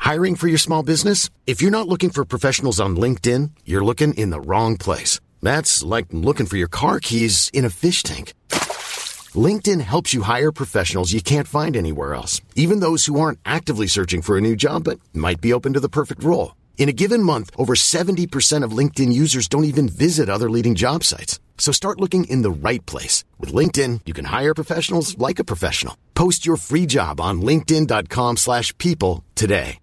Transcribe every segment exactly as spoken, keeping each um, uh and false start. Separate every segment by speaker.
Speaker 1: Hiring for your small business? If you're not looking for professionals on LinkedIn, you're looking in the wrong place. That's like looking for your car keys in a fish tank. LinkedIn helps you hire professionals you can't find anywhere else, even those who aren't actively searching for a new job but might be open to the perfect role. In a given month, over seventy percent of LinkedIn users don't even visit other leading job sites. So start looking in the right place. With LinkedIn, you can hire professionals like a professional. Post your free job on linkedin.com slash people today.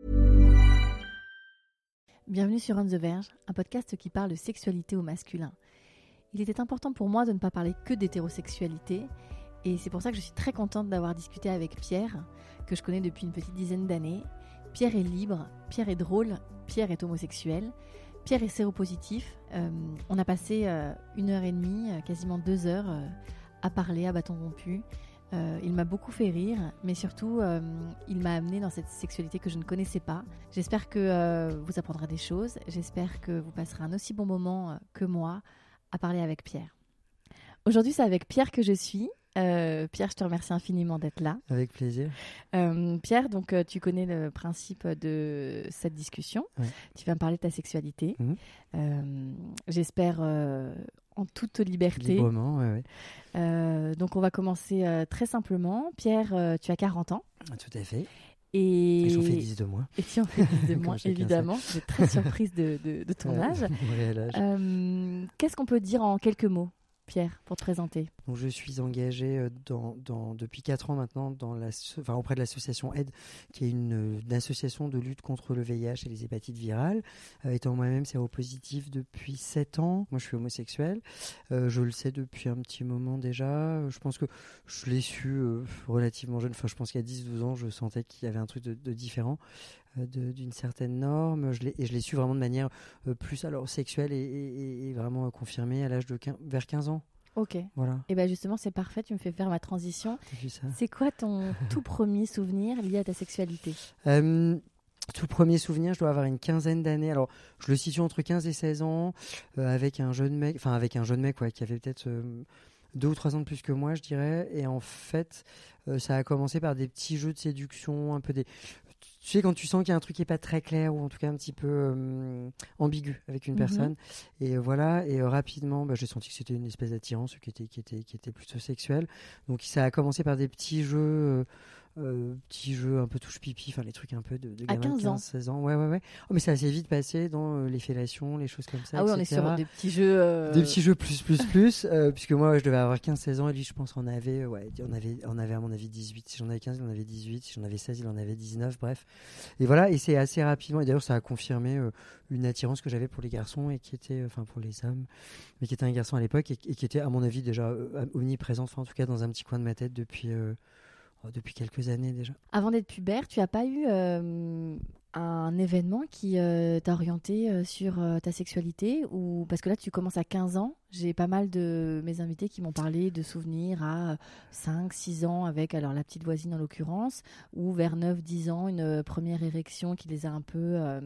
Speaker 2: Bienvenue sur On the Verge, un podcast qui parle de sexualité au masculin. Il était important pour moi de ne pas parler que d'hétérosexualité, et c'est pour ça que je suis très contente d'avoir discuté avec Pierre, que je connais depuis une petite dizaine d'années. Pierre est libre, Pierre est drôle, Pierre est homosexuel, Pierre est séropositif. Euh, on a passé euh, une heure et demie, euh, quasiment deux heures, euh, à parler à bâton rompu. Euh, il m'a beaucoup fait rire, mais surtout, euh, il m'a amené dans cette sexualité que je ne connaissais pas. J'espère que euh, vous apprendrez des choses. J'espère que vous passerez un aussi bon moment euh, que moi à parler avec Pierre. Aujourd'hui, c'est avec Pierre que je suis. Euh, Pierre, je te remercie infiniment d'être là.
Speaker 3: Avec plaisir.
Speaker 2: Euh, Pierre, donc euh, tu connais le principe de cette discussion. Ouais. Tu vas me parler de ta sexualité. Mmh. Euh, j'espère euh, en toute liberté.
Speaker 3: Librement, oui. Ouais.
Speaker 2: Euh, donc on va commencer euh, très simplement. Pierre, euh, tu as quarante ans.
Speaker 3: Tout à fait.
Speaker 2: Et,
Speaker 3: et j'en fais dix de moins.
Speaker 2: Et tu en fais dix de moins, évidemment. Je suis très surprise de, de, de ton
Speaker 3: ouais,
Speaker 2: âge.
Speaker 3: âge.
Speaker 2: Euh, qu'est-ce qu'on peut dire en quelques mots, Pierre, pour te présenter?
Speaker 3: Donc, je suis engagé dans, dans, depuis quatre ans maintenant dans la, enfin, auprès de l'association A I D, qui est une, une association de lutte contre le V I H et les hépatites virales. Euh, étant moi-même séropositif depuis sept ans, moi je suis homosexuel. Euh, je le sais depuis un petit moment déjà. Je pense que je l'ai su euh, relativement jeune. Enfin, je pense qu'à dix douze ans, je sentais qu'il y avait un truc de, de différent. De, d'une certaine norme, je l'ai, et je l'ai su vraiment de manière euh, plus alors, sexuelle et, et, et vraiment euh, confirmée à l'âge de quinze, vers quinze ans.
Speaker 2: Ok.
Speaker 3: Voilà.
Speaker 2: Et bien justement, c'est parfait, tu me fais faire ma transition.
Speaker 3: T'as vu ça ?
Speaker 2: C'est quoi ton tout premier souvenir lié à ta sexualité ?
Speaker 3: euh, Tout premier souvenir, je dois avoir une quinzaine d'années. Alors, je le situe entre quinze et seize ans, euh, avec un jeune mec, enfin avec un jeune mec ouais, qui avait peut-être euh, deux ou trois ans de plus que moi, je dirais. Et en fait, euh, ça a commencé par des petits jeux de séduction, un peu des... Tu sais, quand tu sens qu'il y a un truc qui n'est pas très clair ou en tout cas un petit peu euh, ambigu avec une mm-hmm. personne. Et euh, voilà, et euh, rapidement, bah, j'ai senti que c'était une espèce d'attirance qui était, qui, était, qui était plutôt sexuelle. Donc ça a commencé par des petits jeux, euh, euh, petits jeux un peu touche-pipi, enfin les trucs un peu de, de gamin de quinze seize ans. Ouais, ouais, ouais. Oh, mais ça a assez vite passé dans euh, les fellations, les choses comme ça.
Speaker 2: Ah oui, on est sur des petits jeux. Euh...
Speaker 3: Des petits jeux plus, plus, plus. euh, puisque moi, ouais, je devais avoir quinze seize ans et lui, je pense, on avait, ouais, on avait, on avait à mon avis dix-huit. Si j'en avais quinze, il en avait dix-huit. Si j'en avais seize, il en avait dix-neuf. Bref. Et voilà, et c'est assez rapidement, et d'ailleurs ça a confirmé euh, une attirance que j'avais pour les garçons, et qui était, enfin euh, pour les hommes, mais qui était un garçon à l'époque, et, et qui était à mon avis déjà euh, omniprésente, enfin en tout cas dans un petit coin de ma tête depuis, euh, oh, depuis quelques années déjà.
Speaker 2: Avant d'être pubère, tu n'as pas eu euh, un événement qui euh, t'a orienté euh, sur euh, ta sexualité ou... Parce que là tu commences à quinze ans, j'ai pas mal de mes invités qui m'ont parlé de souvenirs à cinq six ans avec alors la petite voisine en l'occurrence, ou vers neuf dix ans une première érection qui les a un peu euh,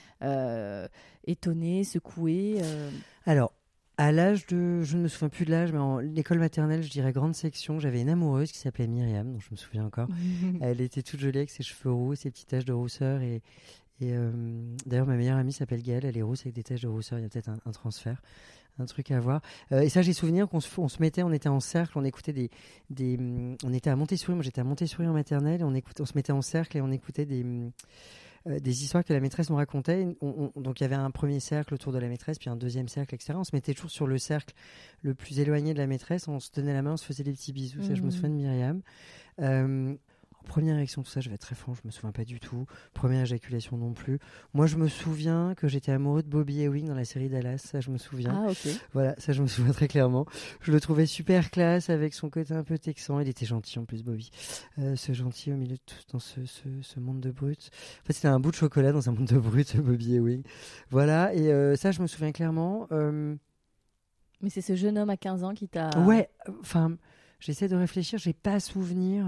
Speaker 2: euh, étonnés, secoués. Euh.
Speaker 3: Alors à l'âge de, je ne me souviens plus de l'âge, mais en l'école maternelle, je dirais grande section, j'avais une amoureuse qui s'appelait Myriam, dont je me souviens encore. Elle était toute jolie avec ses cheveux roux, ses petites taches de rousseur. Et, et euh, d'ailleurs, ma meilleure amie s'appelle Gaëlle, elle est rousse avec des taches de rousseur. Il y a peut-être un, un transfert, un truc à voir. Euh, et ça, j'ai souvenir qu'on se, on se mettait, on était en cercle, on écoutait des, des, on était à Montessori. Moi, j'étais à Montessori en maternelle, et on écoutait, on se mettait en cercle et on écoutait des. Euh, des histoires que la maîtresse nous racontait. On, on, donc il y avait un premier cercle autour de la maîtresse, puis un deuxième cercle, et cetera. On se mettait toujours sur le cercle le plus éloigné de la maîtresse, on se tenait la main, on se faisait des petits bisous. Mmh. Ça, je me souviens de Myriam. Euh, Première érection, tout ça, je vais être très franc, je me souviens pas du tout. Première éjaculation non plus. Moi, je me souviens que j'étais amoureux de Bobby Ewing dans la série Dallas, ça je me souviens.
Speaker 2: Ah, ok.
Speaker 3: Voilà, ça je me souviens très clairement. Je le trouvais super classe avec son côté un peu texan. Il était gentil en plus, Bobby. Euh, ce gentil au milieu de tout, dans ce, ce, ce monde de brutes. En fait, c'était un bout de chocolat dans un monde de brutes, Bobby Ewing. Voilà, et euh, ça je me souviens clairement. Euh...
Speaker 2: Mais c'est ce jeune homme à quinze ans qui t'a...
Speaker 3: Ouais, enfin, j'essaie de réfléchir, j'ai pas souvenir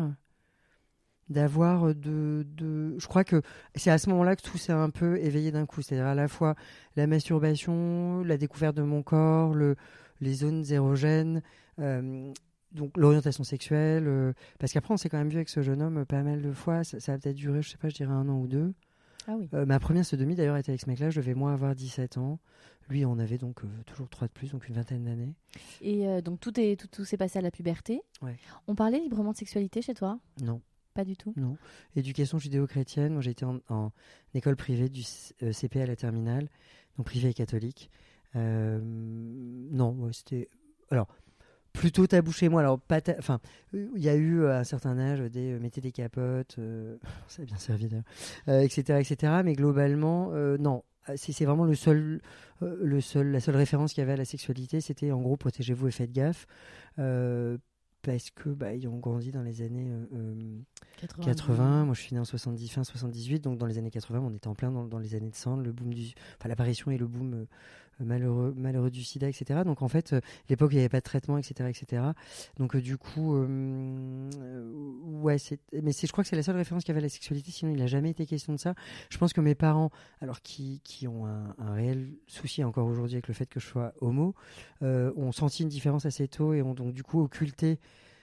Speaker 3: d'avoir de, de... Je crois que c'est à ce moment-là que tout s'est un peu éveillé d'un coup. C'est-à-dire à la fois la masturbation, la découverte de mon corps, le, les zones érogènes, euh, donc l'orientation sexuelle. Euh, parce qu'après, on s'est quand même vu avec ce jeune homme pas mal de fois. Ça, ça a peut-être duré, je sais pas, je dirais un an ou deux.
Speaker 2: Ah oui.
Speaker 3: Euh, ma première sodomie, d'ailleurs, était avec ce mec-là. Je devais, moi, avoir dix-sept ans. Lui, on avait donc euh, toujours trois de plus, donc une vingtaine d'années.
Speaker 2: Et euh, donc, tout, est, tout, tout s'est passé à la puberté.
Speaker 3: Ouais.
Speaker 2: On parlait librement de sexualité chez toi ?
Speaker 3: Non.
Speaker 2: Pas du tout ?
Speaker 3: Non. Éducation judéo-chrétienne. Moi, j'ai été en, en école privée du euh, C P à la terminale, donc privée et catholique. Euh, non, ouais, c'était... Alors... Plutôt tabou chez moi. Alors, pas ta... enfin, il y a eu à un certain âge des euh, mettez des capotes, euh... ça a bien servi d'ailleurs, euh, et cetera, et cetera. Mais globalement, euh, non. C'est, c'est vraiment le seul, euh, le seul, la seule référence qu'il y avait à la sexualité, c'était en gros protégez-vous et faites gaffe, euh, parce que bah, ils ont grandi dans les années euh, quatre-vingts. quatre-vingts. Moi, je suis né en soixante-dix, fin soixante-dix-huit, donc dans les années quatre-vingts, on était en plein dans, dans les années de sang, le boom du, enfin l'apparition et le boom. Euh, malheureux, malheureux du sida, et cetera. Donc en fait, euh, l'époque, il n'y avait pas de traitement, et cetera, et cetera. Donc euh, du coup, euh, euh, ouais, c'est... mais c'est, je crois que c'est la seule référence qu'il y avait à la sexualité, sinon il n'a jamais été question de ça. Je pense que mes parents, alors qui, qui ont un, un réel souci encore aujourd'hui avec le fait que je sois homo, euh, ont senti une différence assez tôt et ont donc du coup occulté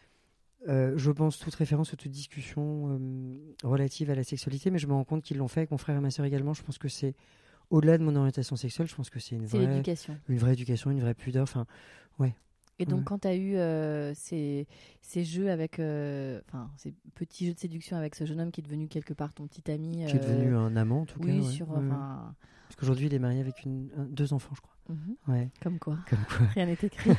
Speaker 3: Euh, je pense toute référence ou toute discussion euh, relative à la sexualité, mais je me rends compte qu'ils l'ont fait avec mon frère et ma sœur également. Je pense que c'est au-delà de mon orientation sexuelle, je pense que c'est une
Speaker 2: C'est
Speaker 3: vraie
Speaker 2: l'éducation.
Speaker 3: une vraie éducation, une vraie pudeur. Enfin, ouais.
Speaker 2: Et donc,
Speaker 3: Ouais.
Speaker 2: quand tu as eu euh, ces, ces jeux avec, euh, enfin, ces petits jeux de séduction avec ce jeune homme qui est devenu quelque part ton petit ami,
Speaker 3: Qui est devenu
Speaker 2: euh,
Speaker 3: un amant en tout
Speaker 2: oui,
Speaker 3: cas. Ouais.
Speaker 2: sur,
Speaker 3: Ouais, ouais.
Speaker 2: enfin,
Speaker 3: Parce qu'aujourd'hui, il est marié avec une, un- deux enfants, je crois.
Speaker 2: mhm,
Speaker 3: Ouais.
Speaker 2: comme quoi,
Speaker 3: Comme quoi.
Speaker 2: rien n'est écrit.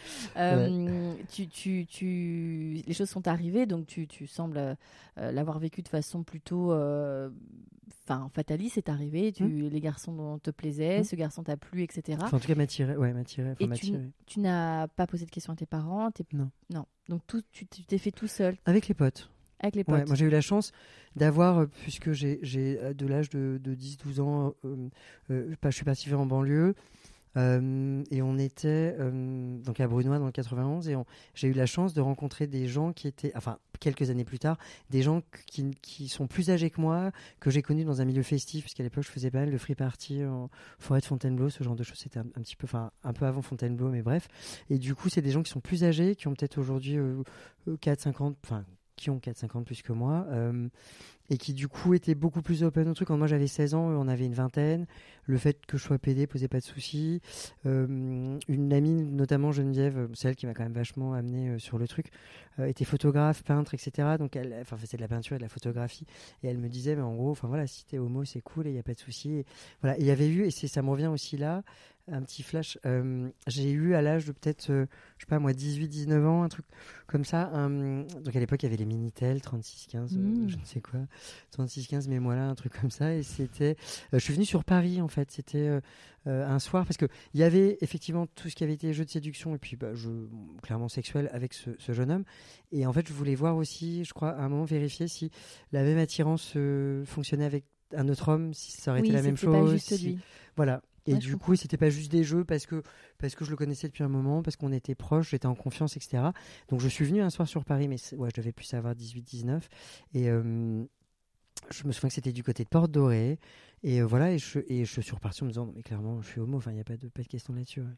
Speaker 2: Euh, tu, tu, tu, les choses sont arrivées, donc tu, tu sembles euh, l'avoir vécu de façon plutôt, euh, enfin, fataliste. C'est arrivé. Tu,
Speaker 3: Mm.
Speaker 2: Les garçons dont te plaisaient,
Speaker 3: Mm.
Speaker 2: ce garçon t'a plu, et cetera.
Speaker 3: Enfin, en tout cas, m'attirait. Ouais, m'attirait. Enfin,
Speaker 2: Et tu,
Speaker 3: m'attirait.
Speaker 2: tu n'as pas posé de questions à tes parents. t'es-
Speaker 3: Non.
Speaker 2: Non. Donc tout, tu, tu t'es fait tout seul
Speaker 3: Avec les potes.
Speaker 2: avec les potes.
Speaker 3: Ouais, moi j'ai eu la chance d'avoir, euh, puisque j'ai, j'ai euh, de l'âge de, de dix douze ans, euh, euh, je suis parti vivre en banlieue, euh, et on était euh, donc à Brunois dans le quatre-vingt-onze, et on, j'ai eu la chance de rencontrer des gens qui étaient, enfin quelques années plus tard, des gens qui, qui sont plus âgés que moi, que j'ai connus dans un milieu festif, puisqu'à l'époque je faisais pas mal de free party en forêt de Fontainebleau, ce genre de choses, c'était un, un petit peu, enfin un peu avant Fontainebleau, mais bref. Et du coup, c'est des gens qui sont plus âgés, qui ont peut-être aujourd'hui euh, euh, quatre cinquante, enfin qui ont quatre cinquante plus que moi, euh, et qui du coup étaient beaucoup plus open au truc. Quand moi j'avais seize ans, eux on avait une vingtaine. Le fait que je sois pédé posait pas de soucis. Euh, une amie, notamment Geneviève, celle qui m'a quand même vachement amené euh, sur le truc, euh, était photographe, peintre, et cetera. Donc elle, enfin faisait de la peinture et de la photographie, et elle me disait mais en gros, enfin voilà, si t'es homo c'est cool et il y a pas de soucis. Et voilà, il y avait eu, et c'est, ça me revient aussi là, un petit flash. Euh, j'ai eu à l'âge de peut-être, euh, je sais pas moi, dix-huit dix-neuf ans, un truc comme ça. Un... Donc à l'époque, il y avait les Minitel, trente-six quinze,
Speaker 2: Mmh.
Speaker 3: euh, je ne sais quoi, trente-six quinze, mais moi là, un truc comme ça. Et c'était. Euh, je suis venu sur Paris en fait. C'était euh, euh, un soir, parce qu'il y avait effectivement tout ce qui avait été jeux de séduction et puis bah, jeux clairement sexuels avec ce, ce jeune homme. Et en fait, je voulais voir aussi, je crois, à un moment vérifier si la même attirance euh, fonctionnait avec un autre homme, si ça aurait
Speaker 2: Oui,
Speaker 3: été la même
Speaker 2: c'était
Speaker 3: chose.
Speaker 2: pas juste
Speaker 3: si-
Speaker 2: lui.
Speaker 3: Voilà. Et
Speaker 2: Ouais, je
Speaker 3: du
Speaker 2: comprends.
Speaker 3: coup, c'était pas juste des jeux parce que, parce que je le connaissais depuis un moment, parce qu'on était proches, j'étais en confiance, et cetera. Donc je suis venu un soir sur Paris, mais c'est- ouais, je devais plus avoir dix-huit dix-neuf. Et euh, je me souviens que c'était du côté de Porte Dorée. Et euh, voilà, et je, et je suis reparti en me disant, non, mais clairement, je suis homo, enfin, il n'y a pas de, pas de question là-dessus. Ouais.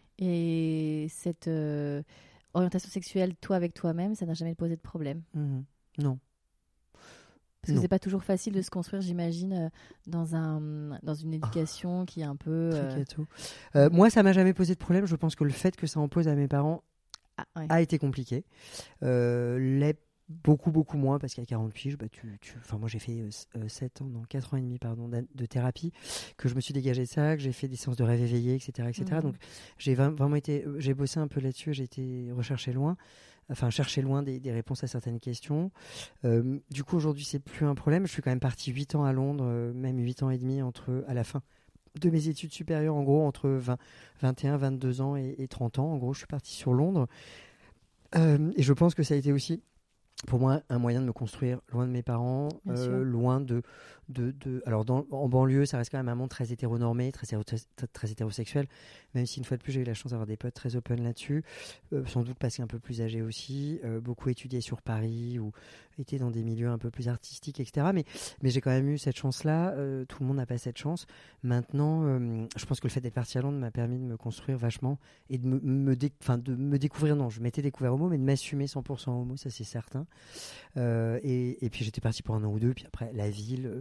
Speaker 2: Et cette euh, orientation sexuelle, toi avec toi-même, ça n'a jamais posé de problème.
Speaker 3: Mhm. Non.
Speaker 2: Parce que
Speaker 3: Non.
Speaker 2: c'est pas toujours facile de se construire, j'imagine, euh, dans, un, dans une éducation qui est un peu.
Speaker 3: Très
Speaker 2: euh,
Speaker 3: gâteau. Euh, moi, ça m'a jamais posé de problème. Je pense que le fait que ça en pose à mes parents
Speaker 2: ah, ouais.
Speaker 3: a été compliqué. Euh, l'est beaucoup, beaucoup moins, parce qu'à quarante piges, bah, tu, tu... Enfin, moi j'ai fait euh, sept ans, non, quatre ans et demi pardon, de thérapie, que je me suis dégagé de ça, que j'ai fait des séances de rêve éveillé, et cetera et cetera.
Speaker 2: Mhm.
Speaker 3: Donc j'ai vraiment été, j'ai bossé un peu là-dessus, j'ai été recherché loin, enfin chercher loin des, des réponses à certaines questions. Euh, du coup, aujourd'hui, c'est plus un problème. Je suis quand même parti huit ans à Londres, euh, même huit ans et demi entre, à la fin de mes études supérieures, en gros, entre vingt, vingt et un, vingt-deux ans et, et trente ans. En gros, je suis parti sur Londres. Euh, et je pense que ça a été aussi, pour moi, un moyen de me construire loin de mes parents,
Speaker 2: Bien
Speaker 3: euh,
Speaker 2: sûr.
Speaker 3: loin de, de, de... Alors, dans, en banlieue, ça reste quand même un monde très hétéronormé, très, hétéro- très, très hétérosexuel, même si, une fois de plus, j'ai eu la chance d'avoir des potes très open là-dessus, euh, sans doute parce qu'un peu plus âgés aussi, euh, beaucoup étudié sur Paris, ou été dans des milieux un peu plus artistiques, et cetera. Mais, mais j'ai quand même eu cette chance-là, euh, tout le monde n'a pas cette chance. Maintenant, euh, je pense que le fait d'être parti à Londres m'a permis de me construire vachement, et de me, me, dé- enfin, de me découvrir, non, je m'étais découvert homo, mais de m'assumer cent pour cent homo, ça c'est certain. Euh, et, et puis j'étais parti pour un an ou deux, puis après la ville, euh,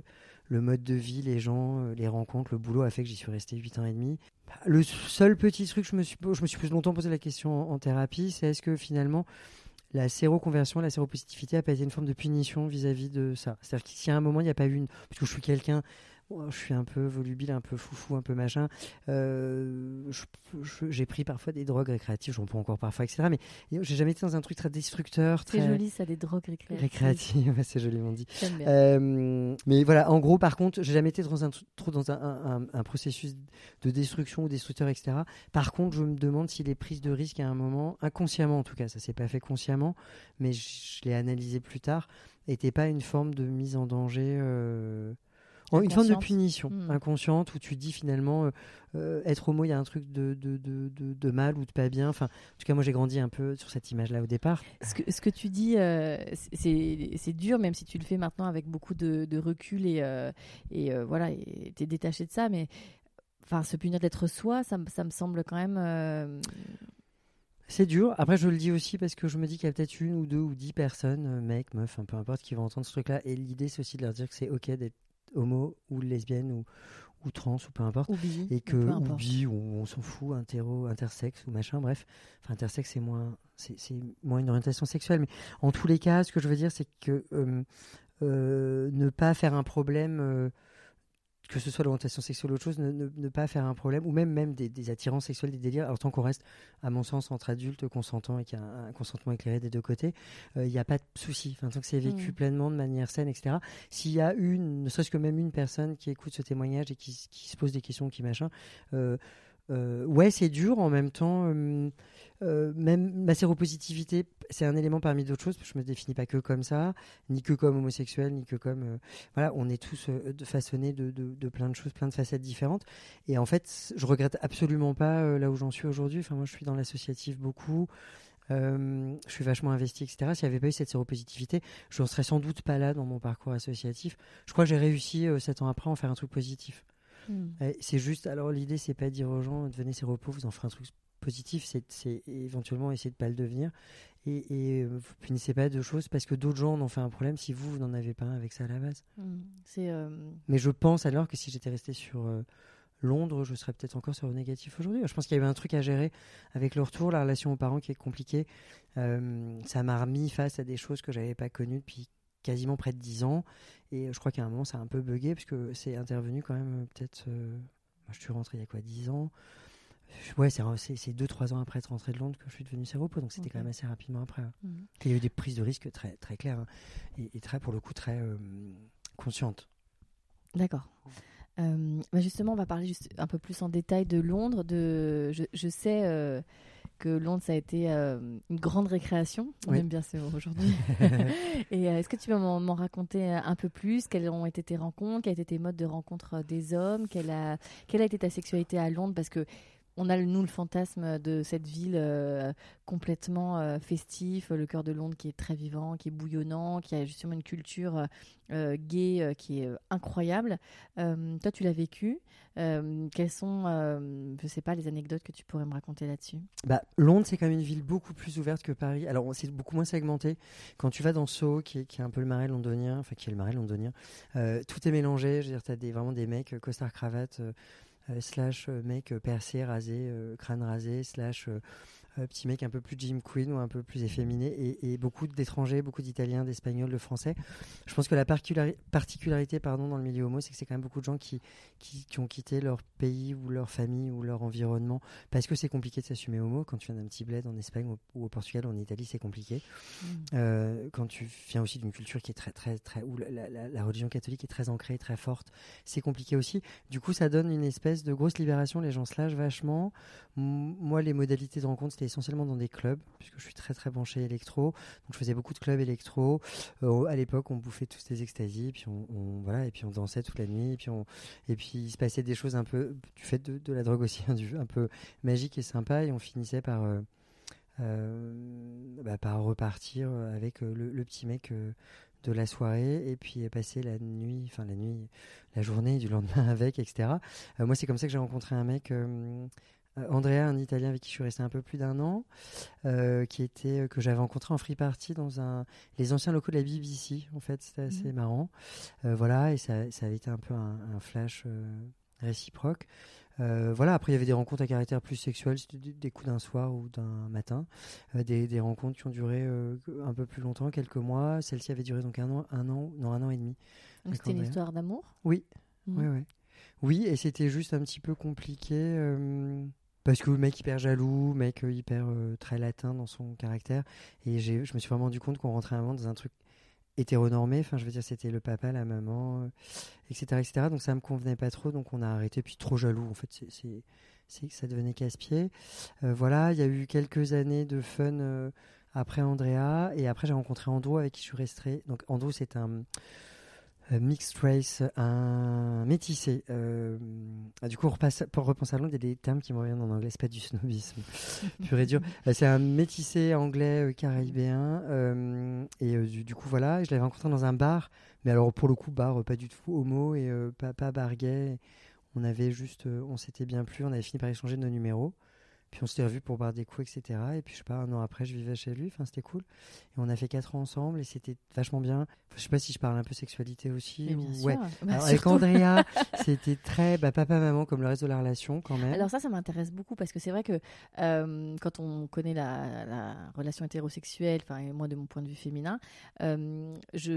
Speaker 3: le mode de vie, les gens, euh, les rencontres, le boulot a fait que j'y suis resté huit ans et demi. Le seul petit truc, je me suis, je me suis plus longtemps posé la question en, en thérapie, c'est est-ce que finalement la séroconversion, la séropositivité n'a pas été une forme de punition vis-à-vis de ça. C'est-à-dire que si à un moment il n'y a pas eu une... Parce que je suis quelqu'un... Bon, je suis un peu volubile, un peu foufou, un peu machin. Euh, je, je, j'ai pris parfois des drogues récréatives, j'en prends encore parfois, et cetera. Mais j'ai jamais été dans un truc très destructeur.
Speaker 2: C'est
Speaker 3: très
Speaker 2: joli, ça, des drogues récréatives.
Speaker 3: Récréatives, c'est joliment dit.
Speaker 2: J'aime bien.
Speaker 3: Euh, mais voilà, en gros, par contre, j'ai jamais été dans un, trop dans un, un, un, un processus de destruction ou destructeur, et cetera. Par contre, je me demande si les prises de risques à un moment, inconsciemment en tout cas, ça s'est pas fait consciemment, mais je, je l'ai analysé plus tard, n'était pas une forme de mise en danger. Euh, Oh, une forme de punition mmh. inconsciente où tu dis finalement euh, euh, être homo, il y a un truc de, de, de, de, de mal ou de pas bien. Enfin, en tout cas, moi j'ai grandi un peu sur cette image-là au départ.
Speaker 2: Ce que, ce que tu dis, euh, c'est, c'est dur, même si tu le fais maintenant avec beaucoup de, de recul et, euh, et euh, voilà, et t'es détaché de ça. Mais enfin, se punir d'être soi, ça, ça me semble quand même. Euh...
Speaker 3: C'est dur. Après, je le dis aussi parce que je me dis qu'il y a peut-être une ou deux ou dix personnes, euh, mecs, meufs, peu importe, qui vont entendre ce truc-là. Et l'idée, c'est aussi de leur dire que c'est ok d'être homo ou lesbienne ou, ou trans ou peu importe,
Speaker 2: ou bi,
Speaker 3: et que
Speaker 2: ou,
Speaker 3: ou bi ou on s'en fout, interro, intersexe ou machin, bref, enfin intersexe c'est moins c'est, c'est moins une orientation sexuelle, mais en tous les cas, ce que je veux dire, c'est que euh, euh, ne pas faire un problème, euh, que ce soit l'orientation sexuelle ou autre chose, ne, ne, ne pas faire un problème, ou même même des, des attirances sexuelles, des délires, alors tant qu'on reste, à mon sens, entre adultes consentants et qu'il y a un, un consentement éclairé des deux côtés, il euh, n'y a pas de souci, enfin, tant que c'est vécu mmh. pleinement, de manière saine, et cetera. S'il y a une, ne serait-ce que même une personne qui écoute ce témoignage et qui, qui se pose des questions, qui machin, euh, euh, ouais, c'est dur, en même temps... Euh, Euh, même ma séropositivité, c'est un élément parmi d'autres choses, parce que je me définis pas que comme ça, ni que comme homosexuel, ni que comme euh, voilà, on est tous euh, de façonnés de, de, de plein de choses, plein de facettes différentes. Et en fait, je regrette absolument pas euh, là où j'en suis aujourd'hui. Enfin, moi, je suis dans l'associatif beaucoup. Euh, je suis vachement investi, et cetera. S'il n'y avait pas eu cette séropositivité, je ne serais sans doute pas là dans mon parcours associatif. Je crois que j'ai réussi euh, sept ans après à en faire un truc positif. Mmh. Et c'est juste, alors l'idée, c'est pas de dire aux gens, devenez séropos, vous en ferez un truc positif, c'est, c'est éventuellement essayer de ne pas le devenir. Et, et vous ne punissez pas de choses parce que d'autres gens en ont fait un problème si vous, vous n'en avez pas un avec ça à la base.
Speaker 2: Mmh. C'est, euh...
Speaker 3: Mais je pense alors que si j'étais resté sur euh, Londres, je serais peut-être encore sur le négatif aujourd'hui. Je pense qu'il y a eu un truc à gérer avec le retour, la relation aux parents qui est compliquée. Euh, ça m'a remis face à des choses que je n'avais pas connues depuis quasiment près de dix ans. Et je crois qu'à un moment, ça a un peu bugué parce que c'est intervenu quand même peut-être... Euh... Moi, je suis rentré il y a quoi, dix ans. Ouais, c'est, c'est, c'est deux trois ans après être rentré de Londres que je suis devenu séropo, donc c'était okay. quand même assez rapidement après. Hein. Mmh. Il y a eu des prises de risques très, très claires hein, et, et très, pour le coup, très euh, conscientes.
Speaker 2: D'accord. Euh, bah justement, on va parler juste un peu plus en détail de Londres. De, je, je sais euh, que Londres, ça a été euh, une grande récréation. On oui. aime bien ce mot aujourd'hui. Et euh, est-ce que tu peux m'en, m'en raconter un peu plus? Quelles ont été tes rencontres? Quels étaient tes modes de rencontre des hommes? Quelle a, quelle a été ta sexualité à Londres? Parce que on a, nous, le fantasme de cette ville euh, complètement euh, festif, le cœur de Londres qui est très vivant, qui est bouillonnant, qui a justement une culture euh, gay euh, qui est euh, incroyable. Euh, toi, tu l'as vécu. Euh, quelles sont, euh, je ne sais pas, les anecdotes que tu pourrais me raconter là-dessus?
Speaker 3: Bah, Londres, c'est quand même une ville beaucoup plus ouverte que Paris. Alors, c'est beaucoup moins segmenté. Quand tu vas dans Soho, qui est, qui est un peu le marais londonien, enfin, qui est le marais londonien, euh, tout est mélangé. Je veux dire, tu as des, vraiment des mecs, costard-cravate, euh, Euh, slash euh, mec euh, percé, rasé, euh, crâne rasé, slash euh, euh, petit mec un peu plus Jim Queen ou un peu plus efféminé et, et beaucoup d'étrangers, beaucoup d'Italiens, d'Espagnols, de Français. Je pense que la particulari- particularité pardon, dans le milieu homo, c'est que c'est quand même beaucoup de gens qui, qui, qui ont quitté leur pays ou leur famille ou leur environnement parce que c'est compliqué de s'assumer homo. Quand tu viens d'un petit bled en Espagne ou, ou au Portugal ou en Italie, c'est compliqué. Mmh. Euh, quand tu viens aussi d'une culture qui est très, très, très, où la, la, la religion catholique est très ancrée, très forte, c'est compliqué aussi. Du coup, ça donne une espèce de grosse libération. Les gens se lâchent vachement. M- moi, les modalités de rencontre, c'était essentiellement dans des clubs, puisque je suis très très branché électro, donc je faisais beaucoup de clubs électro. Euh, à l'époque, on bouffait tous des extasies, puis on, on voilà, et puis on dansait toute la nuit, et puis on, et puis il se passait des choses un peu du fait de, de la drogue aussi, hein, du, un peu magique et sympa, et on finissait par euh, euh, bah, par repartir avec euh, le, le petit mec. Euh, de la soirée et puis passer la nuit, enfin la nuit, la journée du lendemain avec, et cetera. Euh, moi, c'est comme ça que j'ai rencontré un mec. Euh, Euh, Andrea, un Italien avec qui je suis resté un peu plus d'un an, euh, qui était, euh, que j'avais rencontré en free party dans un, les anciens locaux de la B B C. En fait, c'était assez mmh. marrant. Euh, voilà, et ça, ça avait été un peu un, un flash euh, réciproque. Euh, voilà, après il y avait des rencontres à caractère plus sexuel, c'était des, des coups d'un soir ou d'un matin, euh, des, des rencontres qui ont duré euh, un peu plus longtemps, quelques mois. Celle-ci avait duré donc un an, un an, non un an et demi.
Speaker 2: Donc c'était une histoire d'amour.
Speaker 3: Oui,
Speaker 2: mmh.
Speaker 3: oui, oui. Oui, et c'était juste un petit peu compliqué euh, parce que le mec hyper jaloux, mec euh, hyper euh, très latin dans son caractère, et j'ai, je me suis vraiment rendu compte qu'on rentrait vraiment dans un truc hétéronormé, enfin je veux dire c'était le papa, la maman, euh, et cetera, et cetera. Donc ça me convenait pas trop, donc on a arrêté. Puis trop jaloux, en fait, c'est, c'est, c'est ça devenait casse-pied. Euh, voilà, il y a eu quelques années de fun euh, après Andrea, et après j'ai rencontré Andrew avec qui je suis resté. Donc Andrew c'est un euh, mixed race, un métissé. Euh, du coup, on repasse, pour repenser à Londres, il y a des termes qui me reviennent en anglais, c'est pas du snobisme pur et dur. Euh, c'est un métissé anglais euh, caribéen, euh, et euh, du, du coup voilà, je l'avais rencontré dans un bar, mais alors pour le coup bar euh, pas du tout homo et euh, pas, pas bar gay. On avait juste, euh, on s'était bien plu, on avait fini par échanger nos numéros. Puis on s'était revus pour boire des coups, et cetera. Et puis je sais pas, un an après, je vivais chez lui. Enfin, c'était cool. Et on a fait quatre ans ensemble et c'était vachement bien. Enfin, je sais pas si je parle un peu sexualité aussi.
Speaker 2: Ou...
Speaker 3: Ouais.
Speaker 2: Bah,
Speaker 3: Alors, avec Andrea, c'était très bah, papa-maman comme le reste de la relation quand même.
Speaker 2: Alors ça, ça m'intéresse beaucoup parce que c'est vrai que euh, quand on connaît la, la relation hétérosexuelle, enfin moi de mon point de vue féminin, euh,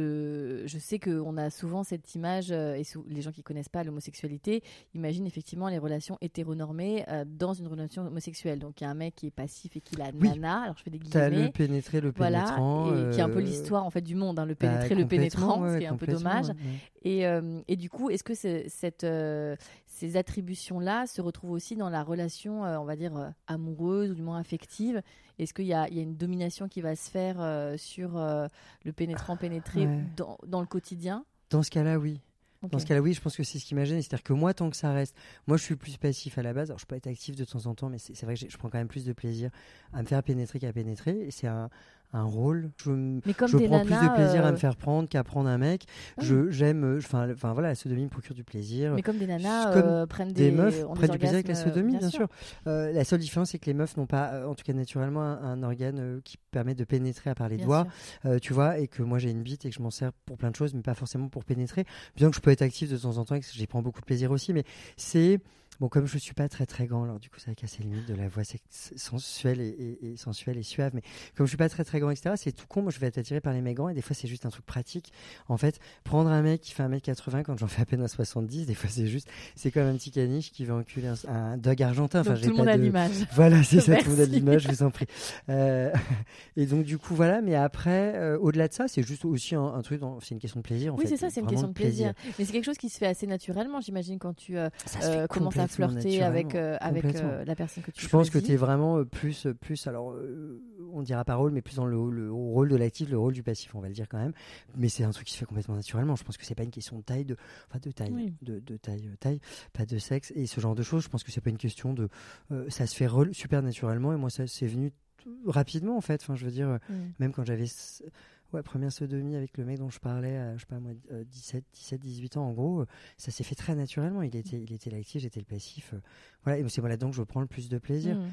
Speaker 2: je, je sais qu'on a souvent cette image, euh, et sou- les gens qui connaissent pas l'homosexualité imaginent effectivement les relations hétéronormées euh, dans une relation homosexuelle. Donc il y a un mec qui est passif et qui la
Speaker 3: Oui.
Speaker 2: nana, alors je fais des guillemets.
Speaker 3: T'as le pénétré, le
Speaker 2: Voilà,
Speaker 3: pénétrant.
Speaker 2: et
Speaker 3: euh...
Speaker 2: qui est un peu l'histoire en fait du monde, hein, le pénétré,
Speaker 3: bah,
Speaker 2: le pénétrant,
Speaker 3: ouais,
Speaker 2: ce qui est un peu dommage.
Speaker 3: Ouais, ouais.
Speaker 2: Et, euh, et du coup, est-ce que c'est, cette, euh, ces attributions-là se retrouvent aussi dans la relation, euh, on va dire, euh, amoureuse ou du moins affective? Est-ce qu'il y a, il y a une domination qui va se faire euh, sur euh, le pénétrant-pénétré
Speaker 3: ouais.
Speaker 2: dans, dans le quotidien?
Speaker 3: Dans ce cas-là, oui. Okay. Dans ce cas-là, oui, je pense que c'est ce qui m'a gêné. C'est-à-dire que moi, tant que ça reste... Moi, je suis plus passif à la base. Alors, je peux être actif de temps en temps, mais c'est, c'est vrai que je prends quand même plus de plaisir à me faire pénétrer qu'à pénétrer. Et c'est un... un rôle. Je,
Speaker 2: mais comme
Speaker 3: je
Speaker 2: des
Speaker 3: prends
Speaker 2: nanas,
Speaker 3: plus de plaisir
Speaker 2: euh...
Speaker 3: à me faire prendre qu'à prendre un mec.
Speaker 2: Oui.
Speaker 3: Je, j'aime, enfin, enfin voilà, la sodomie me procure du plaisir.
Speaker 2: Mais comme des nanas
Speaker 3: comme
Speaker 2: euh, prennent des,
Speaker 3: des meufs
Speaker 2: ont
Speaker 3: prennent
Speaker 2: des
Speaker 3: du plaisir avec la sodomie, bien,
Speaker 2: bien
Speaker 3: sûr. sûr. Euh, la seule différence, c'est que les meufs n'ont pas, euh, en tout cas naturellement, un, un organe euh, qui permet de pénétrer à part les
Speaker 2: bien
Speaker 3: doigts, euh, tu vois, et que moi j'ai une bite et que je m'en sers pour plein de choses, mais pas forcément pour pénétrer. Bien que je peux être actif de temps en temps et que j'y prends beaucoup de plaisir aussi, mais c'est bon, comme je suis pas très très grand, alors du coup ça a cassé les limites de la voix sensuelle et, et, et sensuelle et suave, mais comme je suis pas très très grand, et cetera, c'est tout con. Moi je vais être attiré par les mecs grands et des fois c'est juste un truc pratique. En fait, prendre un mec qui fait un mètre quatre-vingts quand j'en fais à peine un soixante-dix, des fois c'est juste, c'est comme un petit caniche qui veut enculer un, un dog argentin. Enfin,
Speaker 2: donc,
Speaker 3: j'ai
Speaker 2: tout le monde
Speaker 3: pas
Speaker 2: a
Speaker 3: de...
Speaker 2: l'image.
Speaker 3: Voilà, c'est ça, tout le monde a l'image, je vous en prie. Euh, et donc du coup voilà, mais après, euh, au-delà de ça, c'est juste aussi un, un truc, dans... c'est une question de plaisir. En
Speaker 2: oui,
Speaker 3: fait,
Speaker 2: c'est ça, c'est une question de plaisir. plaisir. Mais c'est quelque chose qui se fait assez naturellement, j'imagine, quand tu euh, euh, commences à flirter avec euh, avec euh, la personne que tu.
Speaker 3: Je
Speaker 2: choisis.
Speaker 3: pense que tu es vraiment euh, plus plus alors euh, on dira pas rôle, mais plus dans le, le rôle de l'actif, le rôle du passif, on va le dire quand même. Mais c'est un truc qui se fait complètement naturellement. Je pense que c'est pas une question de taille, de enfin de taille, oui. de, de taille, euh, taille, pas de sexe et ce genre de choses. Je pense que c'est pas une question de euh, ça se fait re- super naturellement et moi ça c'est venu t- rapidement en fait. Enfin je veux dire euh, mm. même quand j'avais ouais, première sodomie avec le mec dont je parlais à, je sais pas moi, euh, dix-sept, dix-huit ans en gros, euh, ça s'est fait très naturellement. Il était, il était l'actif, j'étais le passif. Euh, voilà, et c'est moi là-dedans que je prends le plus de plaisir. Mmh.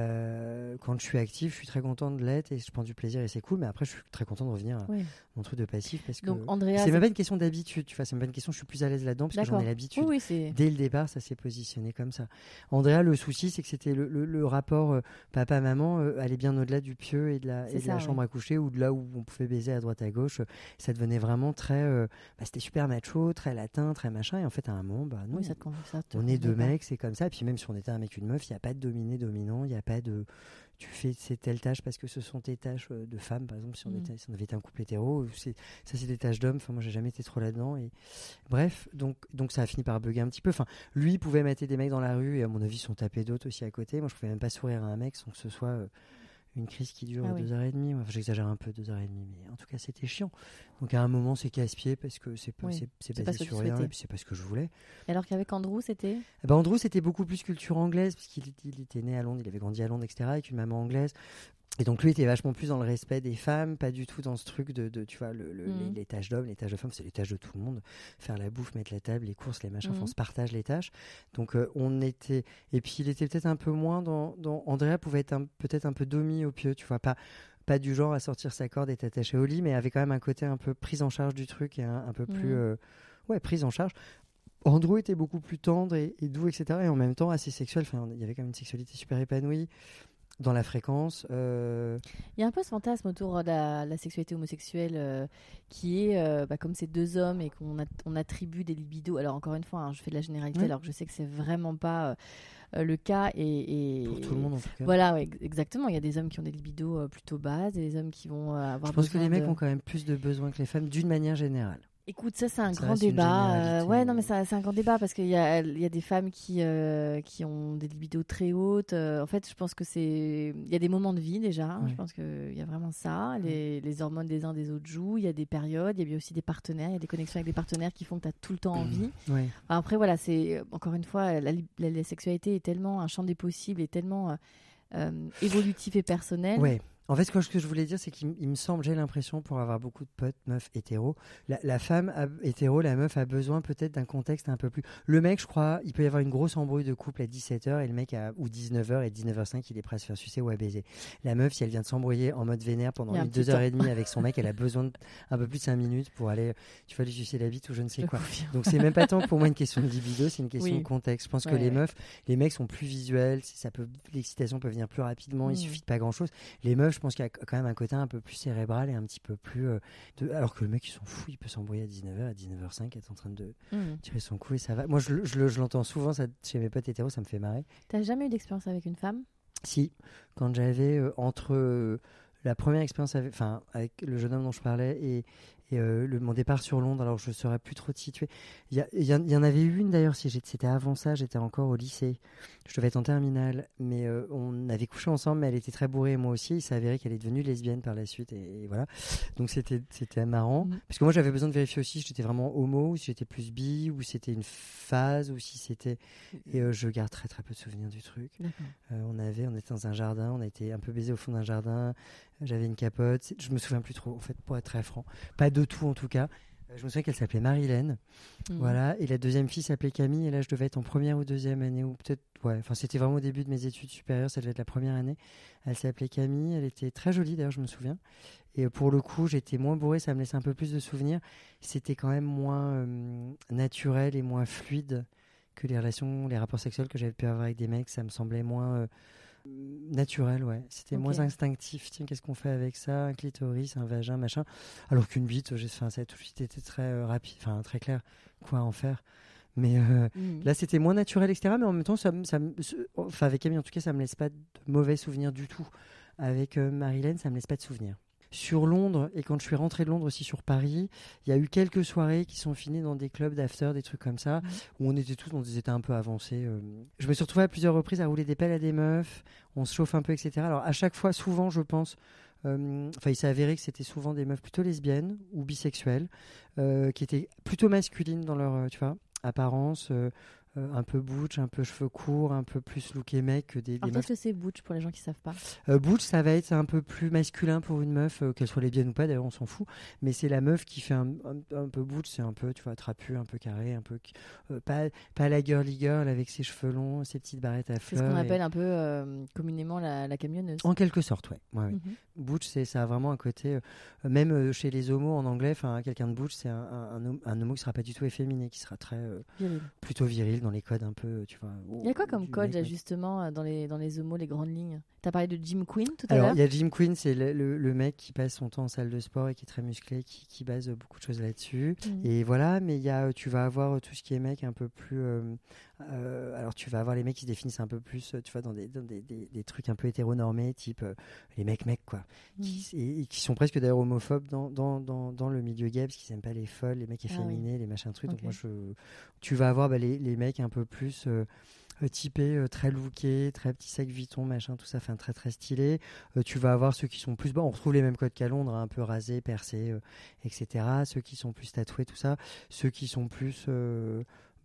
Speaker 3: Euh, quand je suis actif, je suis très content de l'être et je prends du plaisir et c'est cool. Mais après, je suis très content de revenir oui. à mon truc de passif parce que
Speaker 2: donc, Andrea,
Speaker 3: c'est,
Speaker 2: c'est
Speaker 3: même pas une question d'habitude. Tu vois, c'est même pas une question. Je suis plus à l'aise là-dedans parce D'accord. que j'en ai l'habitude.
Speaker 2: Oui, oui, c'est...
Speaker 3: Dès le départ, ça s'est positionné comme ça. Andrea, le souci, c'est que c'était le, le, le rapport euh, papa-maman euh, allait bien au-delà du pieu et de la, et de ça, la chambre oui. à coucher ou de là où on pouvait baiser à droite à gauche. Ça devenait vraiment très. Euh, bah, c'était super macho, très latin, très machin. Et en fait, à un moment, bah non.
Speaker 2: Oui, ça te convient, ça te
Speaker 3: on est deux mecs, c'est comme ça. Et puis même si on était un mec, une meuf, il n'y a pas de dominé-dominant, il n'y a pas de. Tu fais ces telles tâches parce que ce sont tes tâches de femme, par exemple, si on, mmh. était, si on avait été un couple hétéro, c'est, ça c'est des tâches d'homme, enfin moi j'ai jamais été trop là-dedans, et bref, donc, donc ça a fini par bugger un petit peu, enfin lui pouvait mater des mecs dans la rue, et à mon avis ils sont tapés d'autres aussi à côté, moi je pouvais même pas sourire à un mec sans que ce soit euh, une crise qui dure ah oui. deux heures et demie, enfin, j'exagère un peu, deux heures et demie, mais en tout cas c'était chiant, donc à un moment c'est casse-pied parce que c'est, oui. c'est, c'est, c'est basé sur rien, et puis c'est pas ce que je voulais.
Speaker 2: Et alors qu'avec Andrew c'était
Speaker 3: eh ben Andrew c'était beaucoup plus culture anglaise, parce qu'il il était né à Londres, il avait grandi à Londres, et cetera, avec une maman anglaise. Et donc lui était vachement plus dans le respect des femmes, pas du tout dans ce truc de, de tu vois, le, le, mmh. les, les tâches d'hommes, les tâches de femmes, c'est les tâches de tout le monde. Faire la bouffe, mettre la table, les courses, les machins, mmh. on se partage les tâches. Donc euh, on était, et puis il était peut-être un peu moins dans, dans... Andrea pouvait être un, peut-être un peu domi au pieu, tu vois, pas, pas du genre à sortir sa corde et être attaché au lit, mais avait quand même un côté un peu prise en charge du truc et un, un peu mmh. plus, euh, ouais, prise en charge. Andrew était beaucoup plus tendre et, et doux, et cetera. Et en même temps assez sexuel, enfin, il y avait quand même une sexualité super épanouie. Dans la fréquence. Euh...
Speaker 2: Il y a un peu ce fantasme autour de la, la sexualité homosexuelle euh, qui est, euh, bah, comme ces deux hommes et qu'on a, on attribue des libidos. Alors encore une fois, hein, je fais de la généralité, oui. alors que je sais que c'est vraiment pas euh, le cas. Et, et,
Speaker 3: Pour tout le monde en tout cas.
Speaker 2: Voilà, ouais, exactement. Il y a des hommes qui ont des libidos euh, plutôt basses et des hommes qui vont euh, avoir.
Speaker 3: Je pense que les mecs
Speaker 2: de...
Speaker 3: ont quand même plus de besoins que les femmes d'une manière générale.
Speaker 2: Écoute, ça c'est un
Speaker 3: ça
Speaker 2: grand débat. Euh, ouais, non, mais
Speaker 3: ça,
Speaker 2: c'est un grand débat parce qu'il y a, il y a des femmes qui, euh, qui ont des libidos très hautes. Euh, en fait, je pense que c'est, il y a des moments de vie déjà. Ouais. Je pense qu'il y a vraiment ça. Les, les hormones des uns des autres jouent. Il y a des périodes. Il y a aussi des partenaires. Il y a des connexions avec des partenaires qui font que tu as tout le temps envie.
Speaker 3: Ouais.
Speaker 2: Enfin, après, voilà, c'est encore une fois, la, la, la sexualité est tellement un champ des possibles et tellement euh, euh, évolutif et personnel.
Speaker 3: Ouais. En fait, ce que je voulais dire, c'est qu'il me semble, j'ai l'impression, pour avoir beaucoup de potes, meufs, hétéros, la, la femme a, hétéro, la meuf a besoin peut-être d'un contexte un peu plus... Le mec, je crois, il peut y avoir une grosse embrouille de couple à dix-sept heures et le mec, a, ou dix-neuf heures et dix-neuf heures cinq, il est prêt à se faire sucer ou à baiser. La meuf, si elle vient de s'embrouiller en mode vénère pendant deux heures et demie avec son mec, elle a besoin d'un peu plus de cinq minutes pour aller, tu vois, lui sucer la bite ou je ne sais je quoi. Confirme. Donc, c'est même pas tant pour moi une question de libido, c'est une question oui. de contexte. Je pense ouais, que ouais. les meufs, les mecs sont plus visuels, ça peut, l'excitation peut venir plus rapidement, mmh. il suffit de pas grand-chose. Les meufs, je pense qu'il y a quand même un côté un peu plus cérébral et un petit peu plus euh, de... alors que le mec il s'en fout, il peut s'embrouiller à dix-neuf heures, à dix-neuf heures cinq, être en train de mmh. tirer son coup et ça va. Moi je, je, je l'entends souvent ça, chez mes potes hétéros, ça me fait marrer.
Speaker 2: T'as jamais eu d'expérience avec une femme?
Speaker 3: Si, quand j'avais euh, entre euh, la première expérience avec, enfin, avec le jeune homme dont je parlais et, et euh, le, mon départ sur Londres, alors je ne saurais plus trop te situer. Il y, y, y en avait une d'ailleurs, si c'était avant ça, j'étais encore au lycée. Je devais être en terminale, mais euh, on avait couché ensemble, mais elle était très bourrée et moi aussi. Il s'est avéré qu'elle est devenue lesbienne par la suite et, et voilà. Donc c'était, c'était marrant. Mmh. Parce que moi j'avais besoin de vérifier aussi si j'étais vraiment homo, ou si j'étais plus bi, ou si c'était une phase, ou si c'était... Et euh, je garde très très peu de souvenirs du truc. Euh, on, avait, on était dans un jardin, on a été un peu baisé au fond d'un jardin. J'avais une capote. Je me souviens plus trop, en fait, pour être très franc. Pas de tout en tout cas. Je me souviens qu'elle s'appelait Marilène, mmh. voilà, et la deuxième fille s'appelait Camille, et là je devais être en première ou deuxième année, ou peut-être, ouais, enfin c'était vraiment au début de mes études supérieures, ça devait être la première année. Elle s'appelait Camille, elle était très jolie d'ailleurs, je me souviens, et pour le coup j'étais moins bourrée, ça me laissait un peu plus de souvenirs, c'était quand même moins euh, naturel et moins fluide que les relations, les rapports sexuels que j'avais pu avoir avec des mecs, ça me semblait moins... Euh, naturel, ouais. C'était okay. moins instinctif. Tiens, qu'est-ce qu'on fait avec ça? Un clitoris, un vagin, machin. Alors qu'une bite, j'ai, ça a tout de suite été très euh, rapide, enfin très clair, quoi en faire. Mais euh, mmh. là, c'était moins naturel, et cetera. Mais en même temps, ça, ça, enfin avec Camille, en tout cas, ça me laisse pas de mauvais souvenirs du tout. Avec euh, Marilène, ça me laisse pas de souvenirs. Sur Londres, et quand je suis rentré de Londres aussi sur Paris, il y a eu quelques soirées qui sont finies dans des clubs d'after, des trucs comme ça, mmh. où on était tous dans des états un peu avancés. Euh. Je me suis retrouvé à plusieurs reprises à rouler des pelles à des meufs, on se chauffe un peu, et cetera. Alors à chaque fois, souvent, je pense, euh, enfin, il s'est avéré que c'était souvent des meufs plutôt lesbiennes ou bisexuelles, euh, qui étaient plutôt masculines dans leur, tu vois, apparence. Euh, Euh, un peu butch, un peu cheveux courts, un peu plus looké mec que des, des
Speaker 2: Alors,
Speaker 3: meufs.
Speaker 2: qu'est-ce que c'est butch pour les gens qui savent pas?
Speaker 3: euh, Butch, ça va être un peu plus masculin pour une meuf, euh, qu'elle soit lesbienne ou pas, d'ailleurs on s'en fout, mais c'est la meuf qui fait un, un, un peu butch, c'est un peu, tu vois, trapu, un peu carré, un peu euh, pas, pas la girly girl avec ses cheveux longs, ses petites barrettes à fleurs.
Speaker 2: C'est ce qu'on
Speaker 3: et...
Speaker 2: appelle un peu euh, communément la, la camionneuse.
Speaker 3: En quelque sorte, ouais. ouais, ouais.
Speaker 2: Mm-hmm.
Speaker 3: Butch, c'est, ça a vraiment un côté, euh, même euh, chez les homos en anglais, quelqu'un de butch, c'est un, un, un, un homo qui sera pas du tout efféminé, qui sera très euh, viril. Plutôt viril dans les codes un peu. Tu vois,
Speaker 2: il y a quoi comme code, là, justement, dans les, dans les homos, les grandes lignes? Tu as parlé de Jim Quinn tout à
Speaker 3: Alors,
Speaker 2: l'heure?
Speaker 3: il y a Jim Quinn, c'est le, le, le mec qui passe son temps en salle de sport et qui est très musclé, qui, qui base beaucoup de choses là-dessus. Mmh. Et voilà, mais y a, tu vas avoir tout ce qui est mec un peu plus... Euh, euh, alors, tu vas avoir les mecs qui se définissent un peu plus, tu vois, dans des, dans des, des, des trucs un peu hétéronormés, type euh, les mecs-mecs, quoi. Mmh. Qui, et, et qui sont presque d'ailleurs homophobes dans, dans, dans, dans le milieu gay, parce qu'ils n'aiment pas les folles, les mecs efféminés, ah, oui. les machins trucs. Okay. Donc, moi, je, tu vas avoir bah, les, les mecs un peu plus... Euh, Euh, typé, euh, très looké, très petit sac Vuitton, machin, tout ça, enfin très très stylé. Euh, tu vas avoir ceux qui sont plus, bon, on retrouve les mêmes codes qu'à Londres, hein, un peu rasés, percés, euh, et cetera. Ceux qui sont plus tatoués, tout ça. Ceux qui sont plus, euh,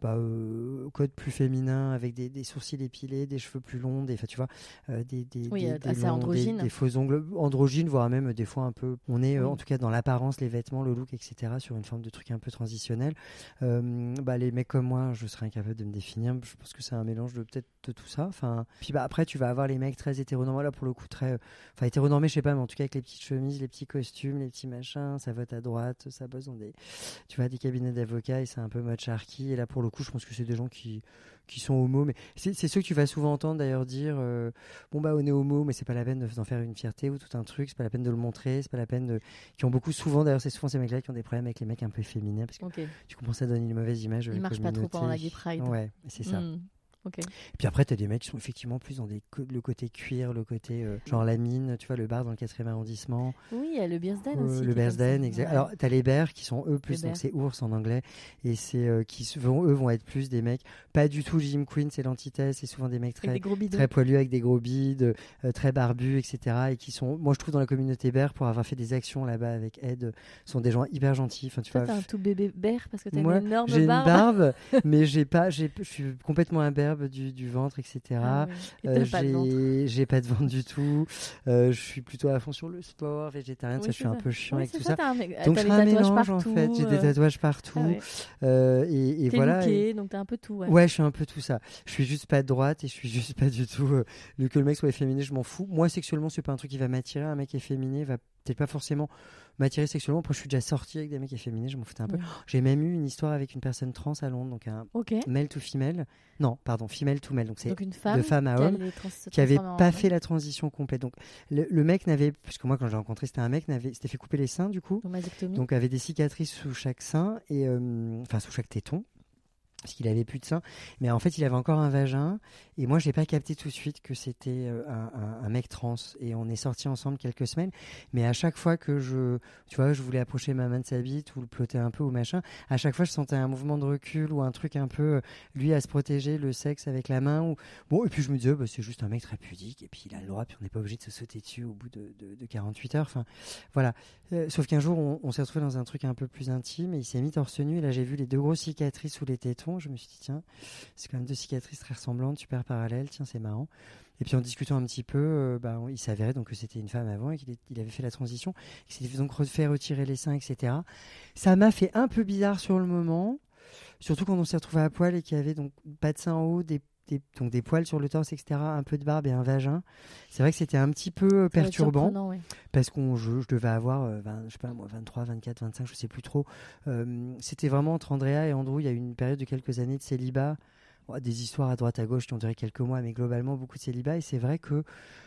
Speaker 3: bah, euh, code plus féminin avec des, des sourcils épilés, des cheveux plus longs, des, tu vois, euh, des, des,
Speaker 2: oui,
Speaker 3: des,
Speaker 2: euh,
Speaker 3: des,
Speaker 2: assez
Speaker 3: longs,
Speaker 2: androgyne.
Speaker 3: des, des faux ongles androgynes, voire même des fois un peu. On est, euh,
Speaker 2: Oui.
Speaker 3: en tout cas, dans l'apparence, les vêtements, le look, et cetera, sur une forme de truc un peu transitionnel. Euh, bah, les mecs comme moi, je serais incapable de me définir. Je pense que c'est un mélange de peut-être de tout ça. Enfin, puis bah, après, tu vas avoir les mecs très hétéronormés, là, pour le coup, très. Enfin, hétéronormés, je sais pas, mais en tout cas, avec les petites chemises, les petits costumes, les petits machins, ça vote à droite, ça bosse dans des. Tu vois, des cabinets d'avocats et c'est un peu mode Sharky. Et là, pour le coup, je pense que c'est des gens qui, qui sont homo. Mais c'est, c'est ceux que tu vas souvent entendre d'ailleurs dire euh, bon, bah, on est homo, mais c'est pas la peine d'en faire une fierté ou tout un truc, c'est pas la peine de le montrer, c'est pas la peine de. Qui ont beaucoup souvent, d'ailleurs, c'est souvent ces mecs-là qui ont des problèmes avec les mecs un peu féminins parce que
Speaker 2: okay.
Speaker 3: tu comprends, ça donne une mauvaise image.
Speaker 2: Ils marchent pas trop pendant la Gay Pride.
Speaker 3: Ouais, c'est ça.
Speaker 2: Mm. Okay.
Speaker 3: Et puis après, tu as des mecs qui sont effectivement plus dans des co- le côté cuir, le côté euh, genre la mine, tu vois, le bar dans le quatrième arrondissement.
Speaker 2: Oui, il y a le Bearsden
Speaker 3: euh,
Speaker 2: aussi.
Speaker 3: Le Bearsden, exact. Ouais. Alors, tu as les bears qui sont eux plus, donc c'est ours en anglais, et c'est euh, qui vont, eux vont être plus des mecs, pas du tout Jim Queen, c'est l'antithèse, c'est souvent des mecs très,
Speaker 2: des
Speaker 3: très poilus avec des gros bides, euh, très barbus, et cetera. Et qui sont, moi je trouve dans la communauté bear, pour avoir fait des actions là-bas avec Ed, sont des gens hyper gentils. Enfin, tu
Speaker 2: Toi,
Speaker 3: vois,
Speaker 2: t'as un tout bébé bear parce que t'as
Speaker 3: moi,
Speaker 2: une énorme
Speaker 3: j'ai
Speaker 2: barbe.
Speaker 3: J'ai une barbe, mais j'ai pas, j'ai, je suis complètement imberbe du, du ventre, et cetera.
Speaker 2: Ah oui. Et
Speaker 3: euh,
Speaker 2: pas de
Speaker 3: j'ai, j'ai pas de ventre du tout. Euh, je suis plutôt à fond sur le sport, végétarien,
Speaker 2: oui,
Speaker 3: ça, je suis
Speaker 2: ça.
Speaker 3: un peu chiant
Speaker 2: oui,
Speaker 3: avec tout
Speaker 2: ça.
Speaker 3: ça.
Speaker 2: Un...
Speaker 3: Donc je fais un mélange
Speaker 2: partout,
Speaker 3: en fait. J'ai
Speaker 2: euh...
Speaker 3: des tatouages partout.
Speaker 2: Ah ouais.
Speaker 3: euh, et et
Speaker 2: T'es
Speaker 3: voilà.
Speaker 2: looké,
Speaker 3: et...
Speaker 2: donc t'as un peu tout. Ouais.
Speaker 3: ouais, je suis un peu tout ça. Je suis juste pas de droite et je suis juste pas du tout. Euh, que le mec soit efféminé, je m'en fous. Moi, sexuellement, c'est pas un truc qui va m'attirer. Un mec efféminé va peut-être pas forcément m'attirer sexuellement. Après, je suis déjà sorti avec des mecs efféminés, je m'en foutais un peu. Ouais. J'ai même eu une histoire avec une personne trans à Londres, donc un
Speaker 2: okay.
Speaker 3: male to female. Non, pardon, female to male. Donc c'est
Speaker 2: donc une femme
Speaker 3: de femme à homme
Speaker 2: trans-
Speaker 3: qui avait pas
Speaker 2: en...
Speaker 3: fait la transition complète. Donc le, le mec n'avait, puisque moi quand j'ai rencontré, c'était un mec, n'avait, s'était fait couper les seins du coup.
Speaker 2: Donc,
Speaker 3: donc avait des cicatrices sous chaque sein et euh, enfin sous chaque téton. Parce qu'il avait plus de seins, mais en fait il avait encore un vagin, et moi je n'ai pas capté tout de suite que c'était euh, un, un, un mec trans, et on est sortis ensemble quelques semaines, mais à chaque fois que je, tu vois, je voulais approcher ma main de sa bite ou le plotter un peu ou machin, à chaque fois je sentais un mouvement de recul ou un truc un peu, euh, lui à se protéger le sexe avec la main, ou bon, et puis je me disais bah, c'est juste un mec très pudique, et puis il a le droit, puis on n'est pas obligé de se sauter dessus au bout de, de, de quarante-huit heures, enfin voilà. Euh, sauf qu'un jour on, on s'est retrouvé dans un truc un peu plus intime, et il s'est mis torse nu, et là j'ai vu les deux grosses cicatrices sous les tétons. Je me suis dit, tiens, c'est quand même deux cicatrices très ressemblantes, super parallèles, tiens, c'est marrant. Et puis en discutant un petit peu, euh, bah, il s'avérait donc que c'était une femme avant et qu'il est, il avait fait la transition, qu'il s'était donc fait retirer les seins, et cetera. Ça m'a fait un peu bizarre sur le moment, surtout quand on s'est retrouvé à poil et qu'il y avait donc pas de seins en haut, des Des, donc des poils sur le torse, et cetera, un peu de barbe et un vagin. C'est vrai que c'était un petit peu perturbant, ouais. Parce qu'on je, je devais avoir euh, vingt, je sais pas moi, vingt-trois, vingt-quatre, vingt-cinq, je sais plus trop. Euh, c'était vraiment entre Andrea et Andrew, il y a eu une période de quelques années de célibat, oh, des histoires à droite à gauche qui ont duré quelques mois, mais globalement beaucoup de célibat, et c'est vrai que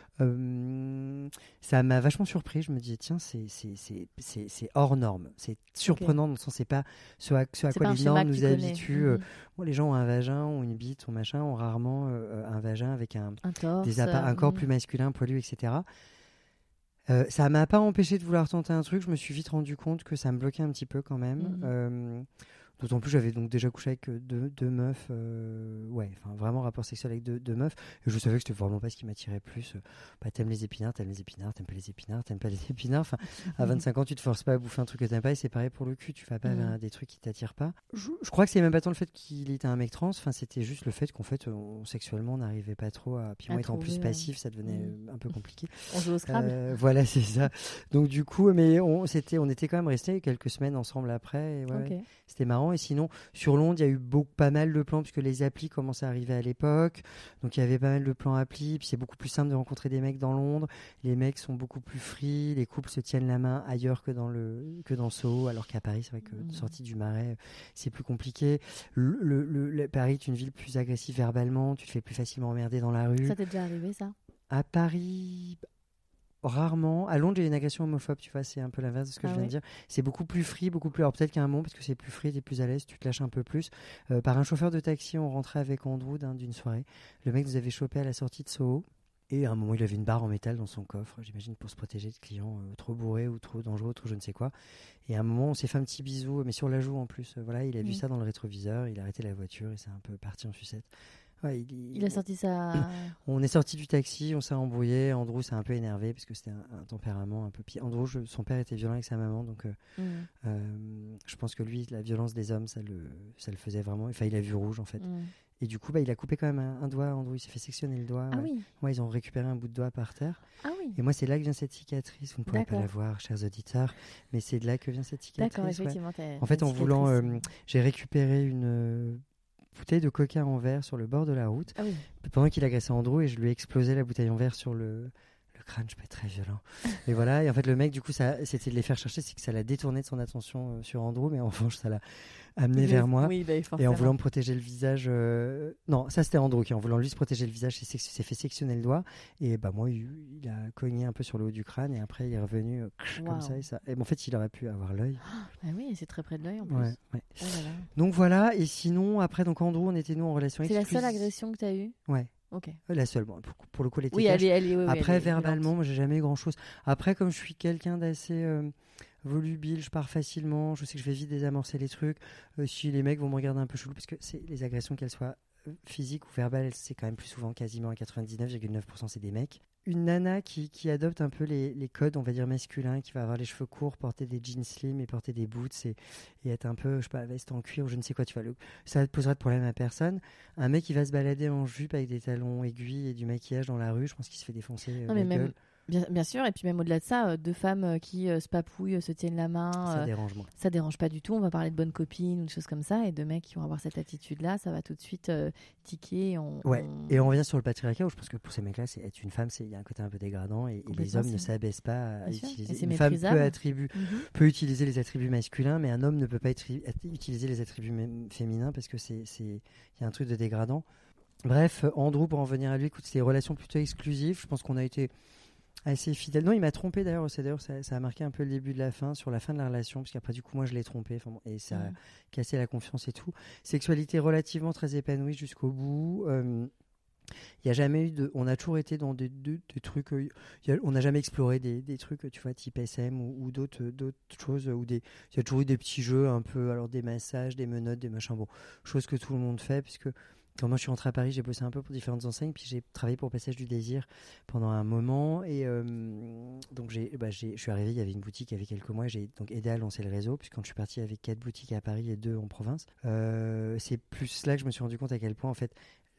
Speaker 3: Euh, ça m'a vachement surpris. Je me disais tiens, c'est, c'est, c'est, c'est, c'est hors norme, c'est surprenant, okay. Dans le sens c'est pas ce à, ce à quoi les normes nous habituent. Mm-hmm. euh, bon, les gens ont un vagin, ont une bite, ont machin, ont rarement euh, un vagin avec un,
Speaker 2: un, torse,
Speaker 3: des appa- un corps mm-hmm. plus masculin, poilu, et cetera. Euh, ça m'a pas empêché de vouloir tenter un truc. Je me suis vite rendu compte que ça me bloquait un petit peu quand même. Mm-hmm. Euh, D'autant plus, j'avais donc déjà couché avec deux, deux meufs, euh, ouais, enfin vraiment rapport sexuel avec deux, deux meufs. Et je savais que c'était vraiment pas ce qui m'attirait plus. Bah, t'aimes les épinards, t'aimes les épinards, t'aimes pas les épinards, t'aimes pas les épinards. Enfin, à vingt-cinq ans, tu te forces pas à bouffer un truc que t'aimes pas, et c'est pareil pour le cul. Tu vas pas vers mmh. des trucs qui t'attirent pas. Je, je crois que c'est même pas tant le fait qu'il était un mec trans. Enfin, c'était juste le fait qu'en fait, on, sexuellement, on n'arrivait pas trop à. Puis moi, étant plus passif, ça devenait mmh. un peu compliqué.
Speaker 2: On joue au Scrabble.
Speaker 3: Euh, voilà, c'est ça. Donc du coup, mais on, c'était, on était quand même restés quelques semaines ensemble après. Et ouais, okay. C'était marrant. Et sinon, sur Londres, il y a eu beaucoup, pas mal de plans, puisque les applis commençaient à arriver à l'époque. Donc il y avait pas mal de plans applis. Puis c'est beaucoup plus simple de rencontrer des mecs dans Londres. Les mecs sont beaucoup plus free. Les couples se tiennent la main ailleurs que dans, le, que dans Soho. Alors qu'à Paris, c'est vrai que mmh. sortie du Marais, c'est plus compliqué. Le, le, le, le, Paris est une ville plus agressive verbalement. Tu te fais plus facilement emmerder dans la rue.
Speaker 2: Ça t'est déjà arrivé, ça ?
Speaker 3: À Paris... Rarement. À Londres, j'ai une agression homophobe, tu vois, c'est un peu l'inverse de ce que ah je viens ouais. de dire. C'est beaucoup plus free, beaucoup plus. Alors peut-être qu'à un moment, parce que c'est plus free, t'es plus à l'aise, tu te lâches un peu plus. Euh, par un chauffeur de taxi, on rentrait avec Andrew d'un, d'une soirée. Le mec nous avait chopé à la sortie de Soho. Et à un moment, il avait une barre en métal dans son coffre, j'imagine, pour se protéger de clients euh, trop bourrés ou trop dangereux, trop je ne sais quoi. Et à un moment, on s'est fait un petit bisou, mais sur la joue en plus. Euh, voilà, il a mmh. vu ça dans le rétroviseur, il a arrêté la voiture et c'est un peu parti en sucette. Ouais, il,
Speaker 2: il a sorti ça.
Speaker 3: On est sorti du taxi, on s'est embrouillé. Andrew s'est un peu énervé parce que c'était un, un tempérament un peu pire. Andrew, je, son père était violent avec sa maman, donc euh, mm. euh, je pense que lui, la violence des hommes, ça le, ça le faisait vraiment. Enfin, il a vu rouge en fait. Mm. Et du coup, bah, il a coupé quand même un, un doigt. Andrew, il s'est fait sectionner le doigt.
Speaker 2: Ah
Speaker 3: ouais.
Speaker 2: oui.
Speaker 3: Ouais, ils ont récupéré un bout de doigt par terre.
Speaker 2: Ah oui.
Speaker 3: Et moi, c'est là que vient cette cicatrice. Vous ne pourrez
Speaker 2: D'accord.
Speaker 3: pas la voir, chers auditeurs, mais c'est de là que vient cette cicatrice.
Speaker 2: D'accord, effectivement.
Speaker 3: Ouais. En fait, en voulant, euh, j'ai récupéré une euh, bouteille de coca en verre sur le bord de la route.
Speaker 2: Ah oui.
Speaker 3: Pendant qu'il agressait Andrew, et je lui ai explosé la bouteille en verre sur le, le crâne. Je peux être très violent. Et voilà. Et en fait, le mec, du coup, ça, c'était de les faire chercher, c'est que ça l'a détourné de son attention euh, sur Andrew, mais en revanche, ça l'a amené
Speaker 2: oui,
Speaker 3: vers moi.
Speaker 2: Oui, bah,
Speaker 3: et en voulant me protéger le visage. Euh... Non, ça c'était Andrew qui, en voulant lui se protéger le visage, s'est, s'est fait sectionner le doigt. Et bah, moi, il, il a cogné un peu sur le haut du crâne, et après, il est revenu euh, wow. comme ça. Et, ça. et bon, en fait, il aurait pu avoir l'œil.
Speaker 2: Ah oui, c'est très près de l'œil en plus.
Speaker 3: Ouais, ouais.
Speaker 2: Oh là là.
Speaker 3: Donc voilà. Et sinon, après, donc Andrew, on était nous en relation exclusive.
Speaker 2: C'est la seule agression que tu as eue?
Speaker 3: Ouais.
Speaker 2: Ok.
Speaker 3: La seule, bon, pour, pour le coup, elle était
Speaker 2: oui,
Speaker 3: cash.
Speaker 2: elle est, elle est, oui,
Speaker 3: Après,
Speaker 2: elle est
Speaker 3: verbalement, moi, j'ai jamais eu grand-chose. Après, comme je suis quelqu'un d'assez euh, volubile, je pars facilement, je sais que je vais vite désamorcer les trucs. Euh, si les mecs vont me regarder un peu chelou, parce que c'est, les agressions, qu'elles soient physiques ou verbales, c'est quand même plus souvent, quasiment à quatre-vingt-dix-neuf virgule neuf pour cent, c'est des mecs. Une nana qui, qui adopte un peu les, les codes, on va dire, masculins, qui va avoir les cheveux courts, porter des jeans slim et porter des boots et, et être un peu, je sais pas, veste en cuir ou je ne sais quoi, tu vois, le, ça ne posera de problème à personne. Un mec qui va se balader en jupe avec des talons aiguilles et du maquillage dans la rue, je pense qu'il se fait défoncer euh,
Speaker 2: non, mais
Speaker 3: la
Speaker 2: même,
Speaker 3: gueule.
Speaker 2: Bien, bien sûr, et puis même au-delà de ça, euh, deux femmes euh, qui euh, se papouillent, euh, se tiennent la main.
Speaker 3: Ça
Speaker 2: euh,
Speaker 3: dérange moins.
Speaker 2: Ça dérange pas du tout. On va parler de bonnes copines ou de choses comme ça. Et deux mecs qui vont avoir cette attitude-là, ça va tout de suite euh, tiquer. Et on,
Speaker 3: ouais,
Speaker 2: on...
Speaker 3: et on revient sur le patriarcat où je pense que pour ces mecs-là, c'est être une femme, il y a un côté un peu dégradant et, et les hommes c'est... ne s'abaissent pas à bien utiliser. Une femme peut, attribu... mm-hmm. peut utiliser les attributs masculins, mais un homme ne peut pas être... utiliser les attributs m- féminins parce que c'est, c'est... y a un truc de dégradant. Bref, Andrew, pour en venir à lui, écoute, c'est des relations plutôt exclusives. Je pense qu'on a été assez fidèle. Non, il m'a trompé d'ailleurs. C'est d'ailleurs ça, ça a marqué un peu le début de la fin, sur la fin de la relation, parce qu'après du coup moi je l'ai trompé, bon, et ça mmh. a cassé la confiance et tout. Sexualité relativement très épanouie jusqu'au bout. Il euh, y a jamais eu de, on a toujours été dans des, des, des trucs. Euh, y a, on n'a jamais exploré des, des trucs, tu vois, type S M ou, ou d'autres, d'autres choses. Ou des, il y a toujours eu des petits jeux un peu, alors des massages, des menottes, des machins. Bon, choses que tout le monde fait, puisque quand moi je suis rentré à Paris, j'ai bossé un peu pour différentes enseignes, puis j'ai travaillé pour Passage du Désir pendant un moment. Et euh, donc j'ai, bah, j'ai, je suis arrivé, il y avait une boutique il y avait quelques mois, j'ai donc aidé à lancer le réseau. Puis quand je suis parti avec quatre boutiques à Paris et deux en province, euh, c'est plus là que je me suis rendu compte à quel point en fait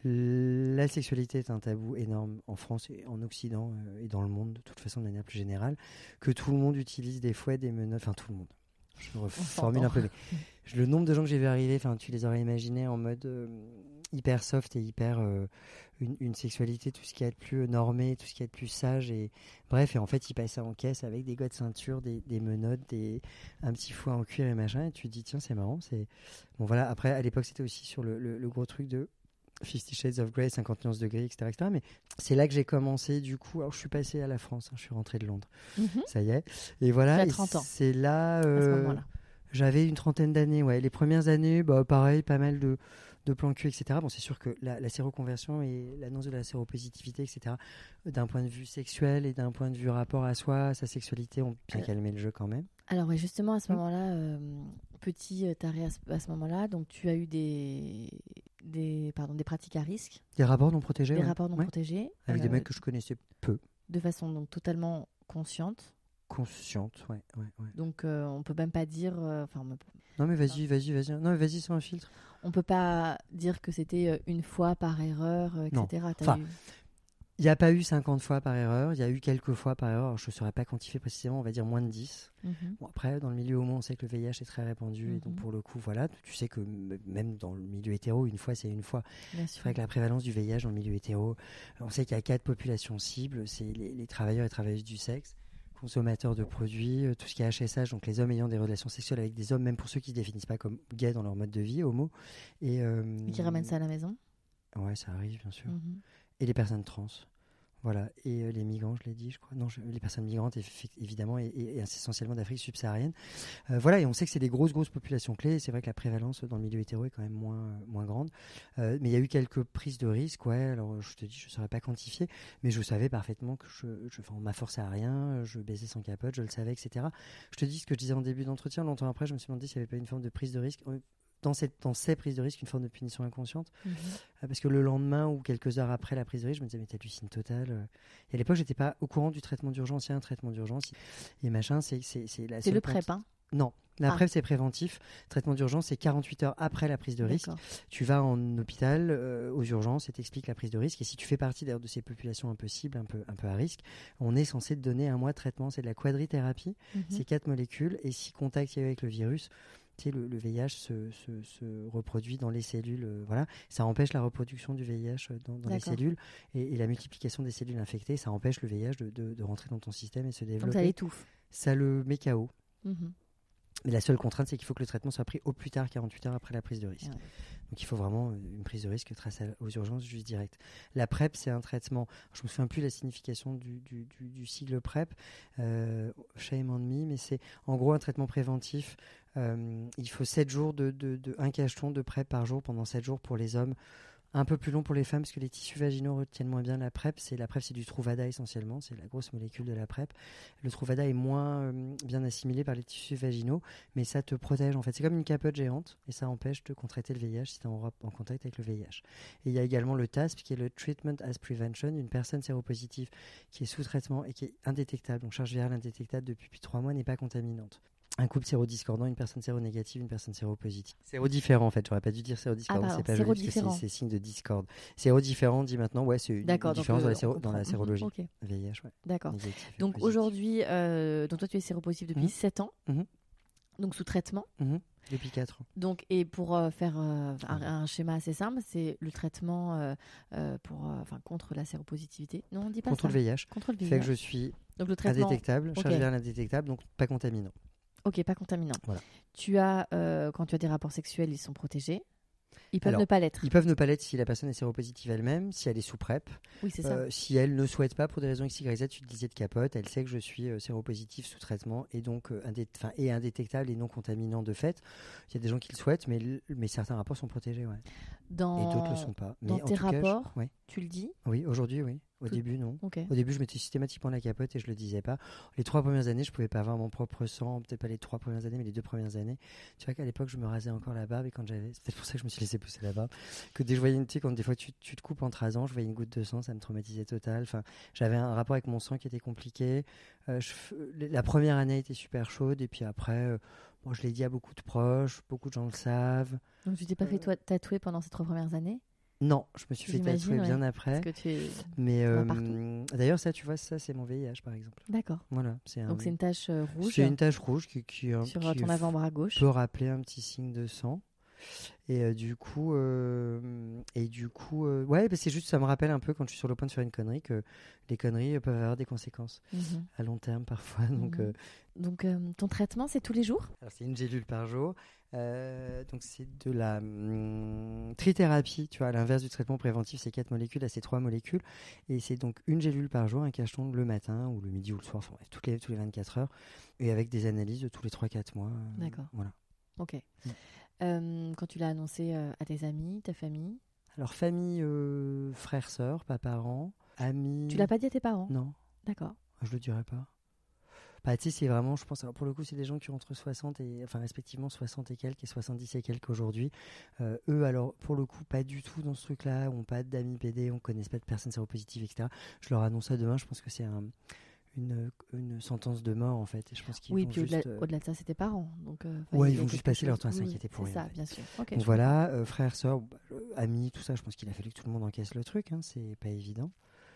Speaker 3: la sexualité est un tabou énorme en France et en Occident euh, et dans le monde de toute façon de manière plus générale, que tout le monde utilise des fouets, des menottes, enfin tout le monde. Je me reformule un peu, mais le nombre de gens que j'ai vu arriver, enfin tu les aurais imaginés en mode euh, hyper soft et hyper euh, une, une sexualité, tout ce qui est de plus normé, tout ce qui est de plus sage, et bref, et en fait ils passaient en caisse avec des gars de ceinture, des, des menottes, des, un petit fouet en cuir et machin, et tu te dis tiens c'est marrant, c'est bon voilà. Après à l'époque c'était aussi sur le, le, le gros truc de Fifty Shades of Grey, cinquante nuances de gris, et cetera, et cetera. Mais c'est là que j'ai commencé, du coup. Alors, je suis passé à la France, hein, je suis rentré de Londres. Mm-hmm. Ça y est. Et voilà.
Speaker 2: Tu as trente ans.
Speaker 3: C'est là. Euh,
Speaker 2: à ce moment-là.
Speaker 3: J'avais une trentaine d'années, ouais. Les premières années, bah, pareil, pas mal de, de plans cul, et cetera. Bon, c'est sûr que la, la séroconversion et l'annonce de la séropositivité, et cetera, d'un point de vue sexuel et d'un point de vue rapport à soi, sa sexualité, ont bien calmé le jeu quand même.
Speaker 2: Alors, oui, justement, à ce mmh. moment-là, euh, petit taré à ce, à ce moment-là, donc tu as eu des, des, pardon, des pratiques à risque.
Speaker 3: Des rapports non protégés.
Speaker 2: Des
Speaker 3: ouais.
Speaker 2: rapports non
Speaker 3: ouais.
Speaker 2: protégés.
Speaker 3: Avec
Speaker 2: euh,
Speaker 3: des mecs que je connaissais peu.
Speaker 2: De façon donc totalement consciente.
Speaker 3: Consciente, ouais. ouais, ouais.
Speaker 2: Donc, euh, on peut même pas dire... Enfin, euh,
Speaker 3: non, mais vas-y, vas-y, vas-y. Non, mais vas-y, sans un filtre.
Speaker 2: On peut pas dire que c'était une fois par erreur, euh, et cetera.
Speaker 3: Enfin,
Speaker 2: eu...
Speaker 3: il n'y a pas eu cinquante fois par erreur, il y a eu quelques fois par erreur. Alors, je ne saurais pas quantifier précisément, on va dire moins de dix. Mm-hmm. Bon, après, dans le milieu homo, on sait que le V I H est très répandu. Mm-hmm. Et donc, pour le coup, voilà, tu sais que m- même dans le milieu hétéro, une fois, c'est une fois. C'est vrai que la prévalence du V I H dans le milieu hétéro, on sait qu'il y a quatre populations cibles, c'est les, les travailleurs et travailleuses du sexe, consommateurs de produits, euh, tout ce qui est H S H, donc les hommes ayant des relations sexuelles avec des hommes, même pour ceux qui ne se définissent pas comme gays dans leur mode de vie, homo. Et, euh,
Speaker 2: et qui ramènent ça à la maison.
Speaker 3: Ouais, ça arrive, bien sûr.
Speaker 2: Mm-hmm.
Speaker 3: Et les personnes trans. Voilà, et euh, les migrants, je l'ai dit, je crois. Non, je, les personnes migrantes, évidemment, et, et, et essentiellement d'Afrique subsaharienne. Euh, voilà, et on sait que c'est des grosses, grosses populations clés. Et c'est vrai que la prévalence dans le milieu hétéro est quand même moins, euh, moins grande. Euh, mais il y a eu quelques prises de risques, ouais. Alors, je te dis, je ne saurais pas quantifier, mais je savais parfaitement que je, je, enfin, on m'a forcé à rien, je baisais sans capote, je le savais, et cetera. Je te dis ce que je disais en début d'entretien. Longtemps après, je me suis demandé s'il n'y avait pas une forme de prise de risque. dans, cette, dans ces prises de risque une forme de punition inconsciente.
Speaker 2: Mmh.
Speaker 3: Euh, parce que le lendemain ou quelques heures après la prise de risque, je me disais, mais t'hallucines total. Euh. Et à l'époque, j'étais pas au courant du traitement d'urgence. Il y a un traitement d'urgence. Et machin, c'est, c'est, c'est la
Speaker 2: C'est
Speaker 3: seule
Speaker 2: le PrEP,
Speaker 3: cont-
Speaker 2: hein.
Speaker 3: Non. La
Speaker 2: Ah.
Speaker 3: PrEP, c'est préventif. Traitement d'urgence, c'est quarante-huit heures après la prise de risque.
Speaker 2: D'accord.
Speaker 3: Tu vas en hôpital, euh, aux urgences, et t'expliques la prise de risque. Et si tu fais partie d'ailleurs de ces populations un peu cibles, un peu, un peu à risque, on est censé te donner un mois de traitement. C'est de la quadrithérapie.
Speaker 2: Mmh.
Speaker 3: C'est quatre molécules. Et si contact il y a eu avec le virus, tu sais, le, le V I H se, se, se reproduit dans les cellules. Euh, voilà. Ça empêche la reproduction du V I H dans, dans les
Speaker 2: D'accord.
Speaker 3: cellules et, et la multiplication des cellules infectées. Ça empêche le V I H de, de, de rentrer dans ton système et se développer.
Speaker 2: Donc ça l'étouffe.
Speaker 3: Ça le met K O.
Speaker 2: Mmh.
Speaker 3: Mais la seule contrainte, c'est qu'il faut que le traitement soit pris au plus tard quarante-huit heures après la prise de risque.
Speaker 2: Ouais.
Speaker 3: Donc il faut vraiment une prise de risque grâce aux urgences juste direct. La PrEP, c'est un traitement, je me souviens plus la signification du, du, du, du sigle PrEP, euh, shame on me, mais c'est en gros un traitement préventif. Euh, il faut sept jours de, de, de un cacheton de PrEP par jour pendant sept jours pour les hommes. Un peu plus long pour les femmes parce que les tissus vaginaux retiennent moins bien la PrEP. C'est, la PrEP, c'est du Truvada essentiellement, c'est la grosse molécule de la PrEP. Le Truvada est moins euh, bien assimilé par les tissus vaginaux, mais ça te protège en fait. C'est comme une capote géante et ça empêche de contracter le V I H si tu es en, en contact avec le V I H. Et il y a également le T A S P qui est le Treatment as Prevention, une personne séropositive qui est sous traitement et qui est indétectable, donc charge virale indétectable depuis plus de trois mois, n'est pas contaminante. Un couple sérodiscordant, une personne séronégative, une personne séropositive. Sérodiférent en fait, j'aurais pas dû dire sérodiscordant,
Speaker 2: Ah,
Speaker 3: c'est pas joli parce que
Speaker 2: sérodiférent.
Speaker 3: c'est, c'est signe de discorde. Sérodiférent dit maintenant, ouais, c'est une
Speaker 2: D'accord,
Speaker 3: différence
Speaker 2: donc,
Speaker 3: dans, la
Speaker 2: euh,
Speaker 3: séro-
Speaker 2: on
Speaker 3: dans la
Speaker 2: comprend.
Speaker 3: sérologie.
Speaker 2: Mmh, ok.
Speaker 3: V I H, ouais.
Speaker 2: D'accord.
Speaker 3: Négatif et
Speaker 2: Donc
Speaker 3: positif.
Speaker 2: aujourd'hui, euh, donc toi tu es séropositif depuis
Speaker 3: Mhm.
Speaker 2: sept ans,
Speaker 3: Mhm.
Speaker 2: donc sous traitement.
Speaker 3: Mhm. Depuis quatre ans.
Speaker 2: Donc, et pour euh, faire euh, un, un schéma assez simple, c'est le traitement euh, euh, pour, euh, enfin, contre la séropositivité. Non, on dit pas
Speaker 3: Contre
Speaker 2: ça.
Speaker 3: le V I H,
Speaker 2: Contre le V I H.
Speaker 3: fait que je suis
Speaker 2: Donc le traitement.
Speaker 3: indétectable, charge
Speaker 2: Ok.
Speaker 3: virale indétectable, donc pas contaminant.
Speaker 2: Ok, pas contaminant.
Speaker 3: Voilà.
Speaker 2: Tu as, euh, quand tu as des rapports sexuels, ils sont protégés. Ils peuvent
Speaker 3: Alors,
Speaker 2: ne pas l'être.
Speaker 3: Ils peuvent ne pas l'être si la personne est séropositive elle-même, si elle est sous PrEP.
Speaker 2: Oui, c'est ça.
Speaker 3: Euh, si elle ne souhaite pas, pour des raisons X Y Z, tu le disais de capote, elle sait que je suis euh, séropositif sous traitement et donc euh, indé- et indétectable et non contaminant de fait. Il y a des gens qui le souhaitent, mais, l- mais certains rapports sont protégés. Ouais.
Speaker 2: Dans,
Speaker 3: Et d'autres ne le sont pas. Mais
Speaker 2: dans
Speaker 3: en
Speaker 2: tes
Speaker 3: tout cas, je-
Speaker 2: rapports,
Speaker 3: ouais.
Speaker 2: tu le dis.
Speaker 3: Oui, aujourd'hui, oui. Au
Speaker 2: Tout-
Speaker 3: début, non.
Speaker 2: Ok.
Speaker 3: Au début, je mettais systématiquement la capote et je le disais pas. Les trois premières années, je pouvais pas avoir mon propre sang, peut-être pas les trois premières années, mais les deux premières années. Tu vois qu'à l'époque, je me rasais encore la barbe et quand j'avais, c'est peut-être pour ça que je me suis laissé pousser la barbe, que dès que je voyais une, tu sais, quand des fois tu, tu te coupes en te rasant, je voyais une goutte de sang, ça me traumatisait total. Enfin, j'avais un rapport avec mon sang qui était compliqué. Euh, je- la première année était super chaude et puis après, euh, bon, je l'ai dit à beaucoup de proches, beaucoup de gens le savent.
Speaker 2: Donc tu t'es pas
Speaker 3: Euh.
Speaker 2: fait toi, tatouer pendant ces trois premières années.
Speaker 3: Non, je me suis fait
Speaker 2: J'imagine,
Speaker 3: tatouer
Speaker 2: ouais.
Speaker 3: bien après.
Speaker 2: Parce que tu es...
Speaker 3: Mais
Speaker 2: vas
Speaker 3: euh,
Speaker 2: partout.
Speaker 3: d'ailleurs, ça, tu vois, ça, c'est mon V I H, par exemple.
Speaker 2: D'accord.
Speaker 3: Voilà, c'est un.
Speaker 2: Donc c'est une tache euh, rouge
Speaker 3: C'est une tache rouge qui, qui, euh,
Speaker 2: sur
Speaker 3: qui
Speaker 2: euh, ton
Speaker 3: f-
Speaker 2: avant-bras gauche.
Speaker 3: peut rappeler un petit signe de sang. Et euh, du coup, euh, et du coup, euh, ouais, bah, c'est juste, ça me rappelle un peu quand je suis sur le point de faire une connerie que les conneries euh, peuvent avoir des conséquences
Speaker 2: Mhm.
Speaker 3: à long terme parfois. Donc,
Speaker 2: Mhm.
Speaker 3: euh,
Speaker 2: Donc euh, ton traitement, c'est tous les jours.
Speaker 3: alors, c'est une gélule par jour. Euh, donc c'est de la hum, trithérapie, tu vois, à l'inverse du traitement préventif, c'est quatre molécules, là c'est trois molécules, et c'est donc une gélule par jour, un cacheton le matin ou le midi ou le soir, enfin bref, toutes les, tous les vingt-quatre heures, et avec des analyses de tous les trois quatre mois. euh,
Speaker 2: D'accord.
Speaker 3: Voilà.
Speaker 2: Ok.
Speaker 3: Mm.
Speaker 2: Euh, quand tu l'as annoncé euh, à tes amis, ta famille,
Speaker 3: Alors famille, euh, frères, sœurs, pas parents, amis.
Speaker 2: tu l'as pas dit à tes parents.
Speaker 3: Non,
Speaker 2: D'accord.
Speaker 3: je le dirais pas. Bah, tu sais, c'est vraiment, je pense, alors pour le coup, c'est des gens qui ont entre soixante et, enfin, respectivement soixante et quelques et soixante-dix et quelques aujourd'hui. Euh, eux, alors, pour le coup, pas du tout dans ce truc-là, ont pas d'amis P D, on connaît pas de personnes séropositives, et cetera. Je leur annonce ça demain, je pense que c'est un, une, une sentence de mort, en fait. Et je pense qu'ils
Speaker 2: Oui,
Speaker 3: vont
Speaker 2: puis
Speaker 3: juste,
Speaker 2: au-delà,
Speaker 3: euh,
Speaker 2: au-delà de ça, c'est tes parents. Donc, euh, enfin,
Speaker 3: Ouais,
Speaker 2: il y
Speaker 3: ils
Speaker 2: a
Speaker 3: vont juste
Speaker 2: quelque
Speaker 3: passer leur
Speaker 2: chose-
Speaker 3: temps à
Speaker 2: oui,
Speaker 3: s'inquiéter pour
Speaker 2: c'est
Speaker 3: rien,
Speaker 2: ça,
Speaker 3: en fait.
Speaker 2: bien sûr. Ok.
Speaker 3: Donc
Speaker 2: je
Speaker 3: voilà, euh, frères, sœurs, bah, euh, amis, tout ça, je pense qu'il a fallu que tout le monde encaisse le truc, hein, c'est pas évident.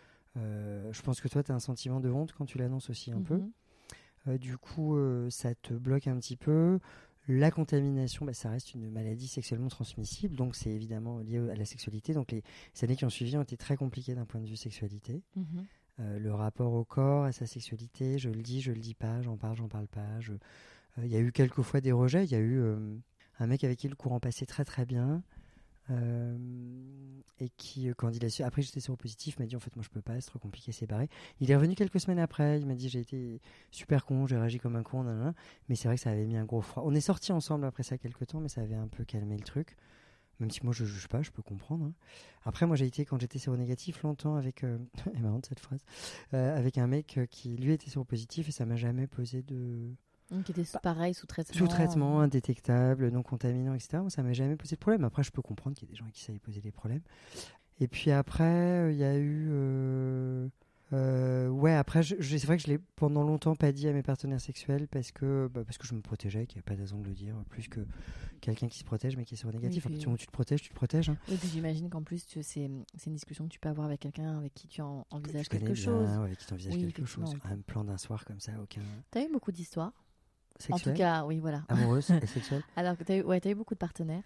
Speaker 3: Euh, je pense que toi, tu as un sentiment de honte quand tu l'annonces aussi un
Speaker 2: comprends.
Speaker 3: peu.
Speaker 2: Mhm.
Speaker 3: Euh, du coup, euh, ça te bloque un petit peu. La contamination, bah, ça reste une maladie sexuellement transmissible, donc c'est évidemment lié à la sexualité. Donc les, les années qui ont suivi ont été très compliquées d'un point de vue sexualité.
Speaker 2: Mhm.
Speaker 3: Euh, le rapport au corps, à sa sexualité, je le dis, je le dis pas, j'en parle, j'en parle pas. Je... Euh, il y a eu quelques fois des rejets. Il y a eu euh, un mec avec qui le courant passait très très bien. Euh, et qui, euh, quand il a su, après j'étais séropositif, m'a dit en fait moi je peux pas, c'est trop compliqué, c'est barré. Il est revenu quelques semaines après, il m'a dit j'ai été super con, j'ai réagi comme un con, nanana. Mais c'est vrai que ça avait mis un gros froid. On est sortis ensemble après ça quelques temps, mais ça avait un peu calmé le truc. Même si moi je juge pas, je peux comprendre. Hein. Après moi j'ai été, quand j'étais séronégatif, longtemps avec, euh, elle est marrante cette phrase, euh, avec un mec euh, qui lui était séropositif et ça m'a jamais posé de...
Speaker 2: Donc, qui était bah, pareil, sous traitement.
Speaker 3: Sous traitement, indétectable, non contaminant, et cetera. Moi, ça m'a jamais posé de problème. Après, je peux comprendre qu'il y a des gens qui savent poser des problèmes. Et puis après, il y a eu. Euh... Euh, ouais, après, je, je, c'est vrai que je l'ai pendant longtemps pas dit à mes partenaires sexuels parce que, bah, parce que je me protégeais, qu'il n'y a pas de raison de le dire, plus que quelqu'un qui se protège mais qui est sur négatif. Oui, puis... À partir du moment où tu te protèges, tu te protèges. Hein.
Speaker 2: Et puis j'imagine qu'en plus, tu, c'est, c'est une discussion que tu peux avoir avec quelqu'un avec qui tu en, envisages
Speaker 3: que tu
Speaker 2: quelque
Speaker 3: bien,
Speaker 2: chose.
Speaker 3: Ouais, avec qui tu envisages oui, quelque chose. Un plan d'un soir comme ça, aucun.
Speaker 2: T'as eu beaucoup d'histoires
Speaker 3: sexuelles.
Speaker 2: En tout cas, oui, voilà.
Speaker 3: Amoureuses et sexuelles.
Speaker 2: Alors que t'as eu, ouais, t'as eu beaucoup de partenaires.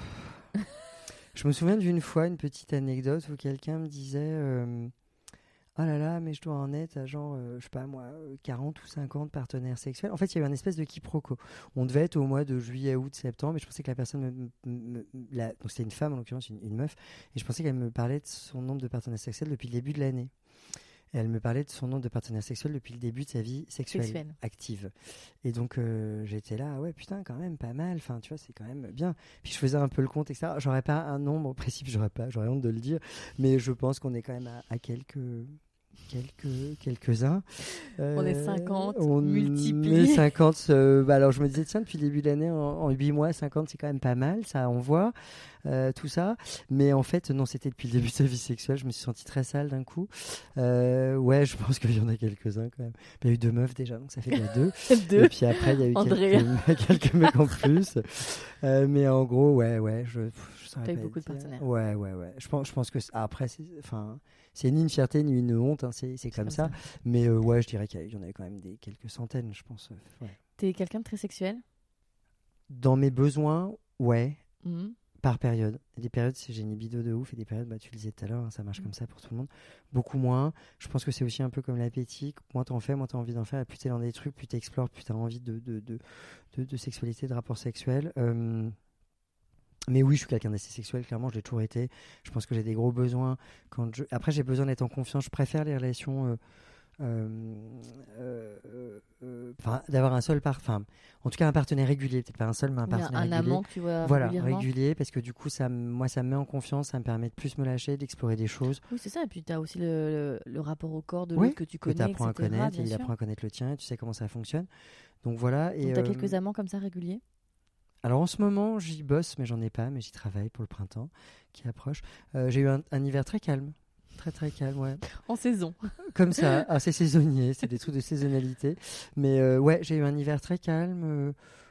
Speaker 3: Je me souviens d'une fois, une petite anecdote où quelqu'un me disait. Euh, Oh là là, mais je dois en être à genre, euh, je sais pas moi, quarante ou cinquante partenaires sexuels. En fait, il y a eu un espèce de quiproquo. On devait être au mois de juillet, août, septembre, et je pensais que la personne, me, me, me, la, donc c'était une femme en l'occurrence, une, une meuf, et je pensais qu'elle me parlait de son nombre de partenaires sexuels depuis le début de l'année. Et elle me parlait de son nombre de partenaires sexuels depuis le début de sa vie sexuelle, Sexuelle. active. Et donc, euh, j'étais là, ouais, putain, quand même, pas mal. Enfin, tu vois, c'est quand même bien. Puis je faisais un peu le compte, et cetera. J'aurais pas un nombre précis, j'aurais pas, j'aurais honte de le dire, mais je pense qu'on est quand même à, à quelques... Quelques, quelques-uns.
Speaker 2: Euh, on est cinquante,
Speaker 3: on
Speaker 2: multiplié.
Speaker 3: est cinquante. Euh, bah alors je me disais, tiens, depuis le début de l'année, en, en huit mois, cinquante, c'est quand même pas mal, ça on voit, euh, tout ça. Mais en fait, non, c'était depuis le début de sa vie sexuelle. Je me suis sentie très sale d'un coup. Euh, ouais, je pense qu'il y en a quelques-uns quand même. Il y a eu deux meufs déjà, donc ça fait déjà deux.
Speaker 2: deux.
Speaker 3: Et puis après, il y a eu quelques, quelques mecs en plus. Euh, mais en gros, ouais, ouais. Je, je
Speaker 2: T'as eu beaucoup dire. de partenaires.
Speaker 3: Ouais, ouais, ouais. Je pense, je pense que après, c'est, enfin. C'est ni une fierté ni une honte, hein, c'est, c'est, comme, c'est comme ça. ça. Mais euh, ouais, je dirais qu'il y en avait quand même des, quelques centaines, je pense. Ouais.
Speaker 2: T'es quelqu'un de très sexuel ?
Speaker 3: Dans mes besoins, ouais,
Speaker 2: mmh.
Speaker 3: par période. Il y a des périodes, j'ai une libido de ouf, et des périodes, bah, tu le disais tout à l'heure, hein, ça marche mmh. comme ça pour tout le monde. Beaucoup moins. Je pense que c'est aussi un peu comme l'appétit. Moins t'en fais, moins t'as envie d'en faire. Et plus t'es dans des trucs, plus t'explores, plus t'as envie de, de, de, de, de sexualité, de rapport sexuel. Euh, Mais oui, je suis quelqu'un d'assez sexuel, clairement, je l'ai toujours été. Je pense que j'ai des gros besoins. Quand je... Après, j'ai besoin d'être en confiance. Je préfère les relations... Euh, euh, euh, euh, d'avoir un seul... Par... Enfin, en tout cas, un partenaire régulier. Peut-être pas un seul, mais un partenaire
Speaker 2: un
Speaker 3: régulier.
Speaker 2: Un amant que tu vois
Speaker 3: voilà,
Speaker 2: régulièrement.
Speaker 3: régulier, parce que du coup, ça, moi, ça me met en confiance, ça me permet de plus me lâcher, d'explorer des choses.
Speaker 2: Oui, c'est ça. Et puis, tu as aussi le, le, le rapport au corps de
Speaker 3: oui,
Speaker 2: l'autre que tu connais,
Speaker 3: que tu apprends à connaître,
Speaker 2: et
Speaker 3: il apprend à connaître le tien, et tu sais comment ça fonctionne. Donc, voilà. Et
Speaker 2: tu as
Speaker 3: euh...
Speaker 2: quelques amants comme ça réguliers ?
Speaker 3: Alors en ce moment, j'y bosse, mais j'en ai pas, mais j'y travaille pour le printemps qui approche. Euh, j'ai eu un, un hiver très calme, très très calme, ouais.
Speaker 2: En saison.
Speaker 3: Comme ça, ah, c'est saisonnier, c'est des trucs de saisonnalité. Mais euh, ouais, j'ai eu un hiver très calme. Euh,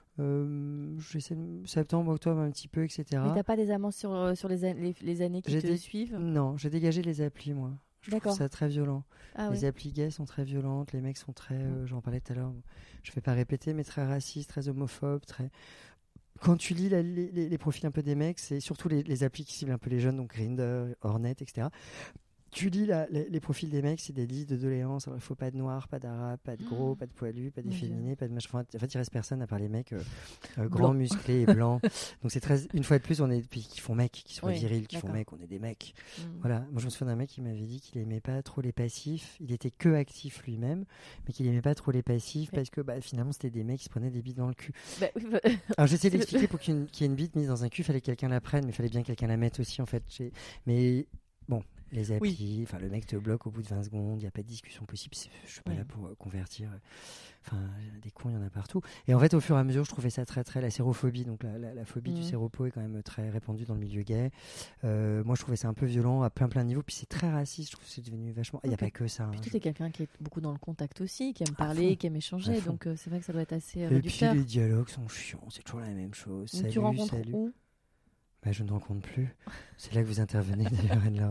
Speaker 3: euh, j'essaie de... septembre, octobre un petit peu, et cetera.
Speaker 2: Mais t'as pas des amants sur, sur les, an- les, les années qui
Speaker 3: j'ai
Speaker 2: te
Speaker 3: dé...
Speaker 2: suivent ?
Speaker 3: Non, j'ai dégagé les applis, moi. Je
Speaker 2: D'accord.
Speaker 3: trouve ça très violent.
Speaker 2: Ah,
Speaker 3: les
Speaker 2: oui.
Speaker 3: applis gays sont très violentes, les mecs sont très, euh, j'en parlais tout à l'heure, je vais pas répéter, mais très racistes, très homophobes, très... Quand tu lis la, les, les, les profils un peu des mecs, c'est surtout les, les applis qui ciblent un peu les jeunes, donc Grindr, Hornet, et cetera. Tu lis la, les, les profils des mecs, c'est des listes de doléances. Alors, il ne faut pas de noirs, pas d'arabes, pas de gros, mmh. pas de poilus, pas d'efféminés, pas de machin. Enfin, en fait, il ne reste personne à part les mecs euh, euh, grands, musclés et blancs. Donc, c'est très. Une fois de plus, on est. Puis, qui font mecs, qui sont oui, virils, qui d'accord. font mecs, on est des mecs. Mmh. Voilà. Moi, je me souviens d'un mec qui m'avait dit qu'il n'aimait pas trop les passifs. Il était que actif lui-même, mais qu'il n'aimait pas trop les passifs oui. parce que bah, finalement, c'était des mecs qui se prenaient des bites dans le cul.
Speaker 2: Bah, oui, bah...
Speaker 3: Alors, j'essaie d'expliquer pour qu'il y, qu'il y ait une bite mise dans un cul, il fallait que quelqu'un la prenne, mais il fallait bien que quelqu'un la mette aussi, en fait. J'ai... Mais bon. Les applis, enfin oui. le mec te bloque au bout de vingt secondes, il n'y a pas de discussion possible, je ne suis pas oui. là pour euh, convertir, enfin des cons il y en a partout. Et en fait au fur et à mesure je trouvais ça très très, la sérophobie, donc la, la, la phobie mmh. du séropo est quand même très répandue dans le milieu gay. Euh, moi je trouvais ça un peu violent à plein plein de niveaux, puis c'est très raciste, je trouve que c'est devenu vachement, il okay. n'y a pas que ça.
Speaker 2: Puis
Speaker 3: hein,
Speaker 2: toi
Speaker 3: je...
Speaker 2: t'es quelqu'un qui est beaucoup dans le contact aussi, qui aime parler, qui aime échanger, donc euh, c'est vrai que ça doit être assez euh,
Speaker 3: et
Speaker 2: réducteur.
Speaker 3: Et puis les dialogues sont chiants, c'est toujours la même chose.
Speaker 2: Donc
Speaker 3: salut,
Speaker 2: tu rencontres
Speaker 3: salut.
Speaker 2: où ?
Speaker 3: Bah, je ne rencontre plus. C'est là que vous intervenez d'ailleurs, Anne-Laure.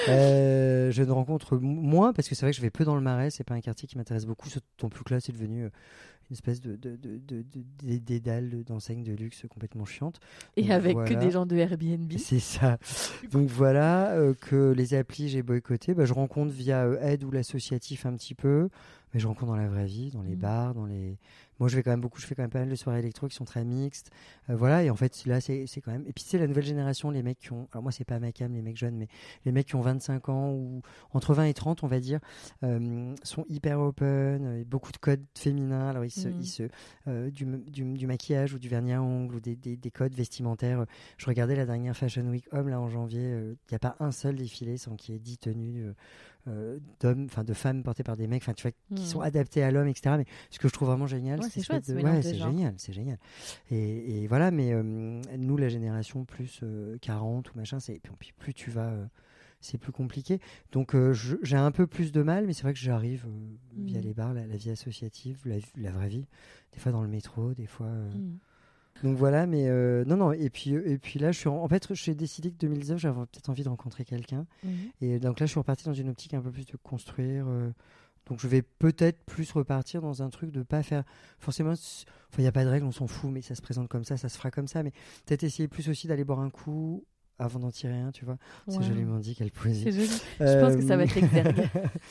Speaker 3: Euh, je ne rencontre moins parce que c'est vrai que je vais peu dans le Marais. C'est pas un quartier qui m'intéresse beaucoup. D'autant plus que là, c'est devenu une espèce de, de, de, de, de dédale d'enseignes de luxe complètement chiante.
Speaker 2: Et
Speaker 3: donc,
Speaker 2: avec
Speaker 3: voilà.
Speaker 2: que des gens de Airbnb.
Speaker 3: C'est ça. Donc voilà, euh, que les applis j'ai boycotté. Bah, je rencontre via euh, Aide ou l'associatif un petit peu. Mais je rencontre dans la vraie vie, dans les mmh. bars, dans les... Moi, je vais quand même beaucoup, je fais quand même pas mal de soirées électro qui sont très mixtes. Euh, voilà, et en fait, là, c'est, c'est quand même... Et puis, c'est la nouvelle génération, les mecs qui ont... Alors, moi, c'est pas ma cam, les mecs jeunes, mais les mecs qui ont vingt-cinq ans ou entre vingt et trente, on va dire, euh, sont hyper open, euh, beaucoup de codes féminins. Alors, ils se... Mmh. Ils se euh, du, du, du maquillage ou du vernis à ongles ou des, des, des codes vestimentaires. Je regardais la dernière Fashion Week Homme, là, en janvier. Il euh, n'y a pas un seul défilé sans qu'il y ait dix tenues... Euh, Euh, d'hommes, enfin de femmes portées par des mecs, enfin tu vois, mmh. qui sont adaptés à l'homme, et cetera. Mais ce que je trouve vraiment génial,
Speaker 2: Ouais, c'est chouette,
Speaker 3: de...
Speaker 2: ce mélange
Speaker 3: ouais,
Speaker 2: de
Speaker 3: c'est
Speaker 2: genres.
Speaker 3: génial, c'est génial. Et, et voilà, mais euh, nous, la génération plus euh, quarante ou machin, c'est... Puis, plus tu vas, euh, c'est plus compliqué. Donc, euh, je, j'ai un peu plus de mal, mais c'est vrai que j'arrive euh, mmh. via les bars, la, la vie associative, la, la vraie vie. Des fois dans le métro, des fois... Euh... Mmh. Donc voilà, mais euh, non, non. Et puis, et puis là, je suis en, en fait, j'ai décidé que deux mille dix-neuf, j'avais peut-être envie de rencontrer quelqu'un. Mmh. Et donc là, je suis reparti dans une optique un peu plus de construire. Euh, donc je vais peut-être plus repartir dans un truc de pas faire forcément. Enfin, il n'y a pas de règle, on s'en fout, mais ça se présente comme ça, ça se fera comme ça. Mais peut-être essayer plus aussi d'aller boire un coup avant d'en tirer un, tu vois. Ouais. C'est joliment dit, quelle poésie.
Speaker 2: C'est joli. Euh... Je pense que ça va être l'exergue.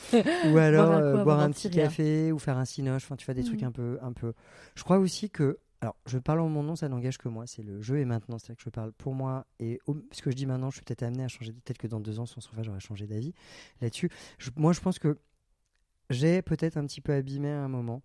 Speaker 3: Ou alors boire un, coup, euh, boire un petit café ou faire un cinoche. Enfin, tu vois, des mmh. trucs un peu, un peu. Je crois aussi que. Alors, je parle en mon nom, ça n'engage que moi. C'est le jeu et maintenant. C'est-à-dire que je parle pour moi. Et au, ce que je dis maintenant, je suis peut-être amené à changer. Peut-être que dans deux ans, si on se revoit, j'aurais changé d'avis là-dessus. Je, moi, je pense que j'ai peut-être un petit peu abîmé à un moment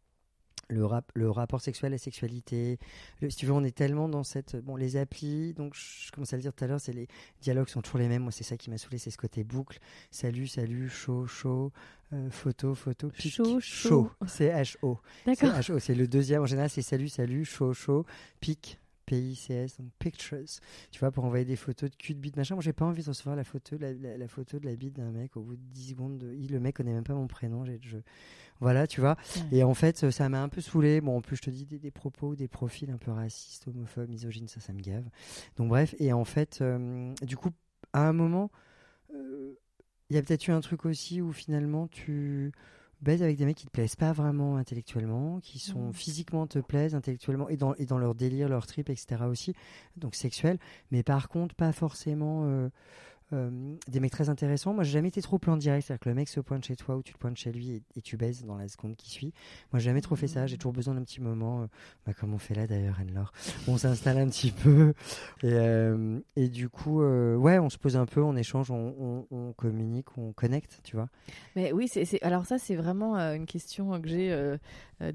Speaker 3: le, rap, le rapport sexuel, la sexualité. Le, si tu veux, on est tellement dans cette... Bon, les applis, donc je commençais à le dire tout à l'heure, c'est les dialogues sont toujours les mêmes. Moi, c'est ça qui m'a saoulé, c'est ce côté boucle. Salut, salut, chaud, chaud, euh, photo, photo, pic,
Speaker 2: chaud,
Speaker 3: chaud. C'est H O.
Speaker 2: D'accord.
Speaker 3: C'est H O, c'est le deuxième. En général, c'est salut, salut, chaud, chaud, pic. P I C S, donc pictures, tu vois, pour envoyer des photos de cul de bite, machin. Moi, j'ai pas envie de recevoir la photo, la, la, la photo de la bite d'un mec au bout de dix secondes. De... Il, le mec connaît même pas mon prénom. J'ai, je... Voilà, tu vois. Ouais. Et en fait, ça m'a un peu saoulé. Bon, en plus, je te dis des, des propos, des profils un peu racistes, homophobes, misogynes, ça, ça me gave. Donc, bref. Et en fait, euh, du coup, à un moment, il euh, y a peut-être eu un truc aussi où finalement, tu baises avec des mecs qui te plaisent pas vraiment intellectuellement, qui sont mmh. physiquement te plaisent intellectuellement et dans, et dans leur délire, leur trip, et cetera aussi, donc sexuel, mais par contre pas forcément euh, euh, des mecs très intéressants. Moi j'ai jamais été trop plan direct, c'est-à-dire que le mec se pointe chez toi ou tu te pointes chez lui et, et tu baises dans la seconde qui suit. Moi j'ai jamais trop fait ça, j'ai toujours besoin d'un petit moment, euh, bah, comme on fait là d'ailleurs Anne-Laure, on s'installe un petit peu et, euh, et du coup euh, ouais on se pose un peu, on échange, on, on, on communique, on connecte, tu vois.
Speaker 2: Mais oui, c'est, c'est... alors ça c'est vraiment euh, une question que j'ai euh, euh,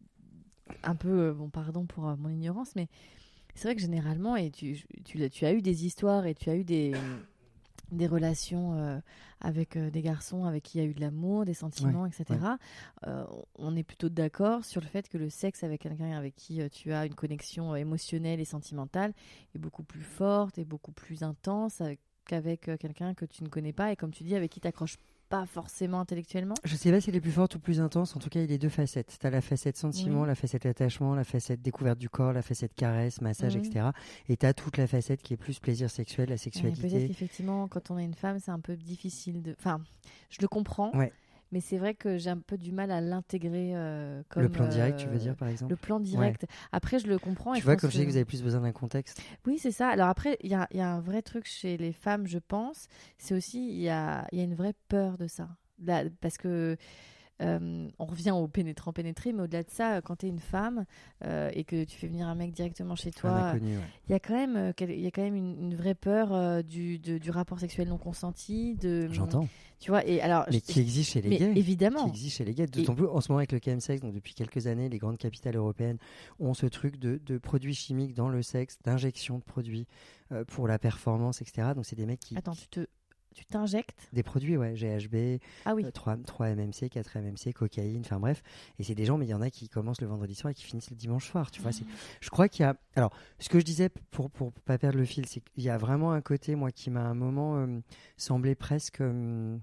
Speaker 2: un peu, euh, bon pardon pour euh, mon ignorance, mais c'est vrai que généralement, et tu, tu, tu as eu des histoires et tu as eu des... des relations euh, avec euh, des garçons avec qui il y a eu de l'amour, des sentiments, ouais, et cetera. Ouais. Euh, on est plutôt d'accord sur le fait que le sexe avec quelqu'un avec qui euh, tu as une connexion euh, émotionnelle et sentimentale est beaucoup plus forte et beaucoup plus intense avec, qu'avec euh, quelqu'un que tu ne connais pas et comme tu dis, avec qui tu n'accroches pas forcément intellectuellement.
Speaker 3: Je sais pas si elle est plus forte ou plus intense. En tout cas, il y a les deux facettes. Tu as la facette sentiment, oui. la facette attachement, la facette découverte du corps, la facette caresse, massage, mmh. et cetera. Et tu as toute la facette qui est plus plaisir sexuel, la sexualité.
Speaker 2: Ouais, peut-être qu'effectivement, quand on est une femme, c'est un peu difficile de... Enfin, je le comprends.
Speaker 3: Ouais.
Speaker 2: Mais c'est vrai que j'ai un peu du mal à l'intégrer euh, comme...
Speaker 3: Le plan direct,
Speaker 2: euh,
Speaker 3: tu veux dire, par exemple ?
Speaker 2: Le plan direct. Ouais. Après, je le comprends.
Speaker 3: Tu
Speaker 2: et
Speaker 3: vois, comme je
Speaker 2: que...
Speaker 3: dis que vous avez plus besoin d'un contexte.
Speaker 2: Oui, c'est ça. Alors après, il y a, y a un vrai truc chez les femmes, je pense. C'est aussi, il y a, y a une vraie peur de ça. Là, parce que... Euh, on revient au pénétrant pénétré, mais au-delà de ça, quand tu es une femme euh, et que tu fais venir un mec directement chez toi, il ouais. y a quand même, euh, y a quand même une, une vraie peur euh, du, de, du rapport sexuel non consenti. De,
Speaker 3: J'entends.
Speaker 2: Tu vois, et alors,
Speaker 3: mais
Speaker 2: je,
Speaker 3: qui existe chez les
Speaker 2: mais
Speaker 3: gays.
Speaker 2: Évidemment.
Speaker 3: Qui existe chez les gays. D'autant et... plus en ce moment avec le chemsex, donc depuis quelques années, les grandes capitales européennes ont ce truc de, de produits chimiques dans le sexe, d'injection de produits euh, pour la performance, et cetera. Donc c'est des mecs qui.
Speaker 2: Attends, tu te. Tu t'injectes
Speaker 3: des produits, ouais, G H B,
Speaker 2: ah oui.
Speaker 3: euh, trois, trois M M C, quatre M M C, cocaïne, enfin bref. Et c'est des gens, mais il y en a qui commencent le vendredi soir et qui finissent le dimanche soir, tu mmh. vois. C'est... Je crois qu'il y a... Alors, ce que je disais, pour pour pas perdre le fil, c'est qu'il y a vraiment un côté, moi, qui m'a à un moment euh, semblé presque... Euh...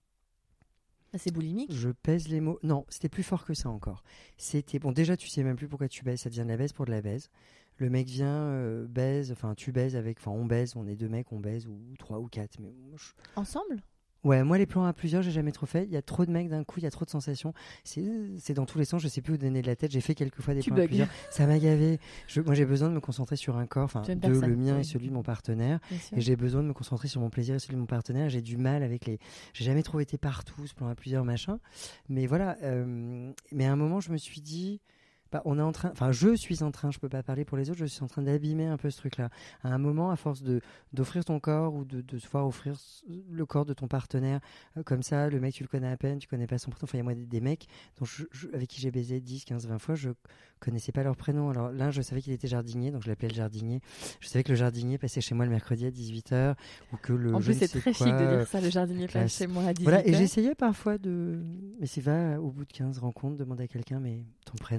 Speaker 2: Ah, c'est boulimique.
Speaker 3: Je pèse les mots. Non, c'était plus fort que ça encore. C'était... Bon, déjà, tu sais même plus pourquoi tu baises. Ça devient de la baise pour de la baise. Le mec vient, euh, baise, enfin tu baises avec, enfin on baise, on est deux mecs, on baise, ou trois ou quatre. Mais moi, je...
Speaker 2: Ensemble ?
Speaker 3: Ouais, moi les plans à plusieurs, j'ai jamais trop fait. Il y a trop de mecs d'un coup, il y a trop de sensations. C'est, c'est dans tous les sens, je sais plus où donner de la tête. J'ai fait quelques fois des
Speaker 2: tu
Speaker 3: plans
Speaker 2: bugs.
Speaker 3: à plusieurs. Ça m'a gavé. Je, moi j'ai besoin de me concentrer sur un corps, enfin de personne, le mien oui. et celui de mon partenaire. Et j'ai besoin de me concentrer sur mon plaisir et celui de mon partenaire. J'ai du mal avec les. J'ai jamais trop été partout, ce plan à plusieurs machin. Mais voilà. Euh... Mais à un moment, je me suis dit. Bah, on est en train, enfin, je suis en train, je peux pas parler pour les autres, je suis en train d'abîmer un peu ce truc-là. À un moment, à force de d'offrir ton corps ou de de se voir offrir le corps de ton partenaire, euh, comme ça, le mec tu le connais à peine, tu connais pas son prénom. Enfin, il y a moi des, des mecs dont je, je, avec qui j'ai baisé dix, quinze, vingt fois, je connaissais pas leur prénom. Alors l'un, je savais qu'il était jardinier, donc je l'appelais le jardinier. Je savais que le jardinier passait chez moi le mercredi à dix-huit heures ou que le.
Speaker 2: En
Speaker 3: je
Speaker 2: plus, c'est très
Speaker 3: quoi,
Speaker 2: chic de dire ça, le jardinier passe chez moi à dix-huit heures.
Speaker 3: Voilà, et j'essayais parfois de, mais c'est va au bout de quinze rencontres, demander à quelqu'un, mais ton prénom en fait.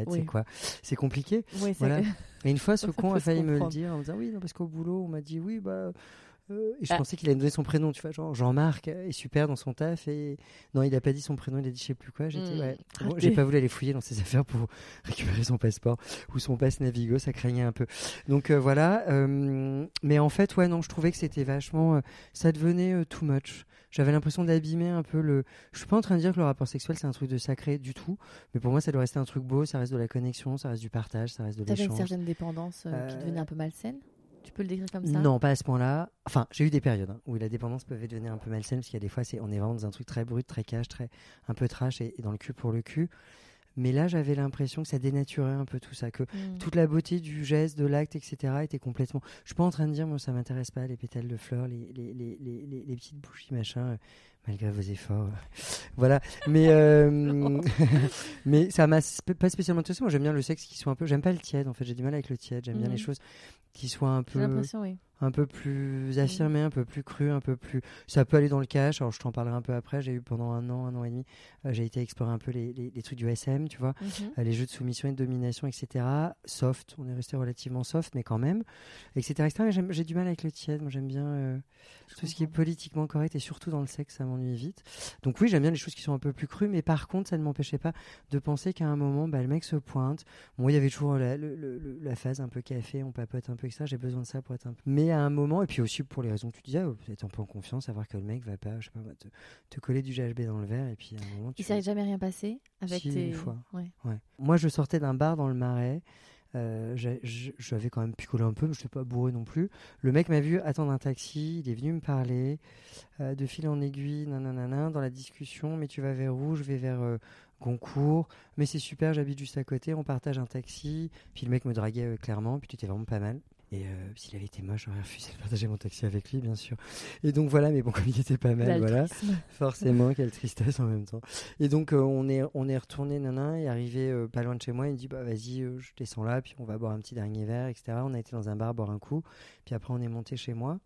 Speaker 3: fait,
Speaker 2: oui.
Speaker 3: c'est quoi? C'est compliqué.
Speaker 2: Oui, c'est...
Speaker 3: Voilà. Et une fois, ce
Speaker 2: Ça
Speaker 3: con
Speaker 2: peut
Speaker 3: a
Speaker 2: se
Speaker 3: failli me le
Speaker 2: comprendre.
Speaker 3: dire en me disant oui, non, parce qu'au boulot, on m'a dit oui, bah. Euh, et je
Speaker 2: Ah.
Speaker 3: pensais qu'il allait me donner son prénom, tu vois, genre Jean-Marc est super dans son taf. Et non, il a pas dit son prénom, il a dit je sais plus quoi. J'étais,
Speaker 2: Mmh.
Speaker 3: ouais. Bon,
Speaker 2: Raté.
Speaker 3: j'ai pas voulu aller fouiller dans ses affaires pour récupérer son passeport ou son passe Navigo, ça craignait un peu. Donc euh, voilà. Euh, mais en fait, ouais, non, je trouvais que c'était vachement. Euh, ça devenait euh, too much. J'avais l'impression d'abîmer un peu le. Je suis pas en train de dire que le rapport sexuel c'est un truc de sacré du tout, mais pour moi ça doit rester un truc beau, ça reste de la connexion, ça reste du partage, ça reste de
Speaker 2: T'avais une
Speaker 3: l'échange.
Speaker 2: certaine dépendance euh, qui
Speaker 3: Euh,
Speaker 2: devenait un peu malsaine. Tu peux le décrire comme ça?
Speaker 3: Non, pas à ce point-là. Enfin, j'ai eu des périodes hein, où la dépendance pouvait devenir un peu malsaine, parce qu'il y a des fois, c'est, on est vraiment dans un truc très brut, très cash, très, un peu trash et, et dans le cul pour le cul. Mais là, j'avais l'impression que ça dénaturait un peu tout ça, que
Speaker 2: Mmh.
Speaker 3: toute la beauté du geste, de l'acte, et cetera était complètement... Je suis pas en train de dire, moi, ça m'intéresse pas, les pétales de fleurs, les, les, les, les, les, les petites bougies, machin, euh, malgré vos efforts. Voilà. Mais, euh, mais ça m'a sp- pas spécialement intéressé. Moi, j'aime bien le sexe qui soit un peu... J'aime pas le tiède, en fait. J'ai du mal avec le tiède. J'aime bien
Speaker 2: Mmh.
Speaker 3: les choses qui soient un
Speaker 2: J'ai
Speaker 3: peu...
Speaker 2: l'impression, oui.
Speaker 3: un peu plus affirmé, un peu plus cru, un peu plus... Ça peut aller dans le cash, alors je t'en parlerai un peu après. J'ai eu pendant un an, un an et demi, euh, j'ai été explorer un peu les, les, les trucs du S M, tu vois,
Speaker 2: Mhm.
Speaker 3: euh, les jeux de soumission et de domination, et cetera. Soft, on est resté relativement soft, mais quand même, et cetera et cetera. Mais j'aime- j'ai du mal avec le tiède, moi j'aime bien euh,
Speaker 2: Je
Speaker 3: tout ce qui est
Speaker 2: comprends.
Speaker 3: politiquement correct, et surtout dans le sexe, ça m'ennuie vite. Donc oui, j'aime bien les choses qui sont un peu plus crues, mais par contre, ça ne m'empêchait pas de penser qu'à un moment, bah, le mec se pointe. Bon, il y avait toujours la, le- le- le- la phase un peu café, on papote un peu, et cetera. J'ai besoin de ça pour être un peu... Mais à un moment, et puis aussi pour les raisons que tu disais, euh, être un peu en confiance, savoir que le mec va pas, je sais pas, va te, te coller du G H B dans le verre, et puis à un moment, tu...
Speaker 2: Il s'est jamais rien passé avec
Speaker 3: Si,
Speaker 2: tes...
Speaker 3: une fois.
Speaker 2: Ouais.
Speaker 3: Ouais. Moi, je sortais d'un bar dans le Marais. Euh, j'ai- j'- j'avais quand même picolé un peu, mais je n'étais pas bourré non plus. Le mec m'a vu attendre un taxi, il est venu me parler euh, de fil en aiguille, nanana, dans la discussion. Mais tu vas vers où? Je vais vers euh, Goncourt. Mais c'est super, j'habite juste à côté, on partage un taxi. Puis le mec me draguait euh, clairement, puis tu étais vraiment pas mal. Et euh, s'il avait été moche, j'aurais refusé de partager mon taxi avec lui, bien sûr. Et donc voilà, mais bon, comme il était pas mal, voilà.
Speaker 2: L'altruisme.
Speaker 3: Forcément, quelle tristesse en même temps. Et donc, euh, on est, on est retourné, nana, et arrivé euh, pas loin de chez moi, il me dit, bah vas-y, euh, je descends là, puis on va boire un petit dernier verre, et cetera. On a été dans un bar boire un coup, puis après on est monté chez moi.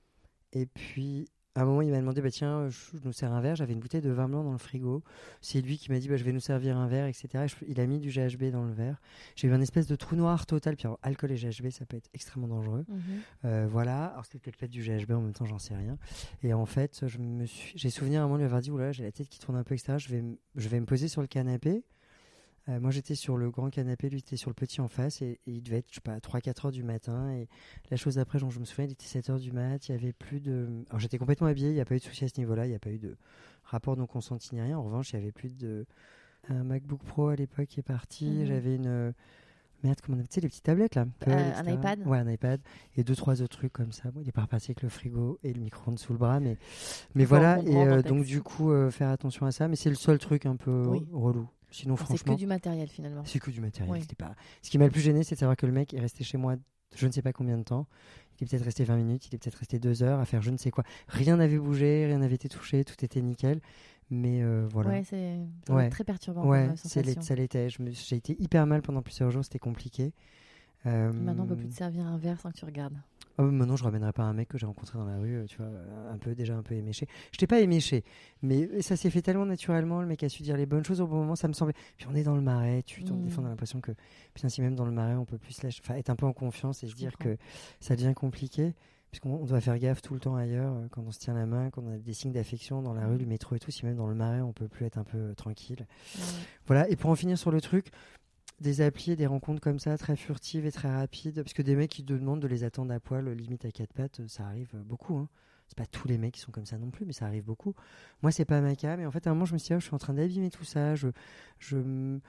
Speaker 3: Et puis, à un moment, il m'a demandé, bah tiens, euh, je, je nous sers un verre. J'avais une bouteille de vin blanc dans le frigo. C'est lui qui m'a dit, bah je vais nous servir un verre, et cetera. Et je- il a mis du G H B dans le verre. J'ai eu un espèce de trou noir total. Puis alors, alcool et G H B, ça peut être extrêmement dangereux.
Speaker 2: Mhm.
Speaker 3: Euh, voilà, alors c'était peut-être du G H B en même temps, j'en sais rien. Et en fait, je me suis... j'ai souvenir à un moment de lui avoir dit, oula, j'ai la tête qui tourne un peu, et cetera. Je vais, m- je vais me poser sur le canapé. Euh, moi, j'étais sur le grand canapé, lui était sur le petit en face, et, et il devait être, je sais pas, trois quatre heures du matin. Et la chose après, dont je me souviens, il était sept heures du mat, il y avait plus de... Alors j'étais complètement habillé, il n'y a pas eu de souci à ce niveau-là, il n'y a pas eu de rapport non consenti ni rien. En revanche, il y avait plus de... Un MacBook Pro à l'époque qui est parti,
Speaker 2: Mhm.
Speaker 3: j'avais une... euh, Merde, comment on appelle, tu sais, les petites tablettes là, Apple,
Speaker 2: Euh,
Speaker 3: et
Speaker 2: un
Speaker 3: cetera.
Speaker 2: iPad.
Speaker 3: Ouais, un iPad et deux trois autres trucs comme ça. Bon, il est pas reparti avec le frigo et le micro-ondes sous le bras, mais mais
Speaker 2: Bon,
Speaker 3: voilà.
Speaker 2: on
Speaker 3: Et
Speaker 2: comprend
Speaker 3: euh,
Speaker 2: le
Speaker 3: donc
Speaker 2: contexte.
Speaker 3: du coup, euh, faire attention à ça. Mais c'est le seul truc un peu
Speaker 2: Oui.
Speaker 3: relou. Sinon,
Speaker 2: Alors, c'est
Speaker 3: franchement,
Speaker 2: que du matériel finalement.
Speaker 3: c'est que du matériel.
Speaker 2: Oui.
Speaker 3: C'était pas. Ce qui m'a le plus gêné, c'est de savoir que le mec est resté chez moi, je ne sais pas combien de temps. Il est peut-être resté vingt minutes, il est peut-être resté deux heures à faire je ne sais quoi. Rien n'avait bougé, rien n'avait été touché, tout était nickel. Mais euh, voilà.
Speaker 2: Ouais, c'est ça doit
Speaker 3: Ouais.
Speaker 2: être très perturbant
Speaker 3: Ouais,
Speaker 2: comme euh,
Speaker 3: c'est l'é-
Speaker 2: sensation.
Speaker 3: ça l'était. Je me- J'ai été hyper mal pendant plusieurs jours, c'était compliqué. Euh,
Speaker 2: Maintenant, on peut plus te servir un verre sans que tu regardes.
Speaker 3: Ah oui, maintenant, je ramènerai pas un mec que j'ai rencontré dans la rue, euh, tu vois, un peu déjà un peu éméché. Je t'ai pas éméché, mais ça s'est fait tellement naturellement. Le mec a su dire les bonnes choses au bon moment, ça me semblait. Puis on est dans le Marais, tu t'en
Speaker 2: Mm.
Speaker 3: des fois, on a l'impression que, putain, si même dans le Marais, on peut plus se lâcher, enfin, être un peu en confiance et se
Speaker 2: Je
Speaker 3: dire
Speaker 2: comprends.
Speaker 3: que ça devient compliqué, puisqu'on on doit faire gaffe tout le temps ailleurs, euh, quand on se tient la main, quand on a des signes d'affection dans la rue, le métro et tout. Si même dans le Marais, on peut plus être un peu euh, tranquille.
Speaker 2: Ouais.
Speaker 3: Voilà. Et pour en finir sur le truc. Des applis et des rencontres comme ça, très furtives et très rapides, parce que des mecs qui te demandent de les attendre à poil, limite à quatre pattes, ça arrive beaucoup. Hein. C'est pas tous les mecs qui sont comme ça non plus, mais ça arrive beaucoup. Moi, c'est pas ma cam, mais en fait, à un moment, je me suis dit, oh, je suis en train d'abîmer tout ça. Je, je,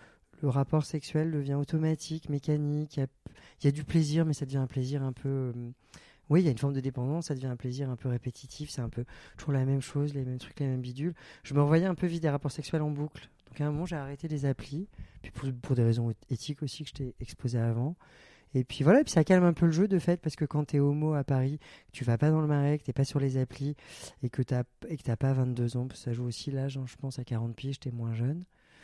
Speaker 3: le rapport sexuel devient automatique, mécanique. Il y a, il y a du plaisir, mais ça devient un plaisir un peu. Euh, oui, il y a une forme de dépendance, ça devient un plaisir un peu répétitif. C'est un peu toujours la même chose, les mêmes trucs, les mêmes bidules. Je me revoyais un peu vivre des rapports sexuels en boucle. Donc à un moment, j'ai arrêté les applis, puis pour, pour des raisons éthiques aussi que je t'ai exposé avant. Et puis voilà, et puis ça calme un peu le jeu de fait, parce que quand t'es homo à Paris, que tu vas pas dans le Marais, que t'es pas sur les applis, et que t'as, et que t'as pas vingt-deux ans, parce que ça joue aussi l'âge, hein, je pense à quarante piges, t'es moins jeune.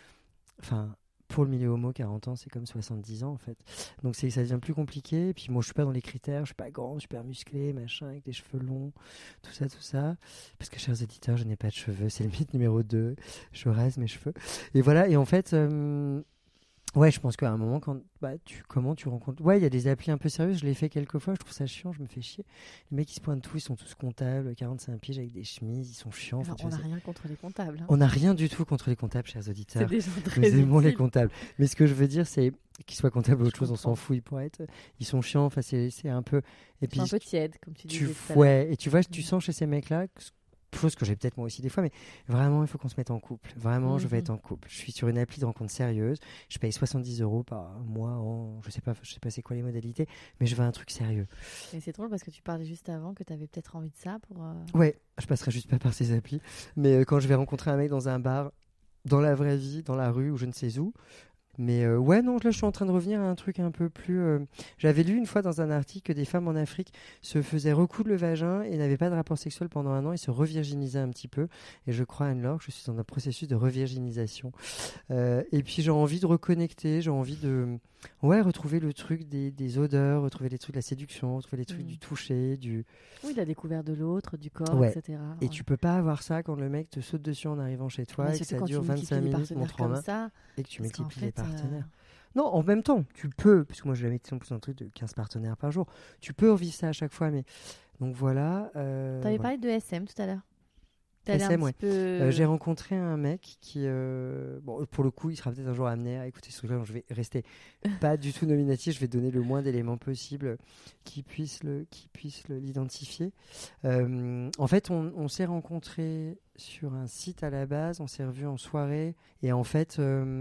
Speaker 3: Enfin, pour le milieu homo, quarante ans, c'est comme soixante-dix ans en fait. Donc c'est, ça devient plus compliqué. Et puis moi, je suis pas dans les critères, je suis pas grand, super musclé, machin, avec des cheveux longs, tout ça, tout ça. Parce que, chers auditeurs, je n'ai pas de cheveux, c'est le mythe numéro deux. Je rase mes cheveux. Et voilà, et en fait, euh, Ouais, je pense qu'à un moment, quand bah, tu comment tu rencontres. Ouais, il y a des applis un peu sérieuses. Je l'ai fait quelques fois. Je trouve ça chiant. Je me fais chier. Les mecs, ils se pointent tous. Ils sont tous comptables, quarante-cinq piges avec des chemises. Ils sont chiants.
Speaker 2: Alors,
Speaker 3: enfin,
Speaker 2: on n'a
Speaker 3: vois,
Speaker 2: rien contre les comptables. Hein.
Speaker 3: On n'a rien du tout contre les comptables, chers auditeurs.
Speaker 2: C'est des gens très
Speaker 3: Nous aimons
Speaker 2: utiles.
Speaker 3: les comptables. Mais ce que je veux dire, c'est qu'ils soient comptables ou autre
Speaker 2: Je
Speaker 3: chose, on
Speaker 2: comprends.
Speaker 3: s'en fout. Ils pourraient être. Ils sont chiants. Enfin, c'est, c'est un peu. Et
Speaker 2: Ils
Speaker 3: puis
Speaker 2: sont un peu tièdes, comme tu
Speaker 3: tu
Speaker 2: disais tout à l'heure.
Speaker 3: ouais. Et tu vois, tu
Speaker 2: Mhm.
Speaker 3: sens chez ces mecs-là. Que, chose que j'ai peut-être moi aussi des fois, mais vraiment, il faut qu'on se mette en couple. Vraiment, je veux
Speaker 2: Mhm.
Speaker 3: être en couple. Je suis sur une appli de rencontre sérieuse. Je paye soixante-dix euros par mois. En, je sais pas, je sais pas c'est quoi les modalités, mais je veux un truc sérieux.
Speaker 2: Et c'est drôle parce que tu parlais juste avant que tu avais peut-être envie de ça pour. euh,
Speaker 3: Ouais, je passerai juste pas par ces applis, mais euh, quand je vais rencontrer un mec dans un bar, dans la vraie vie, dans la rue ou je ne sais où. Mais euh, ouais, non, là je suis en train de revenir à un truc un peu plus. euh, J'avais lu une fois dans un article que des femmes en Afrique se faisaient recoudre le vagin et n'avaient pas de rapport sexuel pendant un an et se revirginisaient un petit peu. Et je crois, Anne-Laure, que je suis dans un processus de revirginisation. Euh, et puis j'ai envie de reconnecter, j'ai envie de. Ouais, retrouver le truc des, des odeurs, retrouver les trucs de la séduction, retrouver les trucs
Speaker 2: Mm.
Speaker 3: du toucher, du.
Speaker 2: Oui, la découverte de l'autre, du corps,
Speaker 3: Ouais.
Speaker 2: et cetera.
Speaker 3: Et
Speaker 2: Ouais.
Speaker 3: tu peux pas avoir ça quand le mec te saute dessus en arrivant chez toi
Speaker 2: Mais
Speaker 3: et que
Speaker 2: surtout
Speaker 3: ça
Speaker 2: quand tu
Speaker 3: dure
Speaker 2: multiplies
Speaker 3: vingt-cinq
Speaker 2: les
Speaker 3: minutes,
Speaker 2: partenaires
Speaker 3: montre en
Speaker 2: comme
Speaker 3: main,
Speaker 2: ça.
Speaker 3: et que tu
Speaker 2: parce qu'en
Speaker 3: multiplies les
Speaker 2: fait, euh,
Speaker 3: partenaires. Non, en même temps, tu peux, parce que moi j'ai jamais été en plus dans un truc de quinze partenaires par jour, tu peux revivre ça à chaque fois, mais donc voilà. Euh,
Speaker 2: Tu avais
Speaker 3: voilà.
Speaker 2: parlé de S M tout à l'heure. T'allais
Speaker 3: S M,
Speaker 2: un
Speaker 3: ouais.
Speaker 2: petit peu...
Speaker 3: Euh, j'ai rencontré un mec qui, euh, bon, pour le coup, il sera peut-être un jour amené à écouter ce truc-là, donc je vais rester pas du tout nominatif, je vais donner le moins d'éléments possible qui puissent le, qui puissent le- l'identifier. Euh, en fait, on, on s'est rencontrés sur un site à la base, on s'est revus en soirée, et en fait,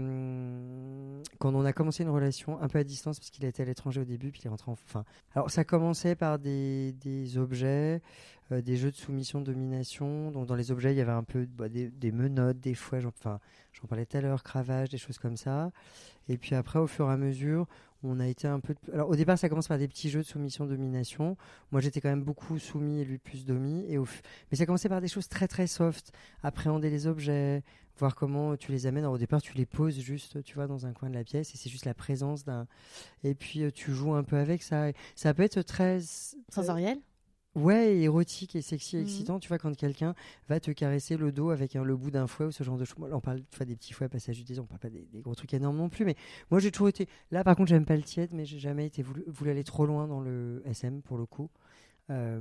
Speaker 3: euh, quand on a commencé une relation un peu à distance, parce qu'il était à l'étranger au début, puis il est rentré en... Enfin, alors ça commençait par des, des objets, euh, des jeux de soumission, de domination. Donc dans les objets, il y avait un peu bah, des, des menottes, des fouets, j'en, enfin, j'en parlais tout à l'heure, cravache, des choses comme ça. Et puis après, au fur et à mesure, on a été un peu... de- Alors au départ, ça commence par des petits jeux de soumission, domination. Moi, j'étais quand même beaucoup soumis et lui plus domi. Et au... f- Mais ça commençait par des choses très très soft. Appréhender les objets, voir comment tu les amènes. Alors, au départ, tu les poses juste, tu vois, dans un coin de la pièce et c'est juste la présence d'un... Et puis, euh, tu joues un peu avec ça. Et ça peut être très...
Speaker 2: Sensoriel.
Speaker 3: Ouais, érotique et sexy,
Speaker 2: Mhm.
Speaker 3: excitant. Tu vois, quand quelqu'un va te caresser le dos avec un, le bout d'un fouet ou ce genre de choses. Là, on parle tu vois, des petits fouets, passage du désir, on parle pas des, des gros trucs énormes non plus. Mais moi, j'ai toujours été. Là, par contre, j'aime pas le tiède, mais j'ai jamais été voulu, voulu aller trop loin dans le S M pour le coup. Euh...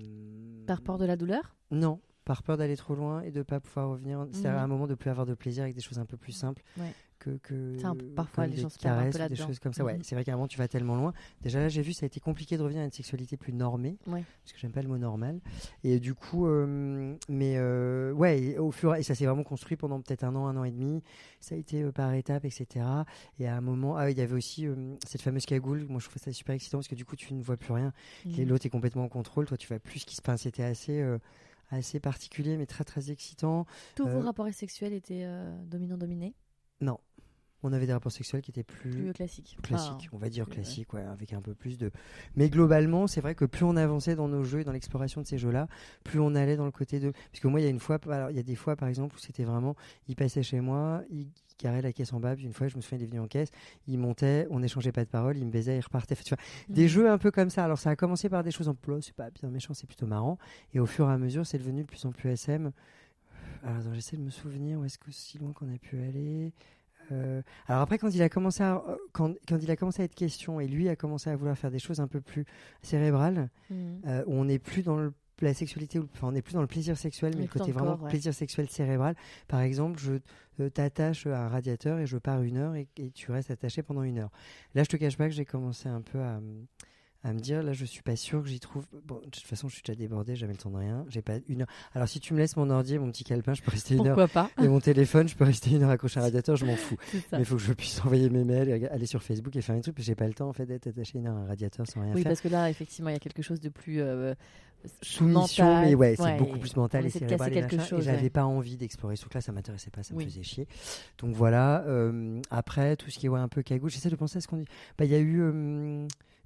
Speaker 2: Par peur de la douleur.
Speaker 3: Non, par peur d'aller trop loin et de pas pouvoir revenir. C'est à
Speaker 2: Mhm.
Speaker 3: un moment de plus avoir de plaisir avec des choses un peu plus simples.
Speaker 2: Ouais.
Speaker 3: Que, que
Speaker 2: C'est un peu- parfois,
Speaker 3: comme
Speaker 2: les
Speaker 3: des
Speaker 2: gens se perdent un peu
Speaker 3: caresses ou des
Speaker 2: là-dedans.
Speaker 3: choses comme ça. Ouais,
Speaker 2: Mhm.
Speaker 3: c'est vrai qu'à un moment, tu vas tellement loin. Déjà là, j'ai vu, ça a été compliqué de revenir à une sexualité plus normée.
Speaker 2: Ouais.
Speaker 3: Parce que j'aime pas le mot normal. Et du coup, euh, mais euh, ouais, et au fur et ça s'est vraiment construit pendant peut-être un an, un an et demi. Ça a été euh, par étapes, et cetera. Et à un moment, ah, il y avait aussi euh, cette fameuse cagoule. Moi, je trouvais ça super excitant parce que du coup, tu ne vois plus rien.
Speaker 2: Mhm.
Speaker 3: Et l'autre est complètement en contrôle. Toi, tu vois plus ce qui se passe. C'était assez, euh, assez particulier, mais très, très excitant.
Speaker 2: Tous
Speaker 3: Euh,
Speaker 2: vos rapports sexuels étaient euh, dominant-dominé.
Speaker 3: Non. On avait des rapports sexuels qui étaient plus,
Speaker 2: Plus classiques.
Speaker 3: classique,
Speaker 2: Enfin,
Speaker 3: on va dire
Speaker 2: plus-
Speaker 3: classique, ouais, avec un peu plus de. Mais globalement, c'est vrai que plus on avançait dans nos jeux et dans l'exploration de ces jeux-là, plus on allait dans le côté de. Parce que moi, il y a une fois, alors il y a des fois, par exemple, où c'était vraiment, il passait chez moi, il carrait la caisse en bas, puis une fois, je me souviens, il est venu en caisse, il montait, on n'échangeait pas de paroles, il me baisait, il repartait. Enfin, tu vois, des
Speaker 2: Mhm.
Speaker 3: jeux un peu comme ça. Alors ça a commencé par des choses en plus, c'est pas bien méchant, c'est plutôt marrant, et au fur et à mesure, c'est devenu de plus en plus S M. Alors attends, j'essaie de me souvenir où est-ce que si loin qu'on a pu aller. Euh, alors après, quand il a commencé à, euh, quand, quand il a commencé à être question et lui a commencé à vouloir faire des choses un peu plus cérébrales,
Speaker 2: Mhm.
Speaker 3: euh, où on n'est plus dans le, la sexualité, ou- enfin on n'est plus dans le plaisir sexuel,
Speaker 2: On
Speaker 3: mais
Speaker 2: est
Speaker 3: le
Speaker 2: plus dans
Speaker 3: côté
Speaker 2: le
Speaker 3: vraiment
Speaker 2: corps, ouais.
Speaker 3: plaisir sexuel cérébral. Par exemple, je euh, t'attache à un radiateur et je pars une heure et, et tu restes attaché pendant une heure. Là, je te cache pas que j'ai commencé un peu à à me dire, là je suis pas sûr que j'y trouve. Bon, de toute façon je suis déjà débordé, j'avais le temps de rien, j'ai pas une heure. Alors si tu me laisses mon ordi et mon petit calepin, je peux rester une heure,
Speaker 2: Pourquoi pas.
Speaker 3: et mon téléphone, je peux rester une heure accroché à un radiateur, je m'en fous.
Speaker 2: C'est ça.
Speaker 3: Mais il faut que je puisse envoyer mes mails, et aller sur Facebook et faire un truc, parce que j'ai pas le temps en fait d'être attaché une heure à un radiateur sans rien
Speaker 2: Oui,
Speaker 3: faire.
Speaker 2: parce que là, effectivement, il y a quelque chose de plus euh,
Speaker 3: Soumission,
Speaker 2: mental.
Speaker 3: mais ouais, c'est
Speaker 2: Ouais,
Speaker 3: beaucoup plus mental
Speaker 2: on
Speaker 3: et
Speaker 2: essaie de
Speaker 3: cérébral
Speaker 2: casser
Speaker 3: et
Speaker 2: quelque
Speaker 3: machin,
Speaker 2: chose,
Speaker 3: et j'avais
Speaker 2: ouais.
Speaker 3: pas envie d'explorer ce truc-là, ça m'intéressait pas, ça me
Speaker 2: Oui.
Speaker 3: faisait chier. Donc voilà. euh, après tout ce qui est ouais, un peu cagoule, j'essaie de penser à ce qu'on dit. Bah il y a eu euh,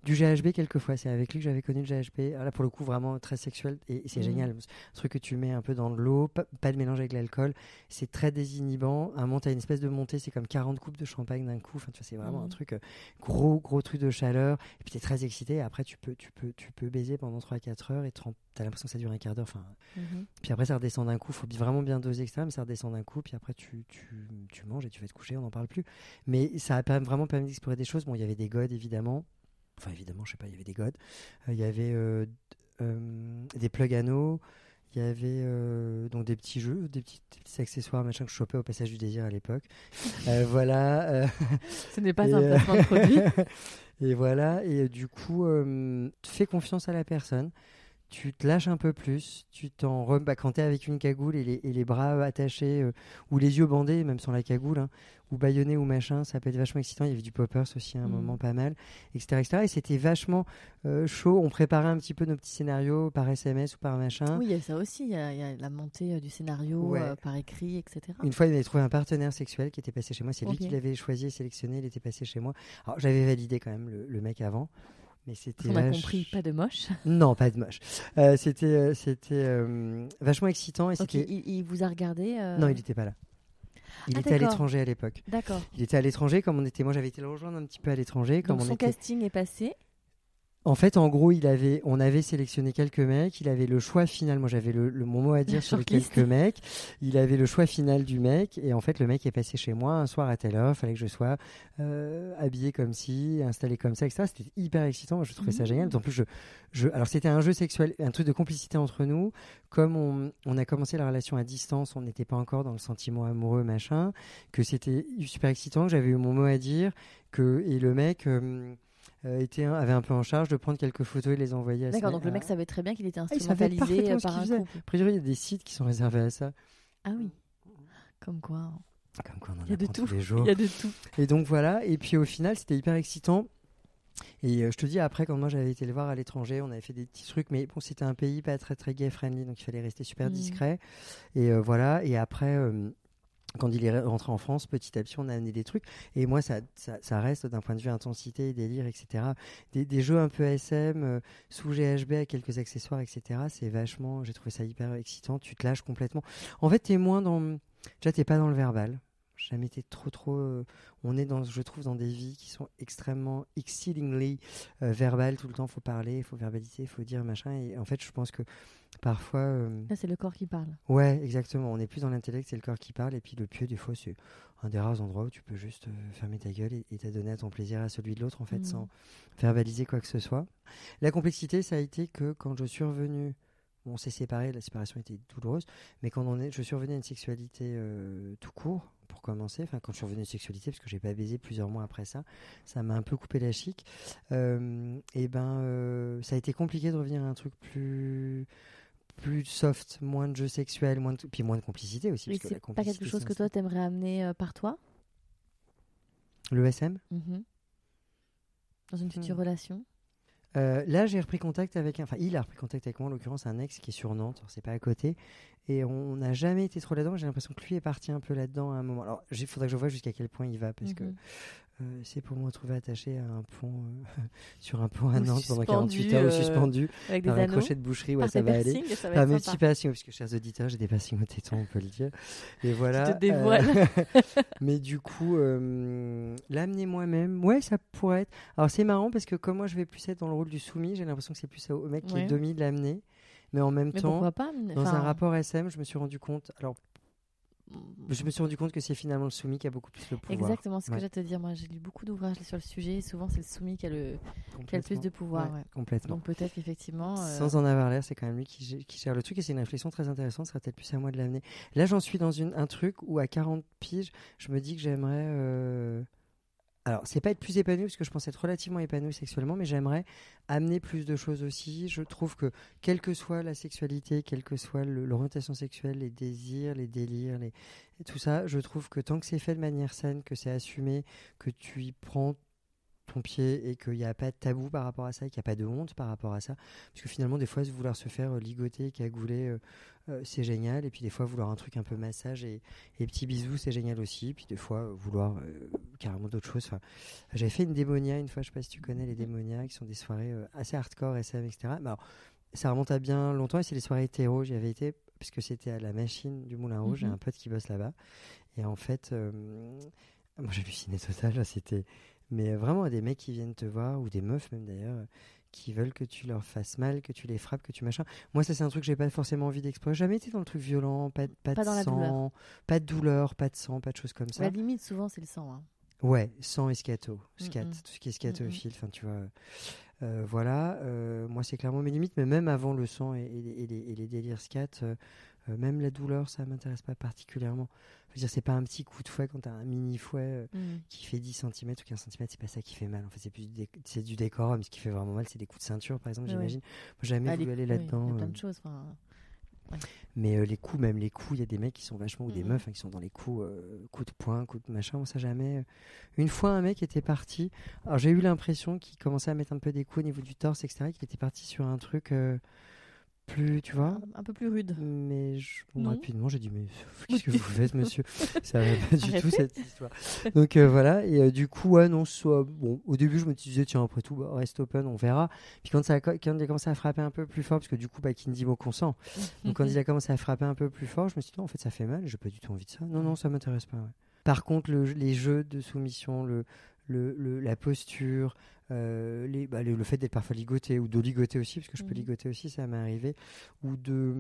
Speaker 3: Du G H B quelquefois, c'est avec lui que j'avais connu le G H B. Alors là pour le coup vraiment très sexuel et, et c'est mmh. génial. Un truc que tu mets un peu dans de l'eau, pas, pas de mélange avec l'alcool, c'est très désinhibant. Un moment t'as une espèce de montée, c'est comme quarante coupes de champagne d'un coup. Enfin tu vois, c'est vraiment mmh. un truc euh, gros gros truc de chaleur. Et puis t'es très excité. Et après tu peux tu peux tu peux baiser pendant trois à quatre heures et t'as l'impression que ça dure un quart d'heure. Enfin. Mmh. Puis après ça redescend d'un coup. Faut vraiment bien doser et cetera. Mais ça redescend d'un coup. Puis après tu tu tu manges et tu vas te coucher. On n'en parle plus. Mais ça a vraiment permis d'explorer des choses. Bon, il y avait des godes évidemment. Enfin, évidemment, je sais pas, il y avait des godes. Il euh, y avait euh, euh, des plugs anneaux. Il y avait euh, donc des petits jeux, des petits, des petits accessoires, machin que je chopais au Passage du Désir à l'époque. euh, voilà. Euh,
Speaker 2: Ce n'est pas et, un placement de produit.
Speaker 3: Et voilà. Et euh, du coup, euh, fais confiance à la personne. Tu te lâches un peu plus, tu t'en re... bah, quand t'es avec une cagoule et les, et les bras attachés euh, ou les yeux bandés, même sans la cagoule, hein, ou bâillonné ou machin, ça peut être vachement excitant. Il y avait du poppers aussi à un mmh. moment pas mal, et cetera, et cetera. Et c'était vachement euh, chaud. On préparait un petit peu nos petits scénarios par S M S ou par machin.
Speaker 2: Oui, il y a ça aussi. Il y a, il y a la montée euh, du scénario ouais. euh, par écrit, et cetera.
Speaker 3: Une fois, il avait trouvé un partenaire sexuel qui était passé chez moi. C'est okay. lui qui l'avait choisi et sélectionné. Il était passé chez moi. Alors j'avais validé quand même le, le mec avant. Mais c'était
Speaker 2: on a
Speaker 3: vache...
Speaker 2: compris, pas de moche.
Speaker 3: Non, pas de moche. Euh, c'était euh, c'était euh, vachement excitant. Et
Speaker 2: okay,
Speaker 3: c'était...
Speaker 2: il, il vous a regardé euh...
Speaker 3: Non, il n'était pas là. Il
Speaker 2: ah,
Speaker 3: était
Speaker 2: d'accord.
Speaker 3: à l'étranger à l'époque.
Speaker 2: D'accord.
Speaker 3: Il était à l'étranger, comme on était. Moi, j'avais été le rejoindre un petit peu à l'étranger. Comme
Speaker 2: Donc
Speaker 3: on
Speaker 2: son
Speaker 3: était...
Speaker 2: casting est passé.
Speaker 3: En fait, en gros, il avait, on avait sélectionné quelques mecs. Il avait le choix final. Moi, j'avais le, le mon mot à dire sur les quelques mecs. Il avait le choix final du mec. Et en fait, le mec est passé chez moi un soir à telle heure. Il fallait que je sois euh, habillé comme ci, installé comme ça, et cetera. C'était hyper excitant. Moi, je trouvais mmh. ça génial. En plus, je, je, alors c'était un jeu sexuel, un truc de complicité entre nous. Comme on, on a commencé la relation à distance, on n'était pas encore dans le sentiment amoureux, machin. Que c'était super excitant. Que j'avais eu mon mot à dire. Que et le mec. Euh, Euh, était un, avait un peu en charge de prendre quelques photos et les envoyer à
Speaker 2: D'accord,
Speaker 3: sa...
Speaker 2: donc le mec savait très bien qu'il était
Speaker 3: instrumentalisé
Speaker 2: ah, par un
Speaker 3: faisait.
Speaker 2: couple.
Speaker 3: Après, il y a des sites qui sont réservés à ça.
Speaker 2: Ah oui, comme quoi. Hein.
Speaker 3: Comme quoi on en
Speaker 2: il y a de tout.
Speaker 3: tous les jours.
Speaker 2: Il y a de tout.
Speaker 3: Et donc voilà, et puis au final, c'était hyper excitant. Et euh, je te dis, après, quand moi j'avais été le voir à l'étranger, on avait fait des petits trucs, mais bon, c'était un pays pas très très gay friendly, donc il fallait rester super mmh. discret. Et euh, voilà, et après... Euh, quand il est rentré en France, petit à petit, on a amené des trucs. Et moi, ça, ça, ça reste d'un point de vue intensité, délire, et cetera. Des, des jeux un peu S M, euh, sous G H B, avec quelques accessoires, et cetera. C'est vachement... J'ai trouvé ça hyper excitant. Tu te lâches complètement. En fait, t'es moins dans... Déjà, t'es pas dans le verbal. J'ai jamais été trop, trop... Euh... On est, dans, je trouve, dans des vies qui sont extrêmement, exceedingly euh, verbales. Tout le temps, il faut parler, il faut verbaliser, il faut dire machin. Et en fait, je pense que parfois... Euh...
Speaker 2: Là, c'est le corps qui parle.
Speaker 3: Ouais, exactement. On n'est plus dans l'intellect, c'est le corps qui parle. Et puis le pieu, des fois, c'est un des rares endroits où tu peux juste euh, fermer ta gueule et, et t'adonner à ton plaisir, à celui de l'autre, en fait, mmh. sans verbaliser quoi que ce soit. La complexité, ça a été que quand je suis revenu... Bon, on s'est séparés, la séparation était douloureuse. Mais quand on est, je suis revenu à une sexualité euh, tout court, pour commencer. Enfin, quand je suis revenu à une sexualité, parce que j'ai pas baisé plusieurs mois après ça, ça m'a un peu coupé la chic. Euh, et ben, euh, ça a été compliqué de revenir à un truc plus... plus soft, moins de jeux sexuels, moins de... puis moins de complicité aussi.
Speaker 2: Mais
Speaker 3: parce
Speaker 2: c'est
Speaker 3: que la
Speaker 2: pas quelque chose que toi t'aimerais amener euh, par toi?
Speaker 3: Le S M
Speaker 2: mmh. Dans une future mmh. relation?
Speaker 3: euh, Là, j'ai repris contact avec un... Enfin, il a repris contact avec moi, en l'occurrence, un ex qui est sur Nantes, c'est pas à côté. Et on n'a jamais été trop là-dedans. J'ai l'impression que lui est parti un peu là-dedans à un moment. Alors, il faudrait que je vois jusqu'à quel point il va, parce mmh. que euh, c'est pour me retrouver attaché à un pont, euh, sur un pont à Nantes pendant quarante-huit heures, ou suspendu
Speaker 2: avec
Speaker 3: par
Speaker 2: des
Speaker 3: un
Speaker 2: anneaux,
Speaker 3: crochet de boucherie, ouais, ça va aller.
Speaker 2: Ça
Speaker 3: Par mes petits piercings, parce que, chers auditeurs, j'ai des piercings au téton, on peut le dire. Et voilà.
Speaker 2: Tu te dévoiles.
Speaker 3: Euh, mais du coup, euh, l'amener moi-même, ouais, ça pourrait être. Alors, c'est marrant, parce que comme moi, je vais plus être dans le rôle du soumis, j'ai l'impression que c'est plus au mec qui ouais. est domi de l'amener. Mais en même
Speaker 2: mais
Speaker 3: temps,
Speaker 2: pas,
Speaker 3: dans enfin... un rapport S M, je me suis rendu compte. Alors, je me suis rendu compte que c'est finalement le soumis qui a beaucoup plus le pouvoir.
Speaker 2: Exactement, ce
Speaker 3: ouais.
Speaker 2: que j'ai à te dire. Moi, j'ai lu beaucoup d'ouvrages sur le sujet. Et souvent, c'est le soumis qui a le, qui a le plus de pouvoir.
Speaker 3: Ouais,
Speaker 2: ouais.
Speaker 3: Complètement.
Speaker 2: Donc peut-être qu'effectivement... Euh...
Speaker 3: Sans en avoir l'air, c'est quand même lui qui, qui gère le truc. Et c'est une réflexion très intéressante. Ce serait peut-être plus à moi de l'amener. Là, j'en suis dans une, un truc où à quarante piges, je me dis que j'aimerais... Euh... Alors, c'est pas être plus épanoui, parce que je pense être relativement épanoui sexuellement, mais j'aimerais amener plus de choses aussi. Je trouve que, quelle que soit la sexualité, quelle que soit le, l'orientation sexuelle, les désirs, les délires, les... tout ça, je trouve que tant que c'est fait de manière saine, que c'est assumé, que tu y prends ton pied et qu'il n'y a pas de tabou par rapport à ça, et qu'il n'y a pas de honte par rapport à ça. Parce que finalement, des fois, vouloir se faire ligoter, cagouler, euh, euh, c'est génial. Et puis des fois, vouloir un truc un peu massage et, et petits bisous, c'est génial aussi. Puis des fois, vouloir euh, carrément d'autres choses. Enfin, j'avais fait une démonia une fois, je ne sais pas si tu connais les démonias, qui sont des soirées euh, assez hardcore, S M, et cetera. Mais alors, ça remonte à bien longtemps et c'est les soirées hétéro. J'y avais été parce que c'était à la machine du Moulin Rouge. Mm-hmm. J'ai un pote qui bosse là-bas. Et en fait, euh, moi j'hallucinais total. Là, c'était... Mais vraiment, des mecs qui viennent te voir, ou des meufs même d'ailleurs, qui veulent que tu leur fasses mal, que tu les frappes, que tu machin. Moi, ça, c'est un truc que j'ai pas forcément envie d'explorer. J'ai jamais été dans le truc violent, pas, pas,
Speaker 2: pas
Speaker 3: de
Speaker 2: dans
Speaker 3: sang,
Speaker 2: la douleur.
Speaker 3: pas de douleur, pas de sang, pas de choses comme ça.
Speaker 2: La limite, souvent, c'est le sang. Hein.
Speaker 3: Ouais, sang et scato. Scat,
Speaker 2: mm-hmm.
Speaker 3: tout ce qui est scatophile, enfin, tu vois. Euh, voilà, euh, moi, c'est clairement mes limites, mais même avant le sang et, et, et, les, et les délires scat, euh, euh, même la douleur, ça m'intéresse pas particulièrement. Je veux dire, c'est pas un petit coup de fouet quand t'as un mini fouet euh, mm. qui fait dix centimètres ou quinze centimètres, c'est pas ça qui fait mal. En fait, c'est plus du, dé- c'est du décorum. Ce qui fait vraiment mal, c'est des coups de ceinture, par exemple, ouais, j'imagine. Ouais. Moi, j'ai jamais ah, voulu aller
Speaker 2: oui,
Speaker 3: là-dedans.
Speaker 2: Il y a plein
Speaker 3: euh...
Speaker 2: de choses. Ouais.
Speaker 3: Mais euh, les coups, même les coups, il y a des mecs qui sont vachement, ou des mm-hmm. meufs hein, qui sont dans les coups, euh, coups de poing, coups de machin. Moi, ça jamais. Euh... Une fois, un mec était parti. Alors, j'ai eu l'impression qu'il commençait à mettre un peu des coups au niveau du torse, et cetera. Qu'il était parti sur un truc. Euh... plus, tu vois,
Speaker 2: un, un peu plus rude.
Speaker 3: Mais je, bon, rapidement, j'ai dit mais qu'est-ce que vous faites, monsieur? Ça va pas du tout cette histoire. Donc euh, voilà. Et euh, du coup, ouais, non, soit bon. Au début, je me disais tiens, après tout, bah, reste open, on verra. Puis quand ça, a, quand il a commencé à frapper un peu plus fort, parce que du coup, bah, qui ne dit mot consent. Donc quand il a commencé à frapper un peu plus fort, je me suis dit non, en fait, ça fait mal. J'ai pas du tout envie de ça. Non, non, ça m'intéresse pas. Ouais. Par contre, le, les jeux de soumission, le, le, le la posture. Euh, les, bah, le, le fait d'être parfois ligoté ou de ligoter aussi parce que je mmh. peux ligoter aussi, ça m'est arrivé, ou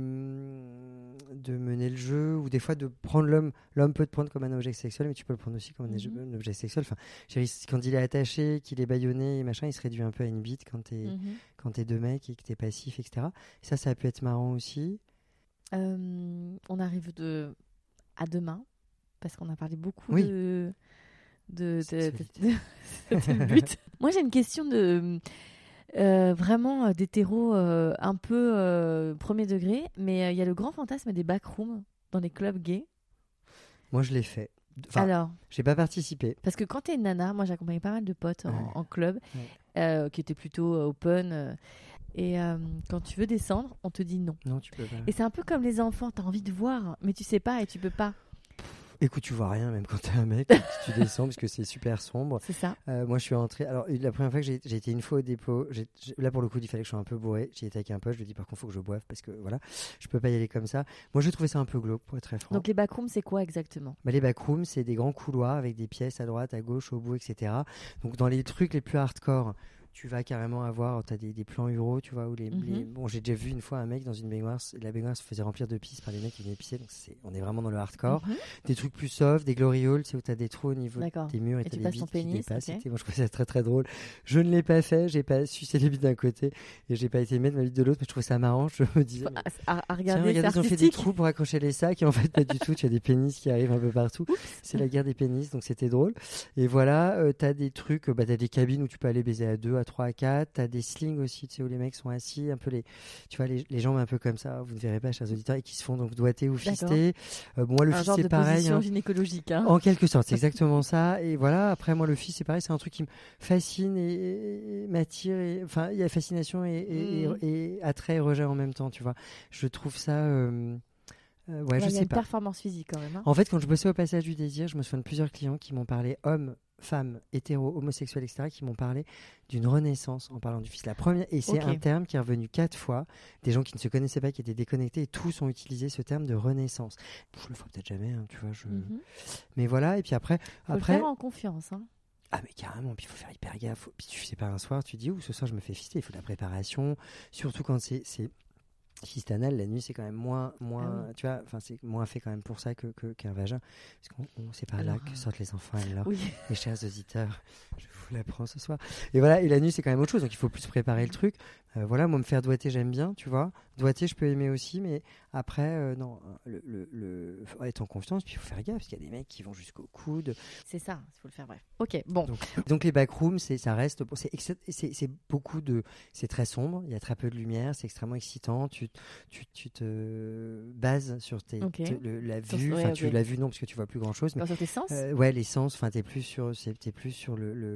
Speaker 3: de, de mener le jeu, ou des fois de prendre l'homme l'homme peut te prendre comme un objet sexuel, mais tu peux le prendre aussi comme mmh. un, un objet sexuel. Enfin, quand il est attaché, qu'il est bâillonné et machin, il se réduit un peu à une bite quand t'es, mmh. quand t'es deux mecs et que t'es passif, etc. Et ça, ça a pu être marrant aussi.
Speaker 2: Euh, on arrive de... à demain parce qu'on a parlé beaucoup
Speaker 3: oui.
Speaker 2: de de, de, de, de, de but. Moi, j'ai une question de euh, vraiment d'hétéro euh, un peu euh, premier degré, mais il euh, y a le grand fantasme des backrooms dans les clubs gays.
Speaker 3: Moi, je l'ai fait. Enfin, alors, j'ai pas participé.
Speaker 2: Parce que quand t'es une nana, moi j'accompagnais pas mal de potes en,
Speaker 3: ouais.
Speaker 2: en club
Speaker 3: ouais.
Speaker 2: euh, qui étaient plutôt open. Euh, et euh, quand tu veux descendre, on te dit non.
Speaker 3: Non, tu peux pas.
Speaker 2: Et c'est un peu comme les enfants, t'as envie de voir, mais tu sais pas et tu peux pas.
Speaker 3: Écoute, tu vois rien, même quand t'es un mec, tu descends parce que c'est super sombre.
Speaker 2: C'est ça.
Speaker 3: Euh, moi, je suis rentré. Alors, la première fois que j'ai, j'ai été une fois au dépôt, j'ai, j'ai, là pour le coup, il fallait que je sois un peu bourré. J'y étais avec un pote. Je lui ai dit, par contre, il faut que je boive parce que voilà, je peux pas y aller comme ça. Moi, je trouvais ça un peu glauque, pour être très franc.
Speaker 2: Donc, les backrooms, c'est quoi exactement?
Speaker 3: Bah, les backrooms, c'est des grands couloirs avec des pièces à droite, à gauche, au bout, et cetera. Donc, dans les trucs les plus hardcore, tu vas carrément avoir, tu as des, des plans Euro, tu vois, où les, mm-hmm. les... Bon, j'ai déjà vu une fois un mec dans une baignoire, la baignoire se faisait remplir de pisse par les mecs qui venaient pisser, donc c'est, on est vraiment dans le hardcore. Mm-hmm. Des trucs plus soft, des glory holes, c'est où tu as des trous au niveau
Speaker 2: D'accord.
Speaker 3: de tes murs et,
Speaker 2: et
Speaker 3: tu as
Speaker 2: des
Speaker 3: bites qui dépassent.
Speaker 2: Okay.
Speaker 3: Moi, je trouvais ça très très drôle. Je ne l'ai pas fait, j'ai pas sucé les bites d'un côté et j'ai pas été mettre ma bite de l'autre, mais je trouvais ça marrant. Je me disais, mais...
Speaker 2: à, à regarder,
Speaker 3: tiens, regardez, ils ont fait des trous pour accrocher les sacs et en fait, pas du tout, tu as des pénis qui arrivent un peu partout. Oups. C'est la guerre des pénis, donc c'était drôle. Et voilà, euh, tu as des trucs, bah, tu as des cabines où tu peux aller baiser à deux, à trois, à quatre. Des slings aussi, tu sais, où les mecs sont assis, un peu les, tu vois, les, les jambes un peu comme ça, vous ne verrez pas, chers auditeurs, et qui se font donc doigter ou fister. Euh, bon, moi, le
Speaker 2: un
Speaker 3: fist,
Speaker 2: genre
Speaker 3: c'est
Speaker 2: de
Speaker 3: pareil.
Speaker 2: Position
Speaker 3: hein.
Speaker 2: gynécologique. Hein.
Speaker 3: En quelque sorte, c'est exactement ça. Et voilà, après, moi, le fist, c'est pareil, c'est un truc qui me fascine et, et, et m'attire. Enfin, il y a fascination et, et, mmh. et, et attrait et rejet en même temps, tu vois. Je trouve ça. Euh, Euh, ouais,
Speaker 2: ouais,
Speaker 3: je
Speaker 2: y a
Speaker 3: sais
Speaker 2: une
Speaker 3: pas.
Speaker 2: performance physique quand même. Hein.
Speaker 3: En fait, quand je bossais au Passage du Désir, je me souviens de plusieurs clients qui m'ont parlé, hommes, femmes, hétéros, homosexuels, et cetera, qui m'ont parlé d'une renaissance en parlant du fils. La première, et c'est okay. un terme qui est revenu quatre fois. Des gens qui ne se connaissaient pas, qui étaient déconnectés, et tous ont utilisé ce terme de renaissance. Je le ferai peut-être jamais, hein, tu vois. Je... Mm-hmm. Mais voilà, et puis après,
Speaker 2: faut
Speaker 3: après.
Speaker 2: le faire en confiance. Hein.
Speaker 3: Ah mais carrément, puis il faut faire hyper gaffe. Faut... Puis tu sais pas un soir, tu dis, ouh, ce soir je me fais fister, il faut de la préparation, surtout quand c'est. c'est... Fist anal, la nuit c'est quand même moins, moins ah oui. tu vois, enfin c'est moins fait quand même pour ça que, que qu'un vagin, parce qu'on on, c'est par alors, là que sortent les enfants alors. Oui. Les chers auditeurs, je vous l'apprends ce soir. Et voilà, et la nuit c'est quand même autre chose, donc il faut plus préparer le truc. Euh, voilà, moi me faire doigter j'aime bien, tu vois. Doigter je peux aimer aussi, mais après euh, non, le, le, le faut être en confiance, puis il faut faire gaffe parce qu'il y a des mecs qui vont jusqu'au coude.
Speaker 2: C'est ça, il faut le faire bref. Ok, bon.
Speaker 3: Donc, donc les backrooms, c'est ça reste, bon, c'est, c'est c'est beaucoup de, c'est très sombre, il y a très peu de lumière, c'est extrêmement excitant. Tu Tu, tu te bases sur tes,
Speaker 2: okay.
Speaker 3: te, le, la vue,
Speaker 2: enfin
Speaker 3: ouais,
Speaker 2: okay.
Speaker 3: tu l'as vue non parce que tu vois plus grand chose, mais
Speaker 2: sur tes sens.
Speaker 3: Euh, ouais, les sens, enfin t'es plus sur, c'est, t'es plus sur le, le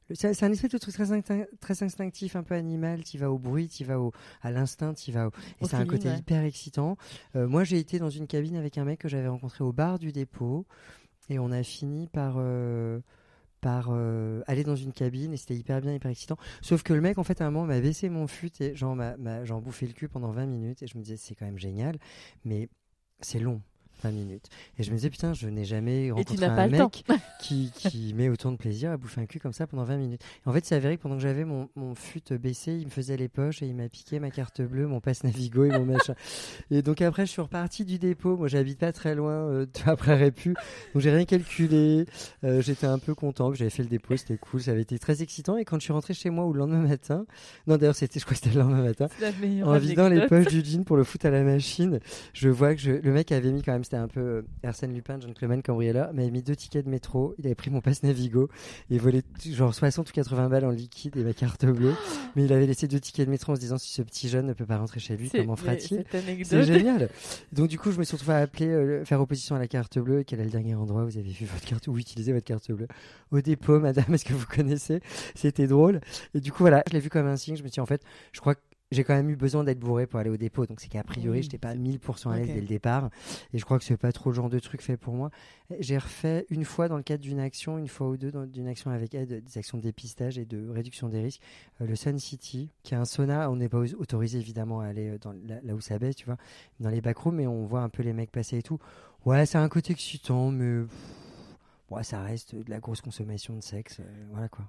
Speaker 3: C'est, c'est un espèce de truc très, instinct, très instinctif, un peu animal. Tu vas au bruit, tu vas au, à l'instinct, tu vas au... Et
Speaker 2: Au
Speaker 3: c'est un
Speaker 2: feeling,
Speaker 3: côté
Speaker 2: ouais.
Speaker 3: hyper excitant. Euh, moi, j'ai été dans une cabine avec un mec que j'avais rencontré au bar du dépôt. Et on a fini par, euh, par euh, aller dans une cabine. Et c'était hyper bien, hyper excitant. Sauf que le mec, en fait, à un moment, m'a baissé mon fut. Et genre, m'a, m'a, j'en bouffais le cul pendant vingt minutes. Et je me disais, c'est quand même génial. Mais c'est long. vingt minutes. Et je me disais, putain, je n'ai jamais rencontré un mec qui, qui met autant de plaisir à bouffer un cul comme ça pendant vingt minutes. Et en fait, c'est avéré que pendant que j'avais mon, mon fut baissé, il me faisait les poches et il m'a piqué ma carte bleue, mon passe Navigo et mon machin. Et donc après, je suis reparti du dépôt. Moi, j'habite pas très loin euh, après Répu. Donc j'ai rien calculé. Euh, j'étais un peu content que j'avais fait le dépôt. C'était cool. Ça avait été très excitant. Et quand je suis rentré chez moi ou le lendemain matin, non, d'ailleurs, c'était, je crois que c'était le lendemain matin, en vidant les poches du jean pour le foot à la machine, je vois que je, le mec avait mis quand même, c'était un peu euh, Arsène Lupin, gentleman cambrioleur, mais il avait mis deux tickets de métro, il avait pris mon passe Navigo et volé t- genre soixante ou quatre-vingts balles en liquide et ma carte bleue, mais il avait laissé deux tickets de métro en se disant si ce petit jeune ne peut pas rentrer chez lui,
Speaker 2: C'est-
Speaker 3: comment
Speaker 2: mais
Speaker 3: fera-t-il?
Speaker 2: cette anecdote.
Speaker 3: C'est génial. Donc du coup, je me suis retrouvé à appeler, euh, faire opposition à la carte bleue. Quel est le dernier endroit où vous avez vu votre carte ou utilisé votre carte bleue? Au dépôt, madame, est-ce que vous connaissez? C'était drôle. Et du coup, voilà, je l'ai vu comme un signe. Je me suis dit, en fait, je crois que j'ai quand même eu besoin d'être bourré pour aller au dépôt, donc c'est qu'a priori,
Speaker 2: Oui,
Speaker 3: je n'étais pas
Speaker 2: c'est-
Speaker 3: mille pour cent à l'aise
Speaker 2: Ok.
Speaker 3: dès le départ, et je crois que c'est pas trop le genre de truc fait pour moi. J'ai refait une fois dans le cadre d'une action, une fois ou deux dans, d'une action avec aide, des actions de dépistage et de réduction des risques, euh, le Sun City, qui est un sauna. On n'est pas au- autorisé évidemment à aller dans, là, là où ça baisse, tu vois, dans les backrooms, mais on voit un peu les mecs passer et tout. Ouais, c'est un côté excitant, mais pff, ouais, ça reste de la grosse consommation de sexe, euh, voilà quoi.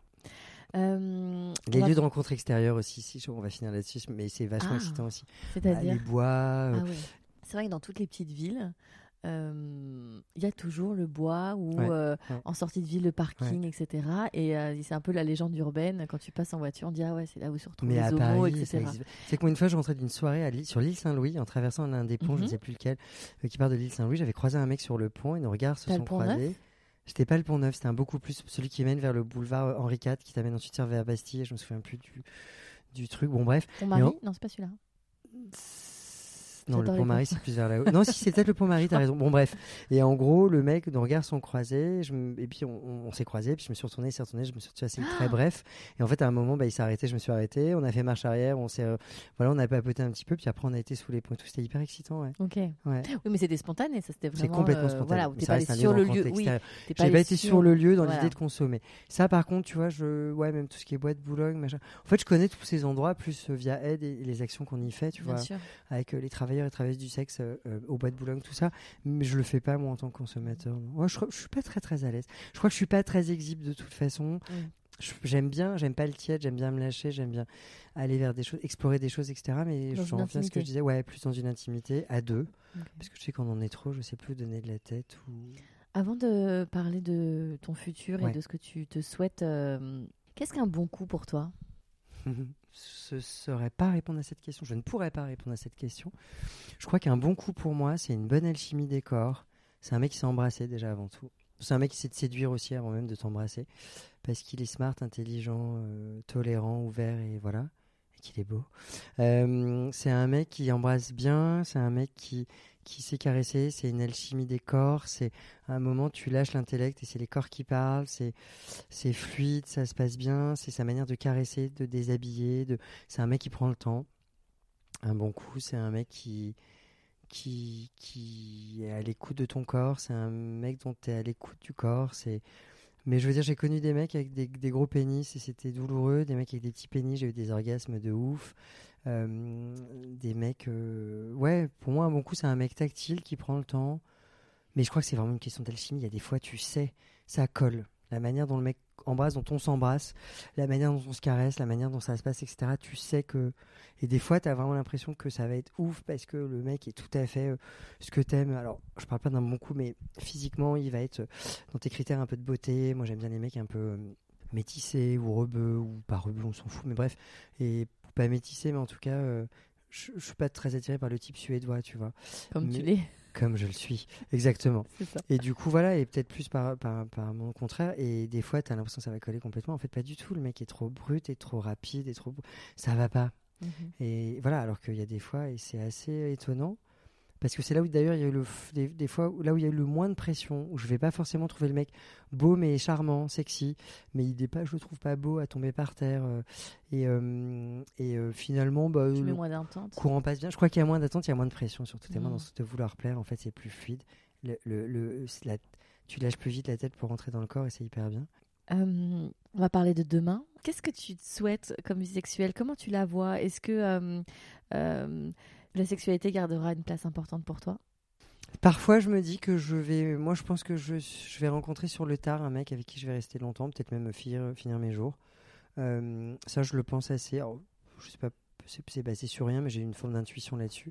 Speaker 2: Euh,
Speaker 3: Les
Speaker 2: on va-
Speaker 3: lieux de rencontre extérieures aussi, si, on va finir là-dessus, mais c'est vachement
Speaker 2: Ah,
Speaker 3: excitant aussi. Ah,
Speaker 2: C'est-à-dire
Speaker 3: les bois, euh,
Speaker 2: Ah ouais. C'est vrai que dans toutes les petites villes, euh, il y a toujours le bois ou
Speaker 3: Ouais,
Speaker 2: euh,
Speaker 3: ouais.
Speaker 2: en sortie de ville le parking, et cetera. Et euh, c'est un peu la légende urbaine. Quand tu passes en voiture, on dit ah ouais, c'est là où se retrouvent
Speaker 3: mais
Speaker 2: les
Speaker 3: à
Speaker 2: homos,
Speaker 3: Paris, ça
Speaker 2: et cetera.
Speaker 3: existe. C'est que moi, une fois, je rentrais d'une soirée à l'île- sur l'île Saint-Louis, en traversant l'un des ponts, je ne
Speaker 2: Mhm.
Speaker 3: sais plus lequel, euh, qui part de l'île Saint-Louis. J'avais croisé un mec sur le pont et nos regards se
Speaker 2: T'as le
Speaker 3: sont
Speaker 2: Pont
Speaker 3: croisés.
Speaker 2: Neuf
Speaker 3: C'était pas le pont Neuf, c'était un beaucoup plus celui qui mène vers le boulevard euh, Henri quatre, qui t'amène ensuite vers Bastille. Je me souviens plus du, du truc. Bon, bref.
Speaker 2: Pont-Marie
Speaker 3: Non.
Speaker 2: Non, c'est pas celui-là.
Speaker 3: Non,
Speaker 2: J'adore
Speaker 3: le
Speaker 2: les
Speaker 3: Pont-Marie,
Speaker 2: ponts.
Speaker 3: c'est plus vers là-haut. Non, si, c'est peut-être le Pont-Marie, t'as raison. Bon, bref. Et en gros, le mec, nos regards sont croisés. Je me- Et puis, on, on- on s'est croisés. Puis, je me suis retourné, il s'est retourné. Je me suis retrouvé assez très bref. Et en fait, à un moment, bah, il s'est arrêté. Je me suis arrêté. On a fait marche arrière. On s'est, euh, voilà, on a papoté un petit peu. Puis après, on a été sous les ponts et tout. C'était hyper excitant, ouais.
Speaker 2: Ok.
Speaker 3: Ouais.
Speaker 2: Oui, mais c'était spontané. Ça, c'était
Speaker 3: C'est
Speaker 2: vraiment.
Speaker 3: complètement
Speaker 2: euh,
Speaker 3: spontané.
Speaker 2: Voilà, où
Speaker 3: Mais
Speaker 2: t'es
Speaker 3: ça
Speaker 2: pas allé
Speaker 3: reste un lieu
Speaker 2: sur
Speaker 3: de
Speaker 2: le
Speaker 3: rencontre
Speaker 2: lieu. Oui.
Speaker 3: extérieur.
Speaker 2: T'es pas
Speaker 3: J'ai pas
Speaker 2: allé
Speaker 3: été sur le lieu dans
Speaker 2: Voilà.
Speaker 3: l'idée de consommer. Ça, par contre, tu vois, je, ouais, même tout ce qui est bois de Boulogne, machin. En fait, je connais tous ces endroits plus euh, via aide et, et les actions qu'on y fait, tu
Speaker 2: Bien
Speaker 3: vois,
Speaker 2: sûr.
Speaker 3: avec euh, les travailleurs et travailleuses du sexe euh, euh, au bois de Boulogne, tout ça. Mais je le fais pas moi en tant que consommateur. non. Ouais, je, crois- je suis pas très très à l'aise. Je crois que je suis pas très exhibe de toute façon.
Speaker 2: Mm.
Speaker 3: Je- J'aime bien, j'aime pas le tiède, j'aime bien me lâcher, j'aime bien aller vers des choses, explorer des choses, et cetera. Mais
Speaker 2: Dans
Speaker 3: je
Speaker 2: une
Speaker 3: reviens à ce que
Speaker 2: intimité.
Speaker 3: je disais, ouais, plus dans une intimité, à deux.
Speaker 2: Ok.
Speaker 3: Parce que je sais qu'on en est trop, je sais plus où donner de la tête ou.
Speaker 2: Avant de parler de ton futur
Speaker 3: Ouais.
Speaker 2: et de ce que tu te souhaites, euh, qu'est-ce qu'un bon coup pour toi?
Speaker 3: Je ne saurais pas répondre à cette question. Je ne pourrais pas répondre à cette question. Je crois qu'un bon coup pour moi, c'est une bonne alchimie des corps. C'est un mec qui s'est embrassé déjà avant tout. C'est un mec qui sait te séduire aussi avant même de t'embrasser. Parce qu'il est smart, intelligent, euh, tolérant, ouvert et voilà. Et qu'il est beau. Euh, c'est un mec qui embrasse bien. C'est un mec qui, qui sait caresser. C'est une alchimie des corps. C'est à un moment, tu lâches l'intellect et c'est les corps qui parlent. C'est, c'est fluide, ça se passe bien. C'est sa manière de caresser, de déshabiller. De... C'est un mec qui prend le temps. Un bon coup, c'est un mec qui, qui, qui est à l'écoute de ton corps. C'est un mec dont tu es à l'écoute du corps. C'est... Mais je veux dire, j'ai connu des mecs avec des, des gros pénis et c'était douloureux. Des mecs avec des petits pénis, j'ai eu des orgasmes de ouf. Euh, des mecs... euh, Ouais, pour moi, un bon coup, c'est un mec tactile qui prend le temps. Mais je crois que c'est vraiment une question d'alchimie. Il y a des fois, tu sais, ça colle. La manière dont le mec embrasse, dont on s'embrasse, la manière dont on se caresse, la manière dont ça se passe, et cetera. Tu sais que... Et des fois, tu as vraiment l'impression que ça va être ouf parce que le mec est tout à fait euh, ce que t'aimes. Alors, je parle pas d'un bon coup, mais physiquement, il va être euh, dans tes critères un peu de beauté. Moi, j'aime bien les mecs un peu euh, métissés ou rebeux, ou pas rebeux, on s'en fout, mais bref. Et pas métissés, mais en tout cas, euh, je je suis pas très attiré par le type suédois, tu vois.
Speaker 2: Comme
Speaker 3: Mais-
Speaker 2: tu l'es.
Speaker 3: Comme je le suis, exactement.
Speaker 2: C'est ça.
Speaker 3: Et du coup, voilà, et peut-être plus par, par, par mon contraire. Et des fois, tu as l'impression que ça va coller complètement. En fait, pas du tout. Le mec est trop brut, et trop rapide, et trop. Ça va pas.
Speaker 2: Mhm.
Speaker 3: Et voilà, alors qu'il y a des fois, et c'est assez étonnant, Parce que c'est là où d'ailleurs il y a eu le, des, des fois où, là où il y a eu le moins de pression, où je vais pas forcément trouver le mec beau mais charmant, sexy, mais il est pas, je le trouve pas beau à tomber par terre. Euh, et euh, et euh, finalement, bah,
Speaker 2: Tu
Speaker 3: le
Speaker 2: mets moins d'attente.
Speaker 3: courant passe bien. Je crois qu'il y a moins d'attente, il y a moins de pression, surtout tellement
Speaker 2: Mmh.
Speaker 3: dans ce de vouloir plaire. En fait, c'est plus fluide. Le, le, le, la, tu lâches plus vite la tête pour rentrer dans le corps et c'est hyper bien.
Speaker 2: Euh, on va parler de demain. Qu'est-ce que tu te souhaites comme vie sexuelle? Comment tu la vois? Est-ce que euh, euh, la sexualité gardera une place importante pour toi?
Speaker 3: Parfois, je me dis que je vais. Moi, je pense que je, je vais rencontrer sur le tard un mec avec qui je vais rester longtemps, peut-être même finir, finir mes jours. Euh, ça, je le pense assez. Alors, je sais pas, c'est, c'est basé sur rien, mais j'ai une forme d'intuition là-dessus.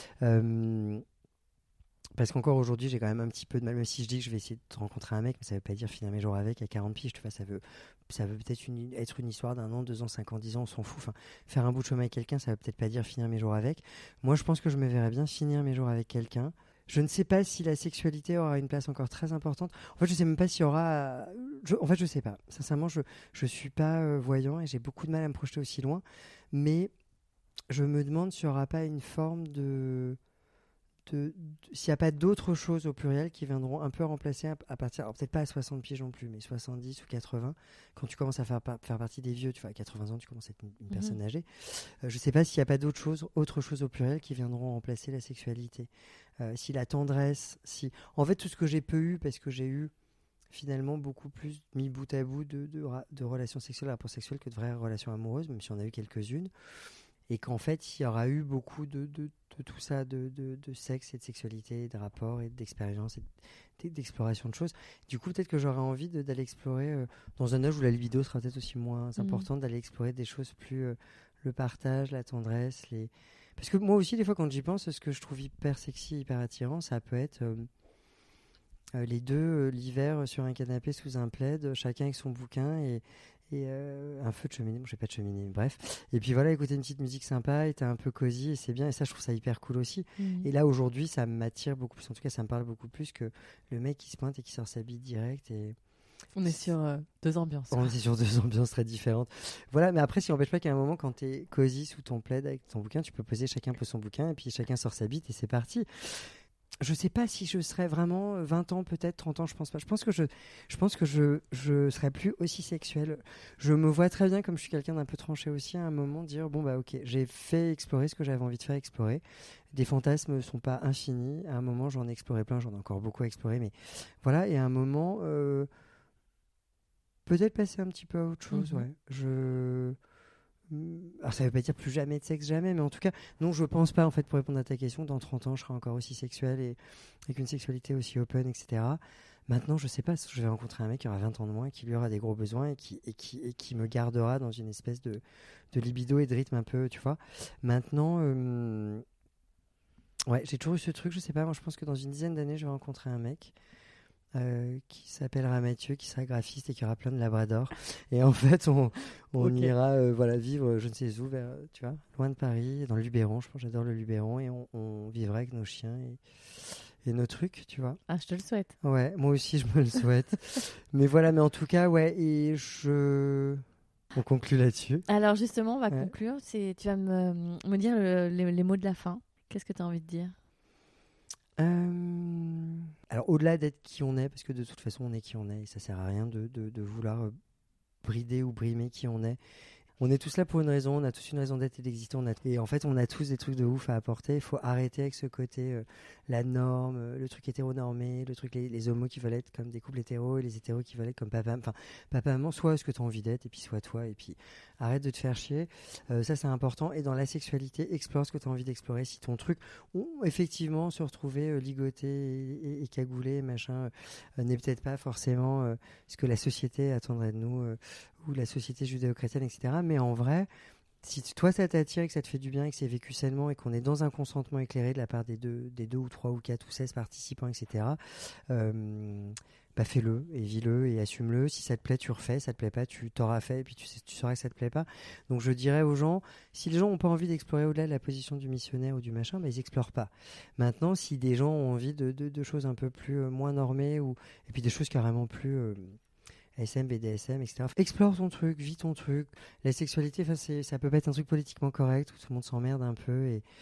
Speaker 3: Euh, Parce qu'encore aujourd'hui, j'ai quand même un petit peu de mal, même si je dis que je vais essayer de rencontrer un mec, mais ça veut pas dire finir mes jours avec à quarante piges, tu vois, ça veut, ça veut peut-être une, être une histoire d'un an, deux ans, cinq ans, dix ans, on s'en fout. Enfin, faire un bout de chemin avec quelqu'un, ça veut peut-être pas dire finir mes jours avec. Moi, je pense que je me verrais bien finir mes jours avec quelqu'un. Je ne sais pas si la sexualité aura une place encore très importante. En fait, je sais même pas s'il y aura. Je, en fait, je sais pas. Sincèrement, je je suis pas euh, voyant et j'ai beaucoup de mal à me projeter aussi loin. Mais je me demande s'il y aura pas une forme de De, de, s'il n'y a pas d'autres choses au pluriel qui viendront un peu remplacer à, à partir, alors peut-être pas à soixante piges non plus, mais soixante-dix ou quatre-vingts, quand tu commences à faire, faire partie des vieux, tu vois, à quatre-vingts ans, tu commences à être une, une mmh. personne âgée. Euh, je ne sais pas s'il n'y a pas d'autres choses, autres choses au pluriel qui viendront remplacer la sexualité. Euh, si la tendresse, si... En fait, tout ce que j'ai peu eu, parce que j'ai eu finalement beaucoup plus mis bout à bout de, de, de relations sexuelles, de rapports sexuels que de vraies relations amoureuses, même si on a eu quelques-unes. Et qu'en fait, il y aura eu beaucoup de, de, de tout ça, de, de, de sexe et de sexualité, de rapports et d'expérience et d'exploration de choses. Du coup, peut-être que j'aurais envie de, d'aller explorer, euh, dans un âge où la libido sera peut-être aussi moins mmh. importante, d'aller explorer des choses plus... Euh, le partage, la tendresse. Les... Parce que moi aussi, des fois, quand j'y pense, ce que je trouve hyper sexy, hyper attirant, ça peut être... Euh, euh, les deux, euh, l'hiver, sur un canapé sous un plaid, chacun avec son bouquin et... et euh, un feu de cheminée, bon j'ai pas de cheminée, bref, et puis voilà, écouter une petite musique sympa et t'es un peu cosy et c'est bien, et ça je trouve ça hyper cool aussi. Mmh. Et là aujourd'hui ça m'attire beaucoup plus, en tout cas ça me parle beaucoup plus que le mec qui se pointe et qui sort sa bite direct. Et
Speaker 2: on est sur euh, deux ambiances.
Speaker 3: On est sur deux ambiances très différentes. Voilà, mais après, ça n'empêche pas qu'à un moment, quand t'es cosy sous ton plaid avec ton bouquin, tu peux poser, chacun pose son bouquin et puis chacun sort sa bite et c'est parti. Je sais pas si je serais vraiment vingt ans, peut-être trente ans, je pense pas. Je pense que je, je pense que je, je serais plus aussi sexuelle. Je me vois très bien, comme je suis quelqu'un d'un peu tranché aussi, à un moment dire bon bah ok, j'ai fait explorer ce que j'avais envie de faire explorer. Des fantasmes sont pas infinis. À un moment, j'en ai exploré plein, j'en ai encore beaucoup à explorer, mais voilà. Et à un moment, euh, peut-être passer un petit peu à autre chose. Mmh. Ouais. Je Alors ça veut pas dire plus jamais de sexe, jamais, mais en tout cas, non, je pense pas, en fait, pour répondre à ta question, dans trente ans, je serai encore aussi sexuelle et avec une sexualité aussi open, et cetera. Maintenant, je sais pas, je vais rencontrer un mec qui aura vingt ans de moins, qui lui aura des gros besoins et qui, et qui, et qui me gardera dans une espèce de, de libido et de rythme un peu, tu vois. Maintenant, euh, ouais, j'ai toujours eu ce truc, je sais pas, moi je pense que dans une dizaine d'années, je vais rencontrer un mec Euh, qui s'appellera Mathieu, qui sera graphiste et qui aura plein de labradors. Et en fait, on, on okay. ira euh, voilà, vivre, je ne sais où, vers, tu vois, loin de Paris, dans le Luberon. Je pense que j'adore le Luberon. Et on, on vivra avec nos chiens et, et nos trucs, tu vois.
Speaker 2: Ah, je te le souhaite.
Speaker 3: Ouais, moi aussi, je me le souhaite. Mais voilà, mais en tout cas, ouais, et je... On conclut là-dessus.
Speaker 2: Alors justement, on va ouais. conclure. C'est, tu vas me, me dire le, les, les mots de la fin. Qu'est-ce que tu as envie de dire ?
Speaker 3: Euh... Alors au-delà d'être qui on est, parce que de toute façon on est qui on est et ça sert à rien de, de, de vouloir brider ou brimer qui on est. On est tous là pour une raison, on a tous une raison d'être et d'exister. On a... Et en fait, on a tous des trucs de ouf à apporter. Il faut arrêter avec ce côté, euh, la norme, euh, le truc hétéronormé, le truc les, les homos qui veulent être comme des couples hétéros et les hétéros qui veulent être comme papa. Enfin, papa, maman, soit ce que tu as envie d'être et puis soit toi. Et puis arrête de te faire chier. Euh, ça, c'est important. Et dans la sexualité, explore ce que tu as envie d'explorer. Si ton truc, ou effectivement, se retrouver euh, ligoté et, et, et cagoulé, machin, euh, n'est peut-être pas forcément euh, ce que la société attendrait de nous. Euh, ou la société judéo-chrétienne, et cetera. Mais en vrai, si toi ça t'attire et que ça te fait du bien et que c'est vécu sainement et qu'on est dans un consentement éclairé de la part des deux, des deux ou trois ou quatre ou seize participants, et cetera, euh, bah fais-le et vis-le et assume-le. Si ça te plaît, tu refais. Ça te plaît pas, tu t'auras fait et puis tu, sais, tu sauras que ça te plaît pas. Donc je dirais aux gens, si les gens n'ont pas envie d'explorer au-delà de la position du missionnaire ou du machin, bah ils explorent pas. Maintenant, si des gens ont envie de, de, de choses un peu plus euh, moins normées ou et puis des choses carrément plus euh, S M, B D S M, et cetera. Explore ton truc, vis ton truc. La sexualité, c'est, ça peut pas être un truc politiquement correct où tout le monde s'emmerde un peu. Et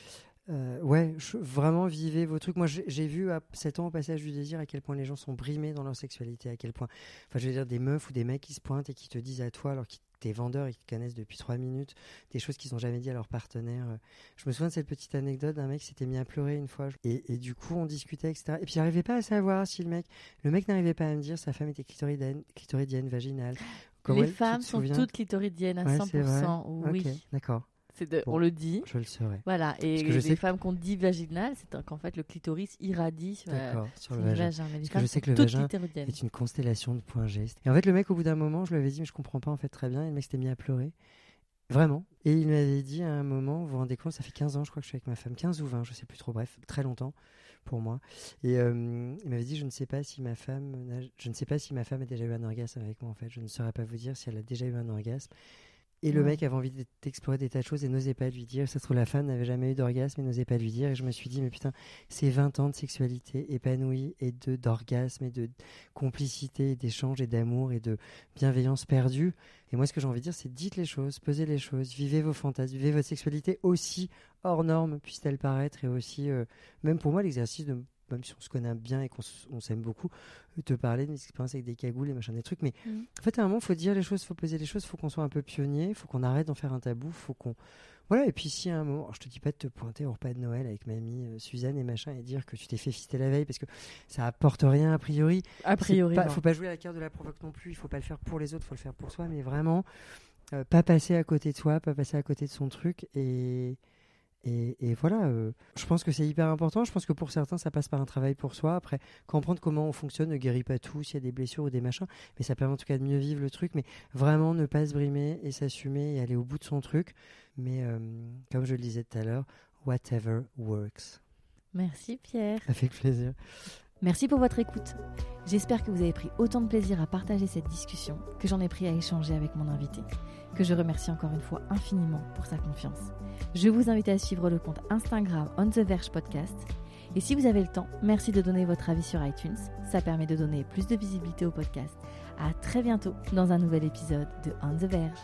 Speaker 3: Euh, ouais, je, vraiment vivez vos trucs. Moi, j'ai, j'ai vu à sept ans au passage du désir à quel point les gens sont brimés dans leur sexualité, à quel point, enfin, je veux dire, des meufs ou des mecs qui se pointent et qui te disent à toi, alors qu'ils t'es vendeur et qu'ils te connaissent depuis trois minutes, des choses qu'ils n'ont jamais dit à leur partenaire. Je me souviens de cette petite anecdote d'un mec qui s'était mis à pleurer une fois, et, et du coup, on discutait, et cetera. Et puis, j'arrivais pas à savoir si le mec, le mec n'arrivait pas à me dire sa femme était clitoridienne, clitoridienne vaginale. Comme
Speaker 2: les
Speaker 3: elle,
Speaker 2: femmes sont toutes clitoridiennes à
Speaker 3: ouais,
Speaker 2: cent pour cent. Oui,
Speaker 3: okay, d'accord.
Speaker 2: C'est de,
Speaker 3: bon,
Speaker 2: on le dit.
Speaker 3: Je le saurais.
Speaker 2: Voilà, et
Speaker 3: les
Speaker 2: les femmes qu'on dit vaginales, c'est qu'en fait le clitoris irradie sur, la,
Speaker 3: sur le vagin.
Speaker 2: vagin. Mais
Speaker 3: Parce que je sais que le vagin est une constellation de points G. Et en fait, le mec, au bout d'un moment, je lui avais dit, mais je comprends pas en fait très bien. Et le mec s'était mis à pleurer. Vraiment. Et il m'avait dit à un moment, vous vous rendez compte, ça fait quinze ans, je crois que je suis avec ma femme, quinze ou vingt, je sais plus trop, bref, très longtemps pour moi. Et euh, il m'avait dit, je ne sais pas si ma femme, je ne sais pas si ma femme a déjà eu un orgasme avec moi en fait. Je ne saurais pas vous dire si elle a déjà eu un orgasme. Et le ouais. mec avait envie d'explorer des tas de choses et n'osait pas lui dire. Ça se trouve, la femme n'avait jamais eu d'orgasme et n'osait pas lui dire. Et je me suis dit, mais putain, c'est vingt ans de sexualité épanouie et de, d'orgasme et de complicité et d'échange et d'amour et de bienveillance perdue. Et moi, ce que j'ai envie de dire, c'est dites les choses, posez les choses, vivez vos fantasmes, vivez votre sexualité aussi hors norme puisse-t-elle paraître. Et aussi, euh, même pour moi, l'exercice de... même si on se connaît bien et qu'on on s'aime beaucoup, te parler d'une expérience avec des cagoules et machin, des trucs. Mais mmh. en fait, à un moment, il faut dire les choses, il faut poser les choses, il faut qu'on soit un peu pionnier, il faut qu'on arrête d'en faire un tabou, il faut qu'on... Voilà, et puis si à un moment, alors, je te dis pas de te pointer au repas de Noël avec mamie euh, Suzanne et machin et dire que tu t'es fait fister la veille parce que ça apporte rien a priori.
Speaker 2: A priori,
Speaker 3: il faut pas jouer à la carte de la provoque non plus, il faut pas le faire pour les autres, il faut le faire pour soi, mais vraiment, euh, pas passer à côté de soi, pas passer à côté de son truc et... Et, et voilà, euh, je pense que c'est hyper important. Je pense que pour certains, ça passe par un travail pour soi. Après, comprendre comment on fonctionne ne guérit pas tout, s'il y a des blessures ou des machins. Mais ça permet en tout cas de mieux vivre le truc. Mais vraiment, ne pas se brimer et s'assumer et aller au bout de son truc. Mais euh, comme je le disais tout à l'heure, whatever works.
Speaker 2: Merci Pierre.
Speaker 3: Avec plaisir.
Speaker 2: Merci pour votre écoute. J'espère que vous avez pris autant de plaisir à partager cette discussion que j'en ai pris à échanger avec mon invité, que je remercie encore une fois infiniment pour sa confiance. Je vous invite à suivre le compte Instagram On The Verge Podcast. Et si vous avez le temps, merci de donner votre avis sur iTunes. Ça permet de donner plus de visibilité au podcast. À très bientôt dans un nouvel épisode de On The Verge.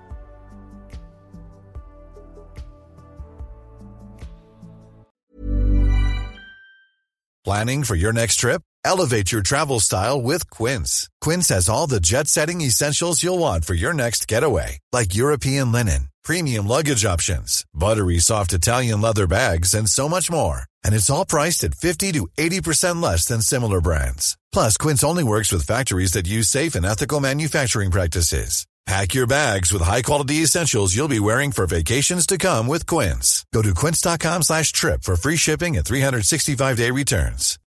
Speaker 4: Planning for your next trip? Elevate your travel style with Quince. Quince has all the jet-setting essentials you'll want for your next getaway, like European linen, premium luggage options, buttery soft Italian leather bags, and so much more. And it's all priced at fifty to eighty percent less than similar brands. Plus, Quince only works with factories that use safe and ethical manufacturing practices. Pack your bags with high-quality essentials you'll be wearing for vacations to come with Quince. Go to quince.com slash trip for free shipping and three sixty-five day returns.